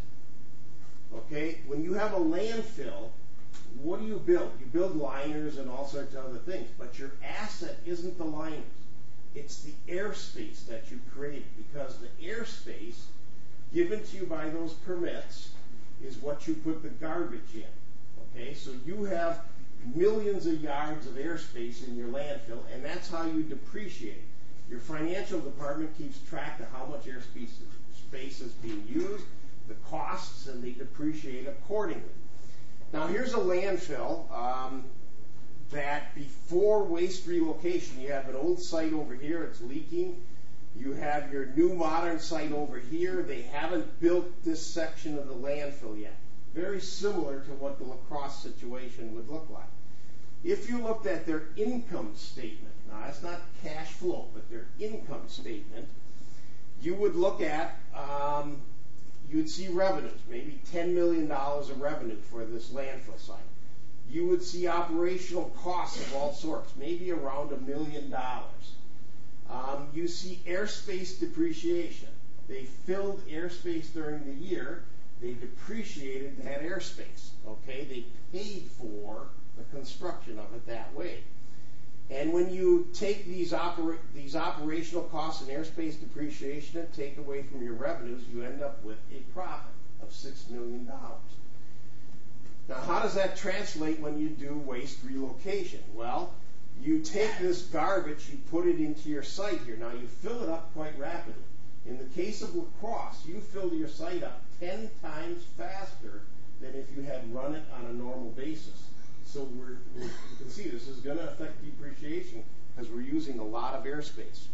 Okay? When you have a landfill, what do you build? You build liners and all sorts of other things, but your asset isn't the liners. It's the airspace that you create, because the airspace given to you by those permits is what you put the garbage in. Okay? So you have millions of yards of airspace in your landfill, and that's how you depreciate it. Your financial department keeps track of how much airspace space is being used, the costs, and they depreciate accordingly. Now, here's a landfill um, that before waste relocation, you have an old site over here, it's leaking. You have your new modern site over here. They haven't built this section of the landfill yet. Very similar to what the La Crosse situation would look like. If you looked at their income statement, now that's not cash flow, but their income statement, you would look at, um, you would see revenues, maybe ten million dollars of revenue for this landfill site. You would see operational costs of all sorts, maybe around a million dollars. Um, you see airspace depreciation. They filled airspace during the year. They depreciated that airspace. Okay, they paid for the construction of it that way. And when you take these, opera- these operational costs and airspace depreciation and take away from your revenues, you end up with a profit of six million dollars. Now, how does that translate when you do waste relocation? Well, you take this garbage, you put it into your site here. Now, you fill it up quite rapidly. In the case of La Crosse, you fill your site up ten times faster than if you had run it on a normal basis. So we're, we're, you can see this is going to affect depreciation because we're using a lot of airspace.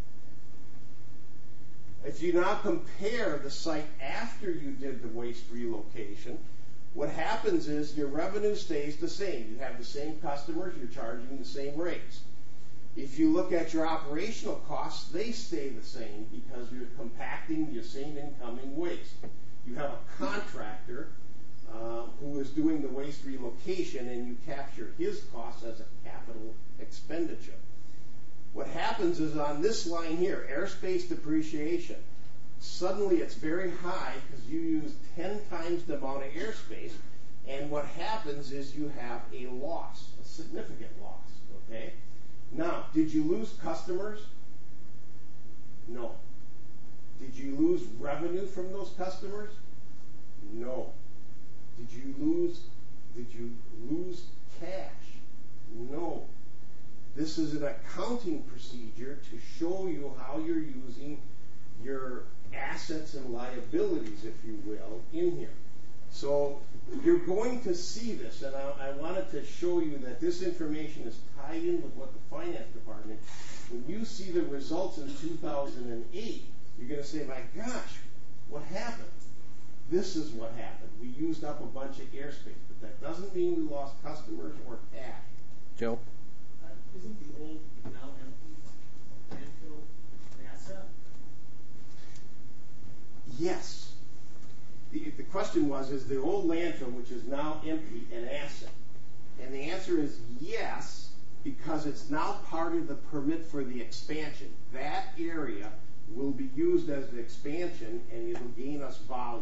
If you now compare the site after you did the waste relocation, what happens is your revenue stays the same. You have the same customers, you're charging the same rates. If you look at your operational costs, they stay the same because you're compacting your same incoming waste. You have a contractor uh, who is doing the waste relocation, and you capture his costs as a capital expenditure. What happens is on this line here, airspace depreciation, suddenly it's very high because you use ten times the amount of airspace, and what happens is you have a loss, a significant loss, okay? Now, did you lose customers? No. Did you lose revenue from those customers? No. Did you lose, did you lose cash? No. This is an accounting procedure to show you how you're using your assets and liabilities, if you will, in here. So you're going to see this, and I, I wanted to show you that this information is tied in with what the finance department, when you see the results in two thousand eight, you're going to say, my gosh, what happened? This is what happened. We used up a bunch of airspace, but that doesn't mean we lost customers or cash. Joe? Uh, isn't the old, now empty landfill an asset? Yes. The, the question was, is the old landfill, which is now empty, an asset? And the answer is yes, because it's now part of the permit for the expansion. That area will be used as the expansion, and it'll gain us volume.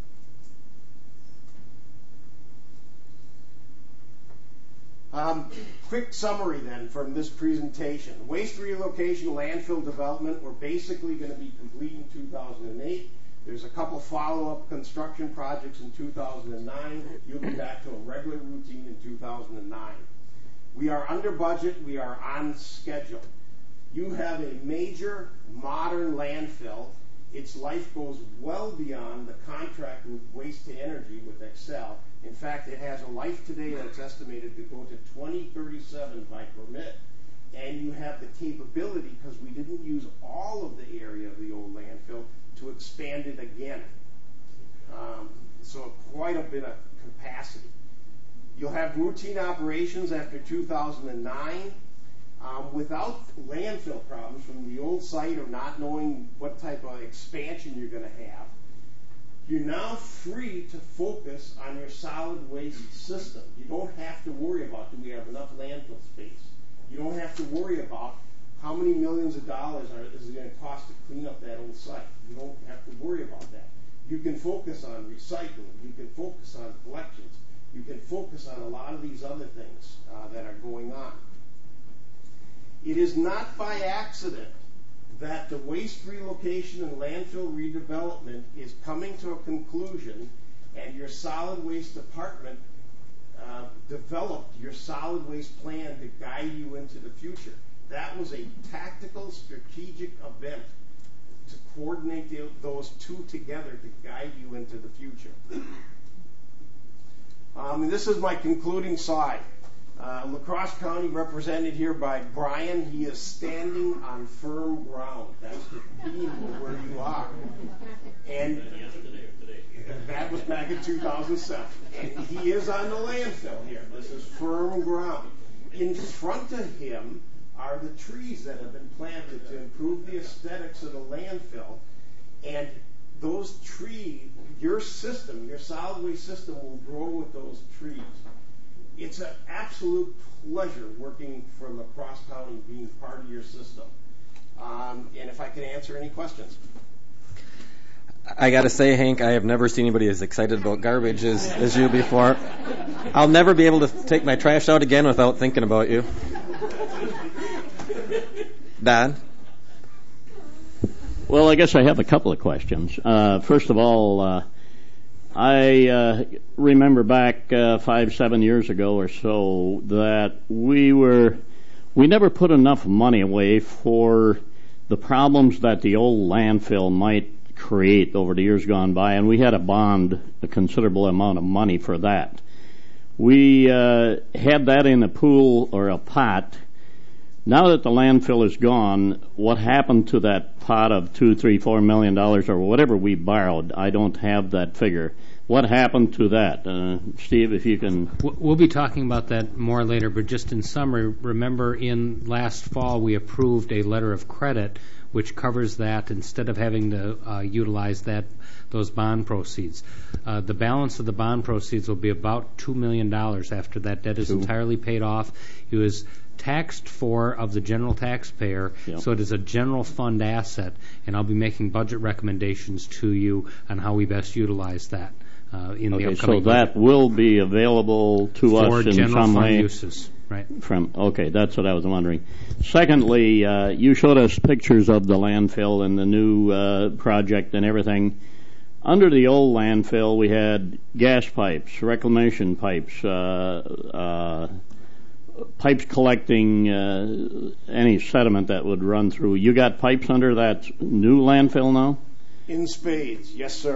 Um, quick summary then from this presentation. Waste relocation, landfill development, we're basically going to be complete in two thousand eight. There's a couple follow-up construction projects in two thousand nine. You'll be back to a regular routine in two thousand nine. We are under budget. We are on schedule. You have a major modern landfill. Its life goes well beyond the contract with Waste to Energy with Xcel. In fact, it has a life today that's estimated to go to twenty thirty-seven by permit. And you have the capability, because we didn't use all of the area of the old landfill, to expand it again. Um, so quite a bit of capacity. You'll have routine operations after two thousand nine. Um, without landfill problems from the old site or not knowing what type of expansion you're going to have, you're now free to focus on your solid waste system. You don't have to worry about, do we have enough landfill space? You don't have to worry about how many millions of dollars are, is it going to cost to clean up that old site. You don't have to worry about that. You can focus on recycling. You can focus on collections. You can focus on a lot of these other things uh, that are going on. It is not by accident that the waste relocation and landfill redevelopment is coming to a conclusion, and your solid waste department uh, developed your solid waste plan to guide you into the future. That was a tactical, strategic event to coordinate the, those two together to guide you into the future. Um, and this is my concluding slide. Uh, La Crosse County represented here by Brian. He is standing on firm ground. That's the theme of where you are. And that was back in two thousand seven. And he is on the landfill here. This is firm ground. In front of him are the trees that have been planted to improve the aesthetics of the landfill. And those trees, your system, your solid waste system will grow with those trees. It's an absolute pleasure working for La Crosse County, being part of your system. Um, and if I can answer any questions. I got to say, Hank, I have never seen anybody as excited about garbage as, as you before. I'll never be able to take my trash out again without thinking about you. Don? Well, I guess I have a couple of questions. Uh, first of all, uh, I uh, remember back uh, five, seven years ago or so that we were we never put enough money away for the problems that the old landfill might create over the years gone by, and we had a bond, a considerable amount of money for that. We uh, had that in a pool or a pot. Now that the landfill is gone, what happened to that pot of two, three, four million dollars or whatever we borrowed? I don't have that figure. What happened to that? Uh, Steve, if you can... We'll be talking about that more later, but just in summary, remember in last fall we approved a letter of credit which covers that instead of having to uh, utilize that those bond proceeds. Uh, the balance of the bond proceeds will be about two million dollars after that debt is Two. entirely paid off. It was taxed for of the general taxpayer, yep. So it is a general fund asset, and I'll be making budget recommendations to you on how we best utilize that uh, in okay, the upcoming so that budget. will be available to for us in general some fund way. uses, right? From okay, that's what I was wondering. Secondly, uh, you showed us pictures of the landfill and the new uh, project and everything. Under the old landfill, we had gas pipes, reclamation pipes, uh, uh, pipes collecting uh, any sediment that would run through. You got pipes under that new landfill now? In spades, yes, sir.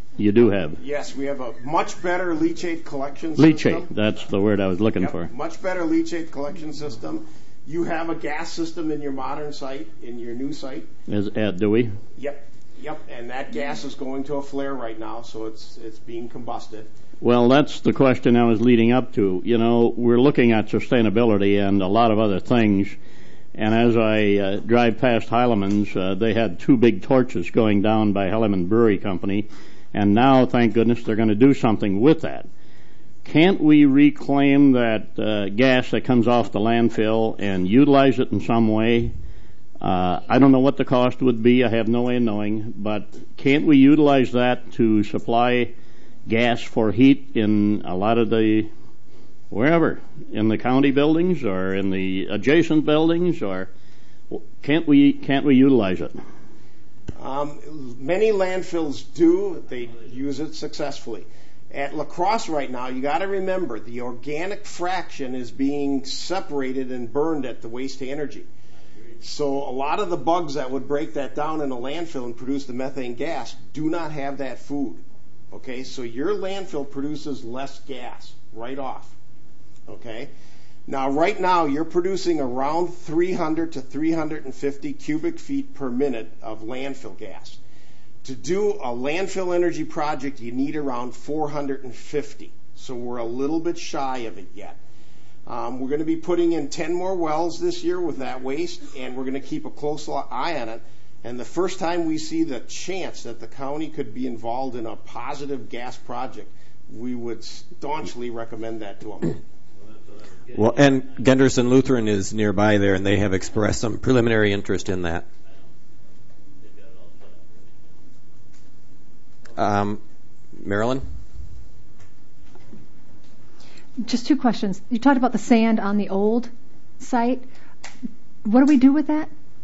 You do have. Yes, we have a much better leachate collection system. Leachate, that's the word I was looking Yep, for. much better leachate collection system. You have a gas system in your modern site, in your new site. Is, uh, do we? Yep, yep, and that gas is going to a flare right now, so it's it's being combusted. Well, that's the question I was leading up to. You know, we're looking at sustainability and a lot of other things. And as I uh, drive past Heileman's, uh, they had two big torches going down by Heileman Brewery Company. And now, thank goodness, they're going to do something with that. Can't we reclaim that uh, gas that comes off the landfill and utilize it in some way? Uh, I don't know what the cost would be. I have no way of knowing. But can't we utilize that to supply gas for heat in a lot of the, wherever, in the county buildings or in the adjacent buildings? Or can't we, can't we utilize it? Um, many landfills do. They use it successfully. At La Crosse right now, you got to remember the organic fraction is being separated and burned at the waste to energy. So a lot of the bugs that would break that down in a landfill and produce the methane gas do not have that food. Okay, so your landfill produces less gas right off. Okay. Now, right now, you're producing around three hundred to three hundred fifty cubic feet per minute of landfill gas. To do a landfill energy project, you need around four hundred fifty. So we're a little bit shy of it yet. Um, we're going to be putting in ten more wells this year with that waste, and we're going to keep a close eye on it. And the first time we see the chance that the county could be involved in a positive gas project, we would staunchly recommend that to them. Well, and Gunderson Lutheran is nearby there, and they have expressed some preliminary interest in that. Um, Marilyn? Just two questions. You talked about the sand on the old site. What do we do with that?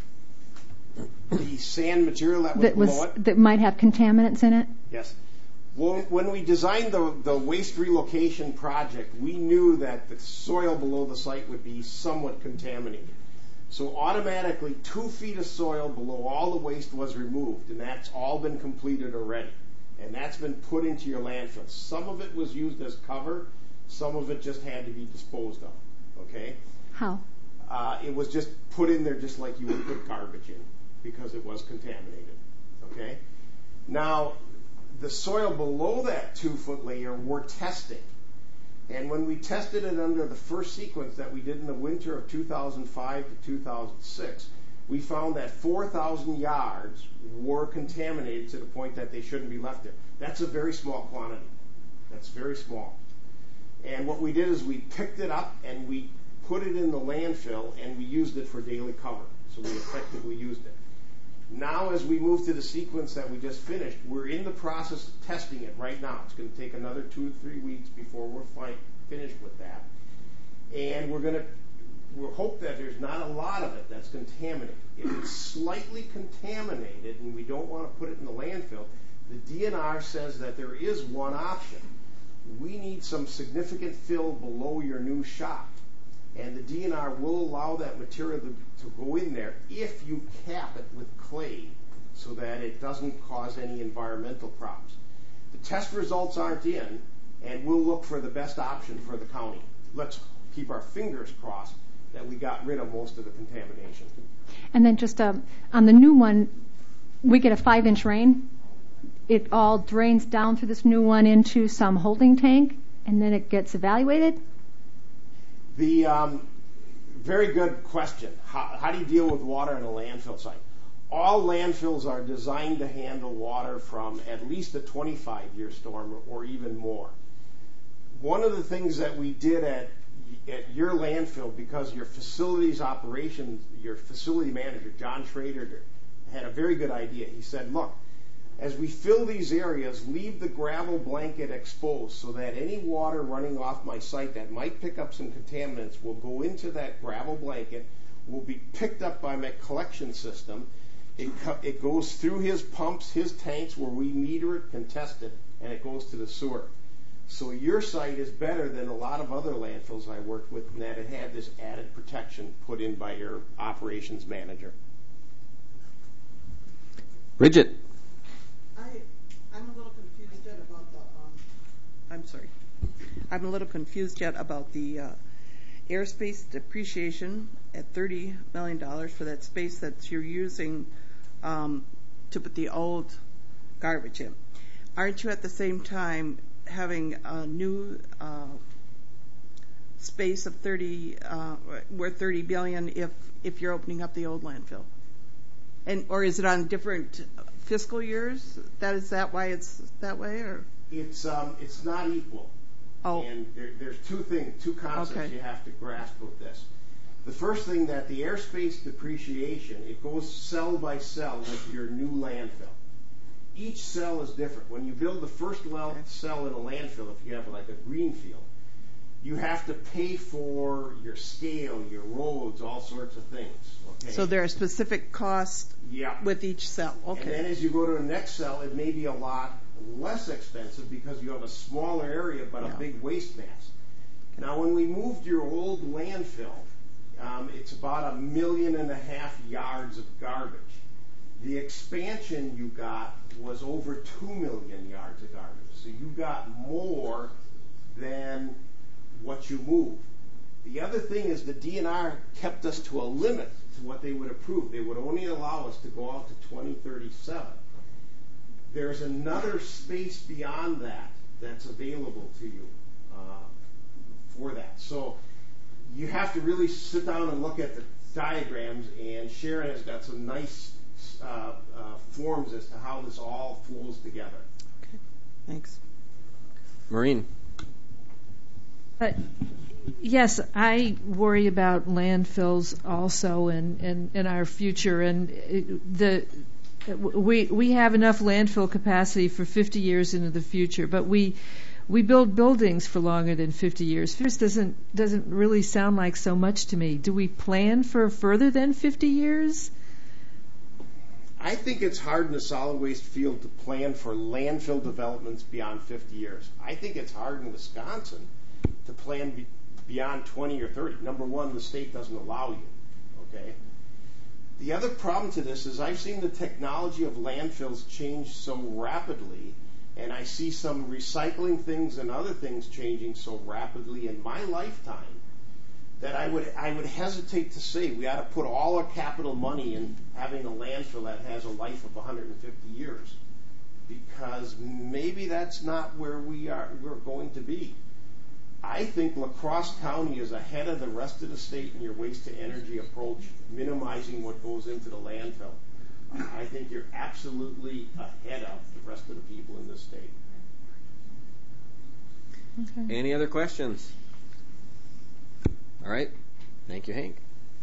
The sand material that was, that was below it? that might have contaminants in it? Yes. Well, when we designed the, the waste relocation project, we knew that the soil below the site would be somewhat contaminated. So automatically, two feet of soil below all the waste was removed, and that's all been completed already. And that's been put into your landfill. Some of it was used as cover. Some of it just had to be disposed of. Okay? How? Uh, it was just put in there just like you would put garbage in because it was contaminated. Okay? Now, the soil below that two-foot layer we're testing. And when we tested it under the first sequence that we did in the winter of two thousand five to two thousand six, we found that four thousand yards were contaminated to the point that they shouldn't be left there. That's a very small quantity. That's very small. And what we did is we picked it up and we put it in the landfill and we used it for daily cover. So we effectively used it. Now, as we move to the sequence that we just finished, we're in the process of testing it right now. It's going to take another two to three weeks before we're fi- finished with that. And we're going to we'll hope that there's not a lot of it that's contaminated. If it's slightly contaminated and we don't want to put it in the landfill, the D N R says that there is one option. We need some significant fill below your new shop. And the D N R will allow that material to, to go in there if you cap it with clay so that it doesn't cause any environmental problems. The test results aren't in, and we'll look for the best option for the county. Let's keep our fingers crossed that we got rid of most of the contamination. And then just um, on the new one, we get a five-inch rain. It all drains down through this new one into some holding tank, and then it gets evaluated? The um, very good question. How, how do you deal with water in a landfill site? All landfills are designed to handle water from at least a twenty-five year storm or, or even more. One of the things that we did at at your landfill, because your facilities operations, your facility manager, John Schrader, had a very good idea. He said, look, as we fill these areas, leave the gravel blanket exposed so that any water running off my site that might pick up some contaminants will go into that gravel blanket, will be picked up by my collection system. It, co- it goes through his pumps, his tanks, where we meter it, can test it, and it goes to the sewer. So your site is better than a lot of other landfills I worked with in that it had this added protection put in by your operations manager. Bridget. I, I'm a little confused I'm a little confused yet about the uh, airspace depreciation at thirty million dollars for that space that you're using um, to put the old garbage in. Aren't you at the same time having a new uh, space of thirty, uh, worth thirty billion if if you're opening up the old landfill? And or is it on different fiscal years? That is that why it's that way, or it's um, it's not equal. Oh. And there, there's two things, two concepts Okay. you have to grasp with this. The first thing, that the airspace depreciation, it goes cell by cell with your new landfill. Each cell is different. When you build the first well, cell in a landfill, if you have like a green field, you have to pay for your scale, your roads, all sorts of things. Okay? so there are specific costs Yeah. with each cell? And then Okay. as you go to the next cell, it may be a lot less expensive because you have a smaller area but a Yeah. big waste mass. Now, when we moved your old landfill, um, it's about a million and a half yards of garbage. The expansion you got was over two million yards of garbage. So you got more than what you moved. The other thing is the D N R kept us to a limit to what they would approve. They would only allow us to go out to twenty thirty-seven. There's another space beyond that that's available to you uh, for that. So you have to really sit down and look at the diagrams, and Sharon has got some nice uh, uh, forms as to how this all flows together. Okay. Thanks. Maureen. Uh, yes, I worry about landfills also and in, in, in our future. And it, the we we have enough landfill capacity for fifty years into the future, but we we build buildings for longer than fifty years. This doesn't doesn't really sound like so much to me. Do we plan for further than fifty years? I think it's hard in the solid waste field to plan for landfill developments beyond fifty years. I think it's hard in Wisconsin to plan be, beyond twenty or thirty. Number one, the state doesn't allow you. Okay. The other problem to this is I've seen the technology of landfills change so rapidly, and I see some recycling things and other things changing so rapidly in my lifetime that I would I would hesitate to say we ought to put all our capital money in having a landfill that has a life of one hundred fifty years, because maybe that's not where we are we're going to be. I think La Crosse County is ahead of the rest of the state in your waste to energy approach, minimizing what goes into the landfill. I think you're absolutely ahead of the rest of the people in this state. Okay. Any other questions? All right. Thank you, Hank.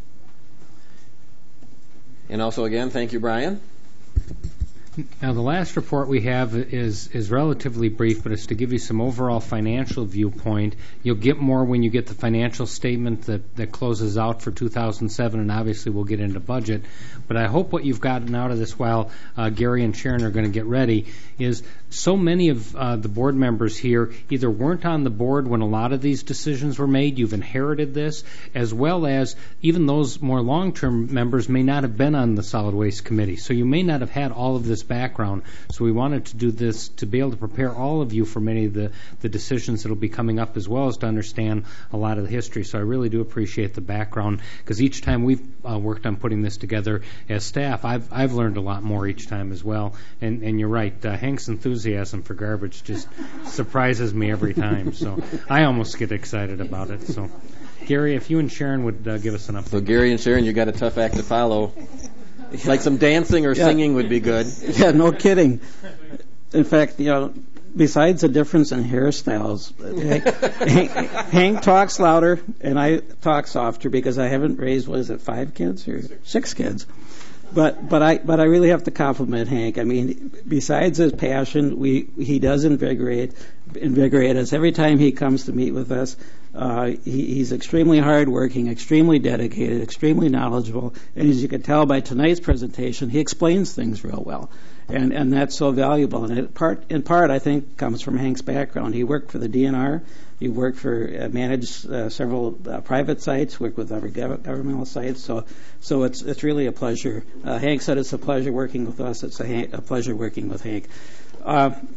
And also, again, thank you, Brian. Now, the last report we have is is relatively brief, but it's to give you some overall financial viewpoint. You'll get more when you get the financial statement that, that closes out for two thousand seven, and obviously we'll get into budget. But I hope what you've gotten out of this while uh, Gary and Sharon are going to get ready is so many of uh, the board members here either weren't on the board when a lot of these decisions were made, you've inherited this, as well as even those more long-term members may not have been on the solid waste committee. So you may not have had all of this background. So we wanted to do this to be able to prepare all of you for many of the, the decisions that will be coming up, as well as to understand a lot of the history. So I really do appreciate the background, because each time we've uh, worked on putting this together as staff, I've I've learned a lot more each time as well. And and you're right, uh, Hank's enthusiasm for garbage just surprises me every time. So I almost get excited about it. So Gary, if you and Sharon would uh, give us an update. So Gary and Sharon, you got a tough act to follow. Like some dancing or Yeah. singing would be good. Yeah, no kidding. In fact, you know, besides the difference in hairstyles, Hank, Hank, Hank talks louder and I talk softer because I haven't raised, what is it, five kids or six, six kids. But but I but I really have to compliment Hank. I mean, besides his passion, we he does invigorate invigorate us every time he comes to meet with us. Uh, he, he's extremely hardworking, extremely dedicated, extremely knowledgeable, and as you can tell by tonight's presentation, he explains things real well, and and that's so valuable. And it part in part, I think, comes from Hank's background. He worked for the D N R. He worked for uh, managed uh, several uh, private sites, worked with other gov- governmental sites. So, so it's it's really a pleasure. Uh, Hank said it's a pleasure working with us. It's a, ha- a pleasure working with Hank. Uh,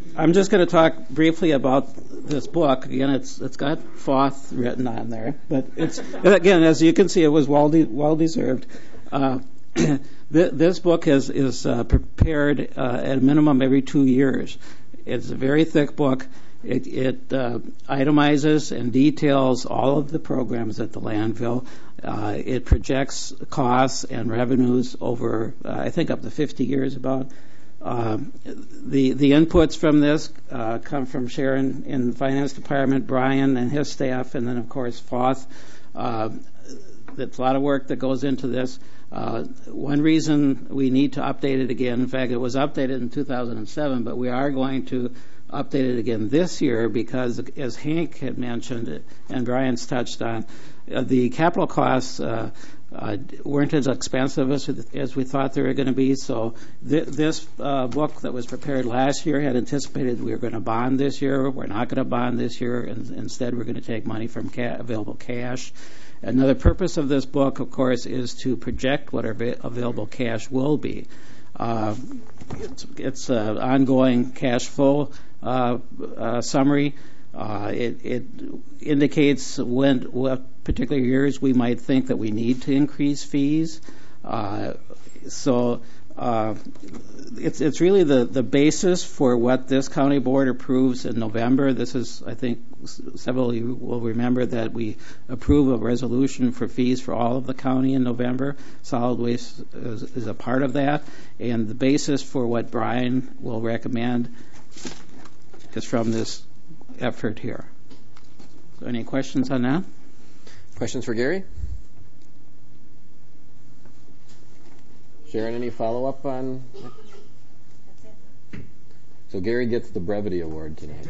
I'm just going to talk briefly about this book. Again, it's it's got Foth written on there, but it's again, as you can see, it was well de- well deserved. Uh, th- this book is is uh, prepared uh, at a minimum every two years. It's a very thick book. It, it uh, itemizes and details all of the programs at the landfill. Uh, it projects costs and revenues over, uh, I think, up to fifty years about. Uh, the the inputs from this uh, come from Sharon in the finance department, Brian and his staff, and then of course Foth. Uh, there's a lot of work that goes into this. Uh, one reason we need to update it again, in fact, it was updated in two thousand seven, but we are going to update it again this year because, as Hank had mentioned and Brian's touched on, uh, the capital costs uh, uh, weren't as expensive as, as we thought they were going to be. So th- this uh, book that was prepared last year had anticipated we were going to bond this year. We're not going to bond this year. And instead, we're going to take money from ca- available cash. Another purpose of this book, of course, is to project what our available cash will be. Uh, it's it's an ongoing cash flow uh, uh, summary. Uh, it, it indicates when, what particular years we might think that we need to increase fees. Uh, so uh, it's it's really the, the basis for what this county board approves in November. This is, I think, several of you will remember that we approve a resolution for fees for all of the county in November. Solid waste is, is a part of that, and the basis for what Brian will recommend is from this effort here. So any questions on that? Questions for Gary? Sharon, any follow-up on? So Gary gets the brevity award tonight.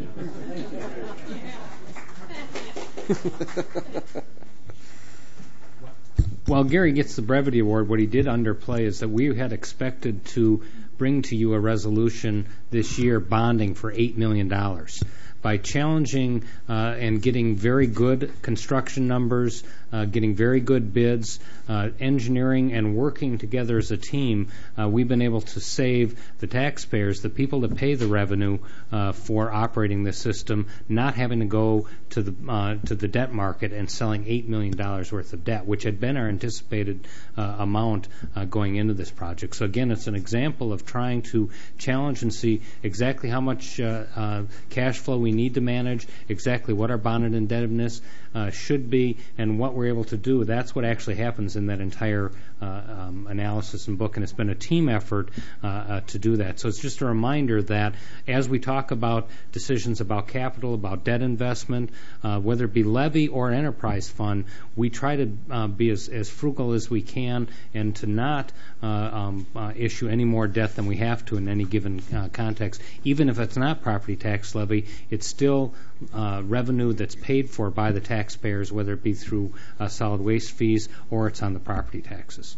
While Gary gets the brevity award, what he did underplay is that we had expected to bring to you a resolution this year bonding for eight million dollars. By challenging uh, and getting very good construction numbers, uh, getting very good bids, uh, engineering, and working together as a team, uh, we've been able to save the taxpayers, the people that pay the revenue uh, for operating the system, not having to go to the uh, to the debt market and selling eight million dollars worth of debt, which had been our anticipated uh, amount uh, going into this project. So again, it's an example of trying to challenge and see exactly how much uh, uh, cash flow we need to manage, exactly what our bonded indebtedness uh, should be, and what we're able to do. That's what actually happens in that entire uh, um, analysis and book, and it's been a team effort uh, uh, to do that. So it's just a reminder that as we talk about decisions about capital, about debt investment, uh, whether it be levy or enterprise fund, we try to uh, be as, as frugal as we can and to not uh, um, uh, issue any more debt than we have to in any given uh, context. Even if it's not property tax levy, it's still uh, revenue that's paid for by the taxpayers, whether it be through uh, solid waste fees or it's on the property taxes.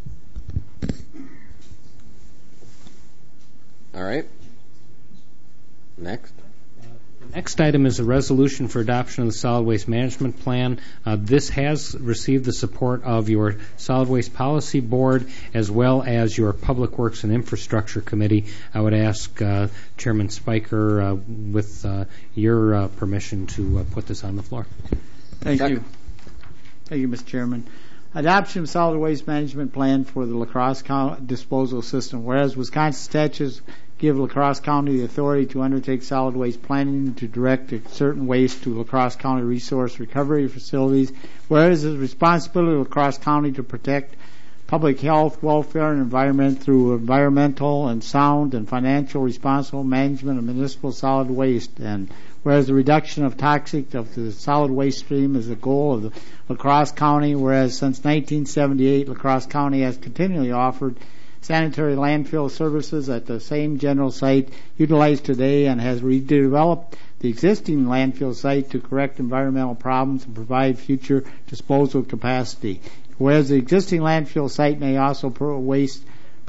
All right. Next. Next item is a resolution for adoption of the solid waste management plan. Uh, this has received the support of your solid waste policy board as well as your public works and infrastructure committee. I would ask uh, Chairman Spiker, uh, with uh, your uh, permission, to uh, put this on the floor. Thank Second. you. Thank you, Mister Chairman. Adoption of solid waste management plan for the La Crosse County disposal system. Whereas Wisconsin statutes give La Crosse County the authority to undertake solid waste planning to direct certain waste to La Crosse County resource recovery facilities. Whereas it is responsibility of La Crosse County to protect public health, welfare, and environment through environmental and sound and financial responsible management of municipal solid waste. And whereas the reduction of toxic of the solid waste stream is the goal of the La Crosse County, whereas since nineteen seventy-eight, La Crosse County has continually offered sanitary landfill services at the same general site utilized today and has redeveloped the existing landfill site to correct environmental problems and provide future disposal capacity. Whereas the existing landfill site may also pro- waste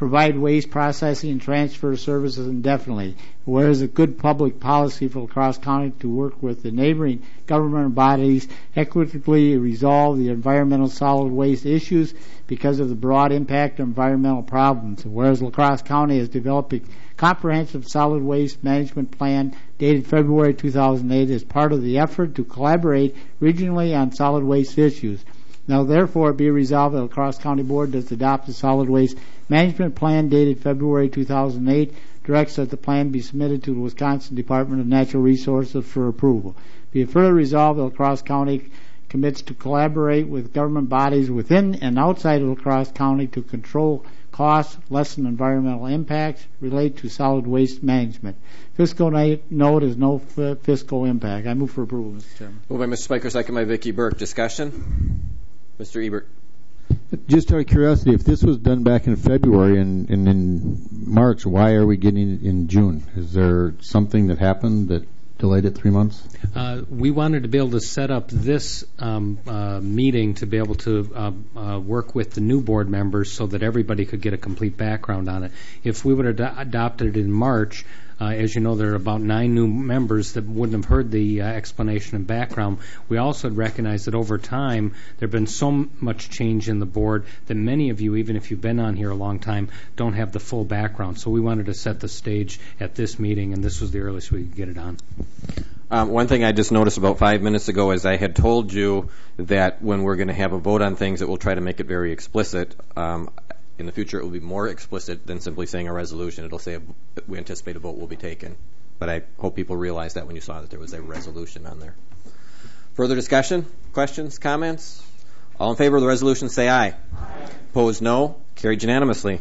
provide waste processing and transfer services indefinitely. Whereas a good public policy for La Crosse County to work with the neighboring governmental bodies equitably resolve the environmental solid waste issues because of the broad impact of environmental problems. Whereas La Crosse County has developed a comprehensive solid waste management plan dated February two thousand eight as part of the effort to collaborate regionally on solid waste issues. Now therefore be resolved that the La Crosse County Board does adopt a solid waste management plan dated February two thousand eight, directs that the plan be submitted to the Wisconsin Department of Natural Resources for approval. Be it further resolved that La Crosse County commits to collaborate with government bodies within and outside of La Crosse County to control costs, lessen environmental impacts, relate to solid waste management. Fiscal note is no f- fiscal impact. I move for approval, Mister Chairman. Moved by Mister Spiker, second by Vicki Burke. Discussion? Mister Ebert. Just out of curiosity, if this was done back in February and, and in March, why are we getting it in June? Is there something that happened that delayed it three months? Uh, we wanted to be able to set up this um, uh, meeting to be able to uh, uh, work with the new board members so that everybody could get a complete background on it. If we would have ad- adopted it in March, Uh, as you know, there are about nine new members that wouldn't have heard the uh, explanation and background. We also had recognized that over time there had been so m- much change in the board that many of you, even if you've been on here a long time, don't have the full background. So we wanted to set the stage at this meeting, and this was the earliest we could get it on. Um, one thing I just noticed about five minutes ago is I had told you that when we're going to have a vote on things, that we'll try to make it very explicit. Um, In the future, it will be more explicit than simply saying a resolution. It'll say a, we anticipate a vote will be taken. But I hope people realize that when you saw that there was a resolution on there. Further discussion? Questions? Comments? All in favor of the resolution, say aye. Aye. Opposed, no. Carried unanimously.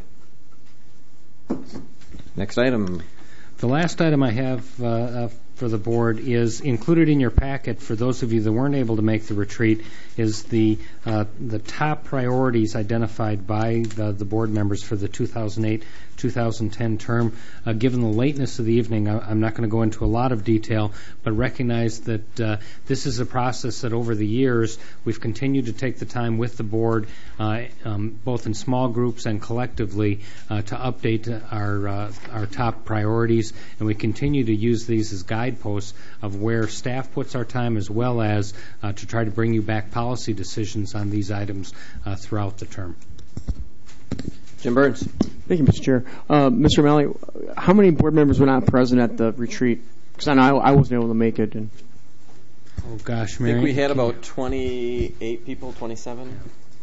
Next item. The last item I have uh, uh, for the board is included in your packet for those of you that weren't able to make the retreat is the uh, the top priorities identified by the, the board members for the two thousand eight two thousand ten term. Uh, given the lateness of the evening, I, I'm not going to go into a lot of detail, but recognize that uh, this is a process that over the years we've continued to take the time with the board, uh, um, both in small groups and collectively, uh, to update our uh, our top priorities, and we continue to use these as guideposts of where staff puts our time, as well as uh, to try to bring you back policy decisions on these items uh, throughout the term. Jim Burns. Thank you, Mister Chair. Uh, Mister O'Malley, how many board members were not present at the retreat? Because I know I, I wasn't able to make it. And oh gosh, Mary. I think we had about twenty-eight people, twenty-seven.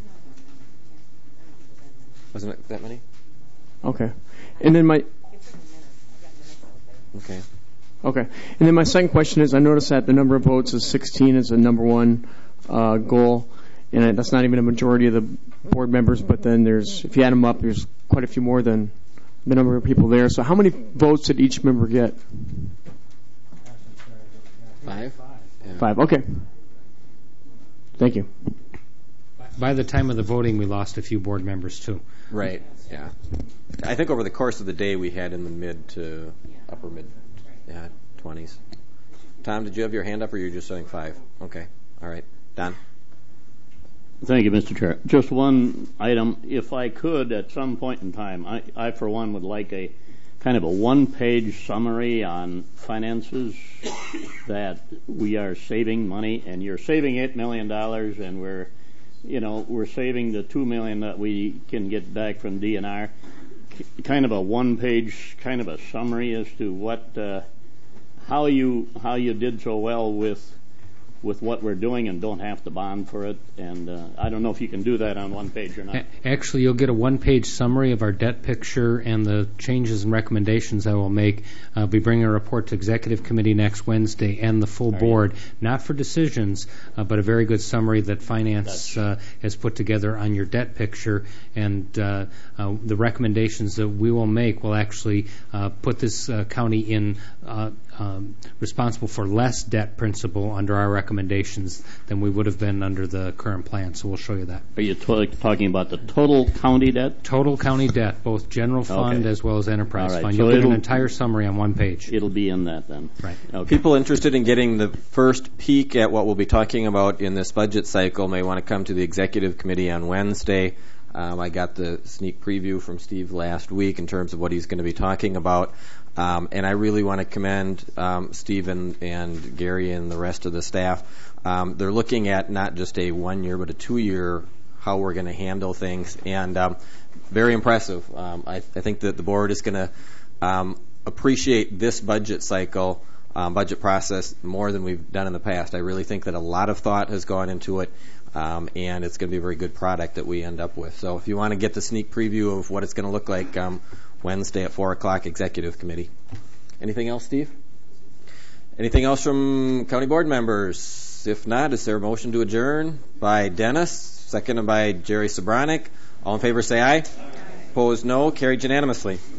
Wasn't it that many? Okay. And then my Okay. Okay. And then my second question is, I noticed that the number of votes is sixteen as the number one uh, goal, and that's not even a majority of the board members, but then there's, if you add them up, there's quite a few more than the number of people there. So how many votes did each member get? Five. Yeah. Five. Okay. Thank you. By the time of the voting, we lost a few board members, too. Right, yeah. I think over the course of the day, we had in the mid to upper mid, yeah, twenties. Tom, did you have your hand up, or you're just saying five? Okay, all right. Don? Thank you, Mister Chair. Just one item. If I could, at some point in time, I, I for one, would like a kind of a one-page summary on finances that we are saving money, and you're saving eight million dollars, and we're, you know, we're saving the two million dollars that we can get back from D N R. Kind of a one-page, kind of a summary as to what, uh, how you how you did so well with with what we're doing and don't have to bond for it. And uh, I don't know if you can do that on one page or not. Actually, you'll get a one-page summary of our debt picture and the changes and recommendations I will make. I'll be bringing a report to Executive Committee next Wednesday and the full board, not for decisions, uh, but a very good summary that Finance uh, has put together on your debt picture. And uh, uh, the recommendations that we will make will actually uh, put this uh, county in uh, um, responsible for less debt principal under our recommendations than we would have been under the current plan. So we'll show you that. Are you t- talking about the total county debt? Total county debt, both general fund okay. as well as enterprise right. fund. So You'll get an entire summary on one page. It'll be in that then. Right. Okay. People interested in getting the first peek at what we'll be talking about in this budget cycle may want to come to the Executive Committee on Wednesday. Um, I got the sneak preview from Steve last week in terms of what he's going to be talking about. Um, and I really want to commend um, Steve and, and Gary and the rest of the staff. Um, they're looking at not just a one-year but a two-year how we're going to handle things, and um, very impressive. Um, I, I think that the board is going to um, appreciate this budget cycle, um, budget process more than we've done in the past. I really think that a lot of thought has gone into it, um, and it's going to be a very good product that we end up with. So if you want to get the sneak preview of what it's going to look like, um, Wednesday at four o'clock, Executive Committee. Anything else, Steve? Anything else from county board members? If not, is there a motion to adjourn by Dennis, seconded by Jerry Sobronic? All in favor say aye. Aye. Opposed, no. Carried unanimously.